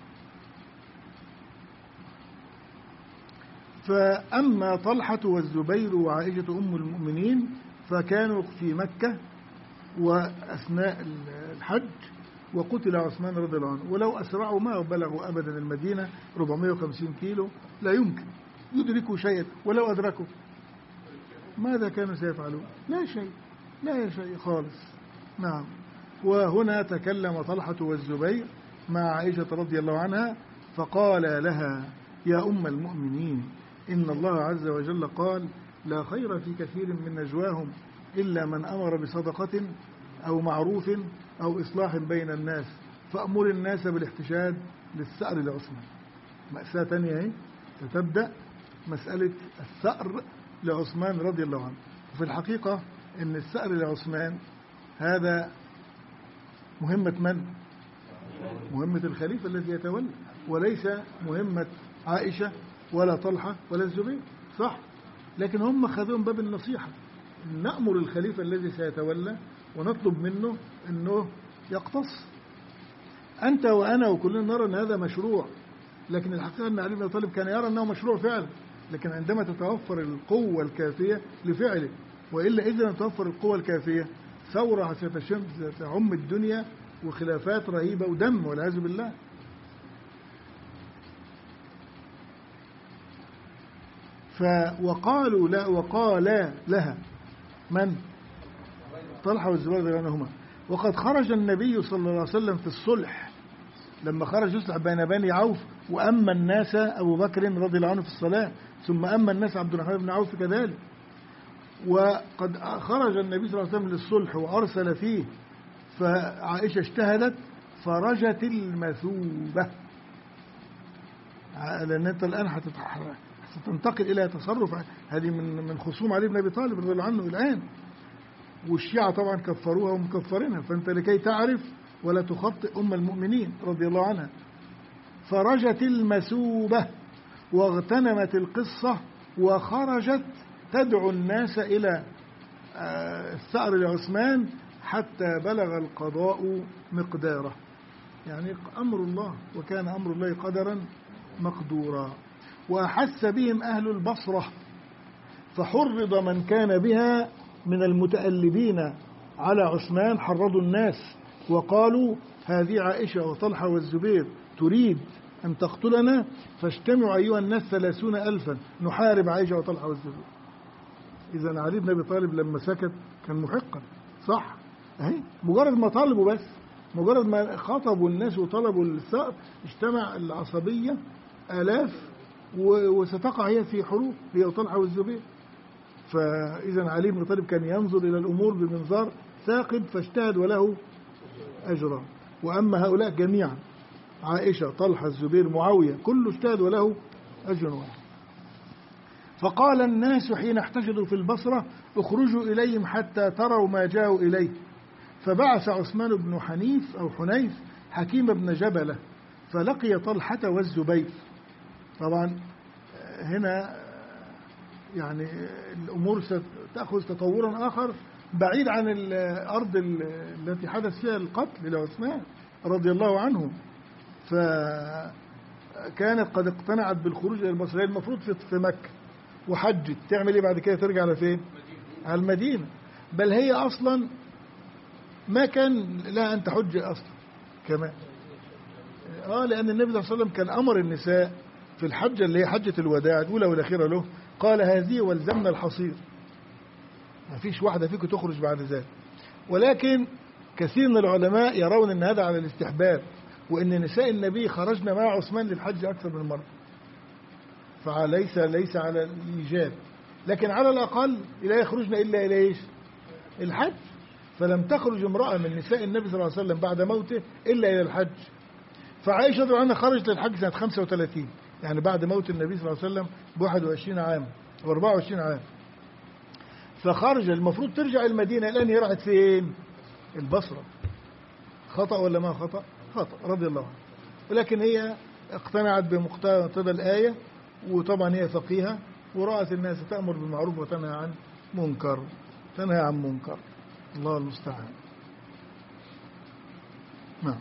فأما طلحة والزبير وعائشة أم المؤمنين فكانوا في مكة وأثناء الحج وقتل عثمان رضي الله عنه ولو أسرعوا ما بلغوا أبدا المدينة 450 كيلو لا يمكن يدركوا شيئا ولو أدركوا ماذا كانوا سيفعلون؟ لا شيء لا شيء خالص. نعم. وهنا تكلم طلحة والزبير مع عائشة رضي الله عنها فقال لها يا أم المؤمنين إن الله عز وجل قال لا خير في كثير من نجواهم إلا من أمر بصدقة أو معروف أو إصلاح بين الناس فأمر الناس بالاحتشاد للثأر لعثمان. مأساة تانية تبدأ مسألة الثأر لعثمان رضي الله عنه. وفي الحقيقة أن الثأر لعثمان هذا مهمة من؟ مهمة الخليفة الذي يتولى وليس مهمة عائشة ولا طلحة ولا الزبير. صح. لكن هم خذون باب النصيحة نأمر الخليفة الذي سيتولى ونطلب منه أنه يقتص. أنت وأنا وكلنا نرى أن هذا مشروع لكن الحقيقة أن علي بن أبي طالب كان يرى أنه مشروع فعلا لكن عندما تتوفر القوة الكافية لفعله وإلا إذا لم تتوفر القوة الكافية ثورة ستعم الدنيا وخلافات رهيبة ودم والعياذ بالله. وقالوا لا وقال لها من؟ طلحة والزبير رضي الله عنهما. وقد خرج النبي صلى الله عليه وسلم في الصلح لما خرج يصلح بين بني عوف وأما الناس أبو بكر رضي الله عنه في الصلاة ثم أما الناس عبد الرحمن بن عوف كذلك. وقد خرج النبي صلى الله عليه وسلم للصلح وأرسل فيه فعائشة اجتهدت فرجت المثوبة لأن أنت الآن ستنتقل إلى تصرف هذه من خصوم علي بن أبي طالب رضي الله عنه الآن والشيعة طبعا كفروها ومكفرينها فأنت لكي تعرف ولا تخطئ أم المؤمنين رضي الله عنها. فرجت المثوبة واغتنمت القصة وخرجت تدعو الناس إلى الثأر لعثمان حتى بلغ القضاء مقداره. يعني أمر الله وكان أمر الله قدرا مقدورا. وأحس بهم أهل البصرة فحرض من كان بها من المتألبين على عثمان حرضوا الناس وقالوا هذه عائشة وطلحة والزبير تريد أن تقتلنا فاجتمعوا أيها الناس 30,000 نحارب عائشة وطلحة والزبير. إذن علي بن أبي طالب لما سكت كان محقا. صح. مجرد ما طالبوا بس مجرد ما خطبوا الناس وطلبوا الثأر اجتمع العصبية آلاف وستقع هي في حروب هي وطلحة والزبير. فإذا علي بن أبي طالب كان ينظر إلى الأمور بمنظار ثاقب فاجتهد وله أجرا. وأما هؤلاء جميعا عائشة طلحة الزبير معاوية كله اجتهد وله أجر واحد. فقال الناس حين احتشدوا في البصرة اخرجوا إليهم حتى تروا ما جاءوا إليه. فبعث عثمان بن حنيف أو حنيف حكيم بن جبلة فلقي طلحة والزبير. طبعا هنا يعني الأمور ستأخذ تطورا آخر بعيد عن الأرض التي حدث فيها القتل لعثمان رضي الله عنه. فكانت قد اقتنعت بالخروج إلى البصرة، المفروض في مكة وحجت، تعمل ايه بعد كده؟ ترجع لفين؟ على المدينة. بل هي أصلا ما كان لها أن تحج أصلا كمان، لأن النبي صلى الله عليه وسلم كان أمر النساء في الحجة اللي هي حجة الوداع الأولى والأخيرة له، قال هذه والزمنا الحصير، ما فيش واحدة فيكم تخرج بعد ذلك. ولكن كثير من العلماء يرون أن هذا على الاستحباب، وأن نساء النبي خرجنا مع عثمان للحج أكثر من مرة، فليس على الإيجاب، لكن على الأقل لا يخرجنا إلا إلى إيش؟ الحج. فلم تخرج امرأة من نساء النبي صلى الله عليه وسلم بعد موته إلا إلى الحج. فعائشة رضي الله عنها خرجت للحج سنة 35، يعني بعد موت النبي صلى الله عليه وسلم ب21 عام و24 عام. فخرج المفروض ترجع المدينة، الآن هي راحت فين؟ البصرة. خطأ ولا ما خطأ؟ خطأ رضي الله عنه. ولكن هي اقتنعت بمقتضى الآية، وطبعا هي فقيهة ورأت الناس تأمر بالمعروف وتنهى عن منكر، الله المستعان. نعم.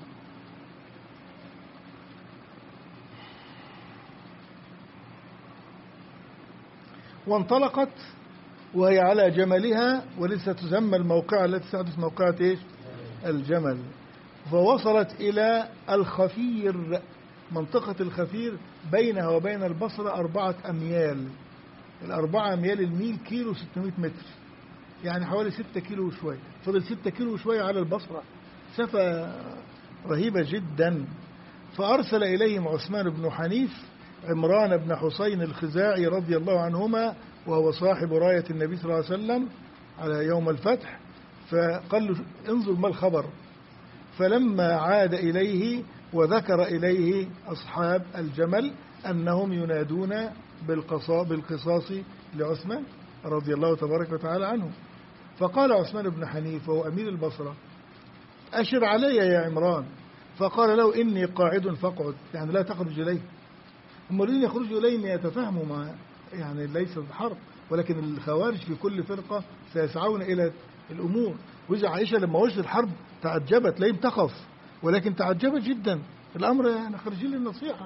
وانطلقت وهي على جملها، ولسه تسمى الموقعة التي ستحدث موقعة ايش؟ الجمل. فوصلت إلى الخفير، منطقة الخفير بينها وبين البصرة 4 أميال. 4 أميال الميل كيلو 600 متر، يعني حوالي 6 كيلو وشوية. فضل 6 كيلو وشوية على البصرة، مسافة رهيبة جدا. فأرسل إليهم عثمان بن حنيف عمران بن حسين الخزاعي رضي الله عنهما، وهو صاحب راية النبي صلى الله عليه وسلم على يوم الفتح، فقال له انظر ما الخبر. فلما عاد إليه وذكر إليه أصحاب الجمل أنهم ينادون بالقصاص لعثمان رضي الله تبارك وتعالى عنه. فقال عثمان بن حنيف وهو أمير البصرة أشر علي يا عمران. فقال له إني قاعد فاقعد، يعني لا تخرج إليه. هم الذين يخرجوا إليه يتفاهموا مع، يعني ليس الحرب، ولكن الخوارج في كل فرقة سيسعون إلى الأمور. وإذا عائشة لما وجدت الحرب تعجبت، لم تخف ولكن تعجبت جدا، الأمر يعني خرجين للنصيحة.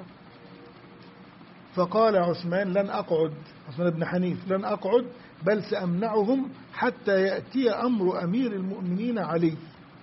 فقال عثمان لن أقعد، عثمان بن حنيف لن أقعد، بل سأمنعهم حتى يأتي أمر أمير المؤمنين علي.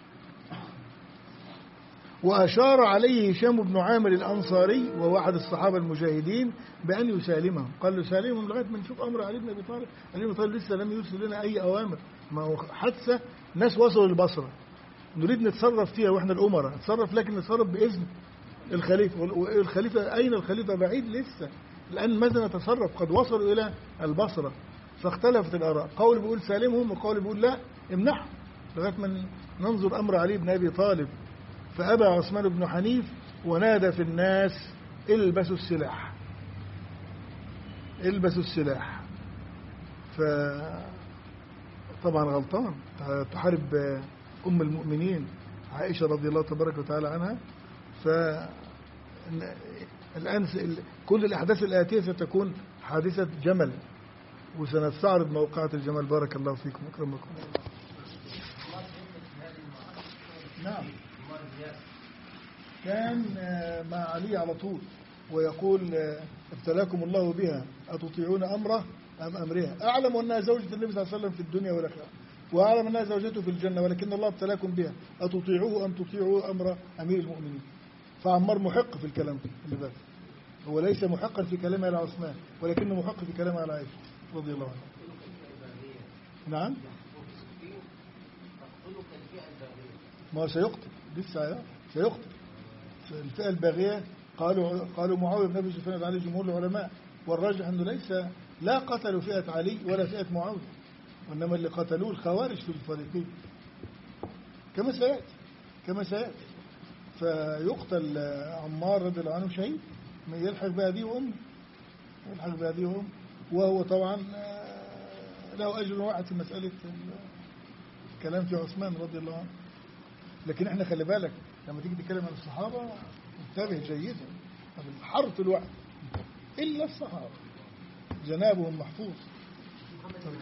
وأشار عليه هشام بن عامر الأنصاري وهو أحد الصحابة المجاهدين بأن يسالمهم. قال له سالمهم لغاية ما نشوف أمر علي بن أبي طالب. علي بن أبي طالب لسه لم يرسل لنا أي أوامر، ما هو حادثة ناس وصلوا للبصرة نريد نتصرف فيها وإحنا الأمراء نتصرف، لكن نتصرف بإذن الخليفة. والخليفة أين الخليفة؟ بعيد لسه، الآن ماذا نتصرف؟ قد وصلوا إلى البصرة. فاختلفت الآراء، قول بيقول سالمهم وقول بيقول لا امنعهم لغاية ما ننظر أمر علي بن أبي طالب. فأبى عثمان بن حنيف ونادى في الناس البسوا السلاح، البسوا السلاح. فطبعا غلطان، تحارب أم المؤمنين عائشة رضي الله تبارك وتعالى عنها. فالآن كل الأحداث الآتية ستكون حادثة جمل، وسنستعرض موقعة الجمل. بارك الله فيكم أكرمكم. نعم، كان مع علي على طول ويقول ابتلاكم الله بها أتطيعون أمره أم أمرها. أعلم أنها زوجة النبي صلى الله عليه وسلم في الدنيا والآخرة، وأعلم أنها زوجته في الجنة، ولكن الله ابتلاكم بها أتطيعوه أم تطيعوا أمر أمير المؤمنين. فعمار محق في الكلام اللي فات، هو ليس محقا في كلامه على عثمان، ولكنه محق في كلامه على عائشة رضي الله عنها. نعم، ما سيقتل لسه، سيقتل الفئة الباغية. قالوا معاوية بن أبي سفيان عليه جمهور العلماء، والراجح أنه ليس لا قتلوا فئة علي ولا فئة معاوية، وإنما اللي قتلوه الخوارج في الفريقين كما سيأتي. فيقتل عمار رضي الله عنه شهيد، يلحق بأبيه وأمه، وهو طبعا له أجر واحد في مسألة الكلام في عثمان رضي الله عنه. لكن احنا خلي بالك لما تيجي تتكلم عن الصحابة انتبه جيدا، الحرف الواحد إلا الصحابة جنابهم محفوظ.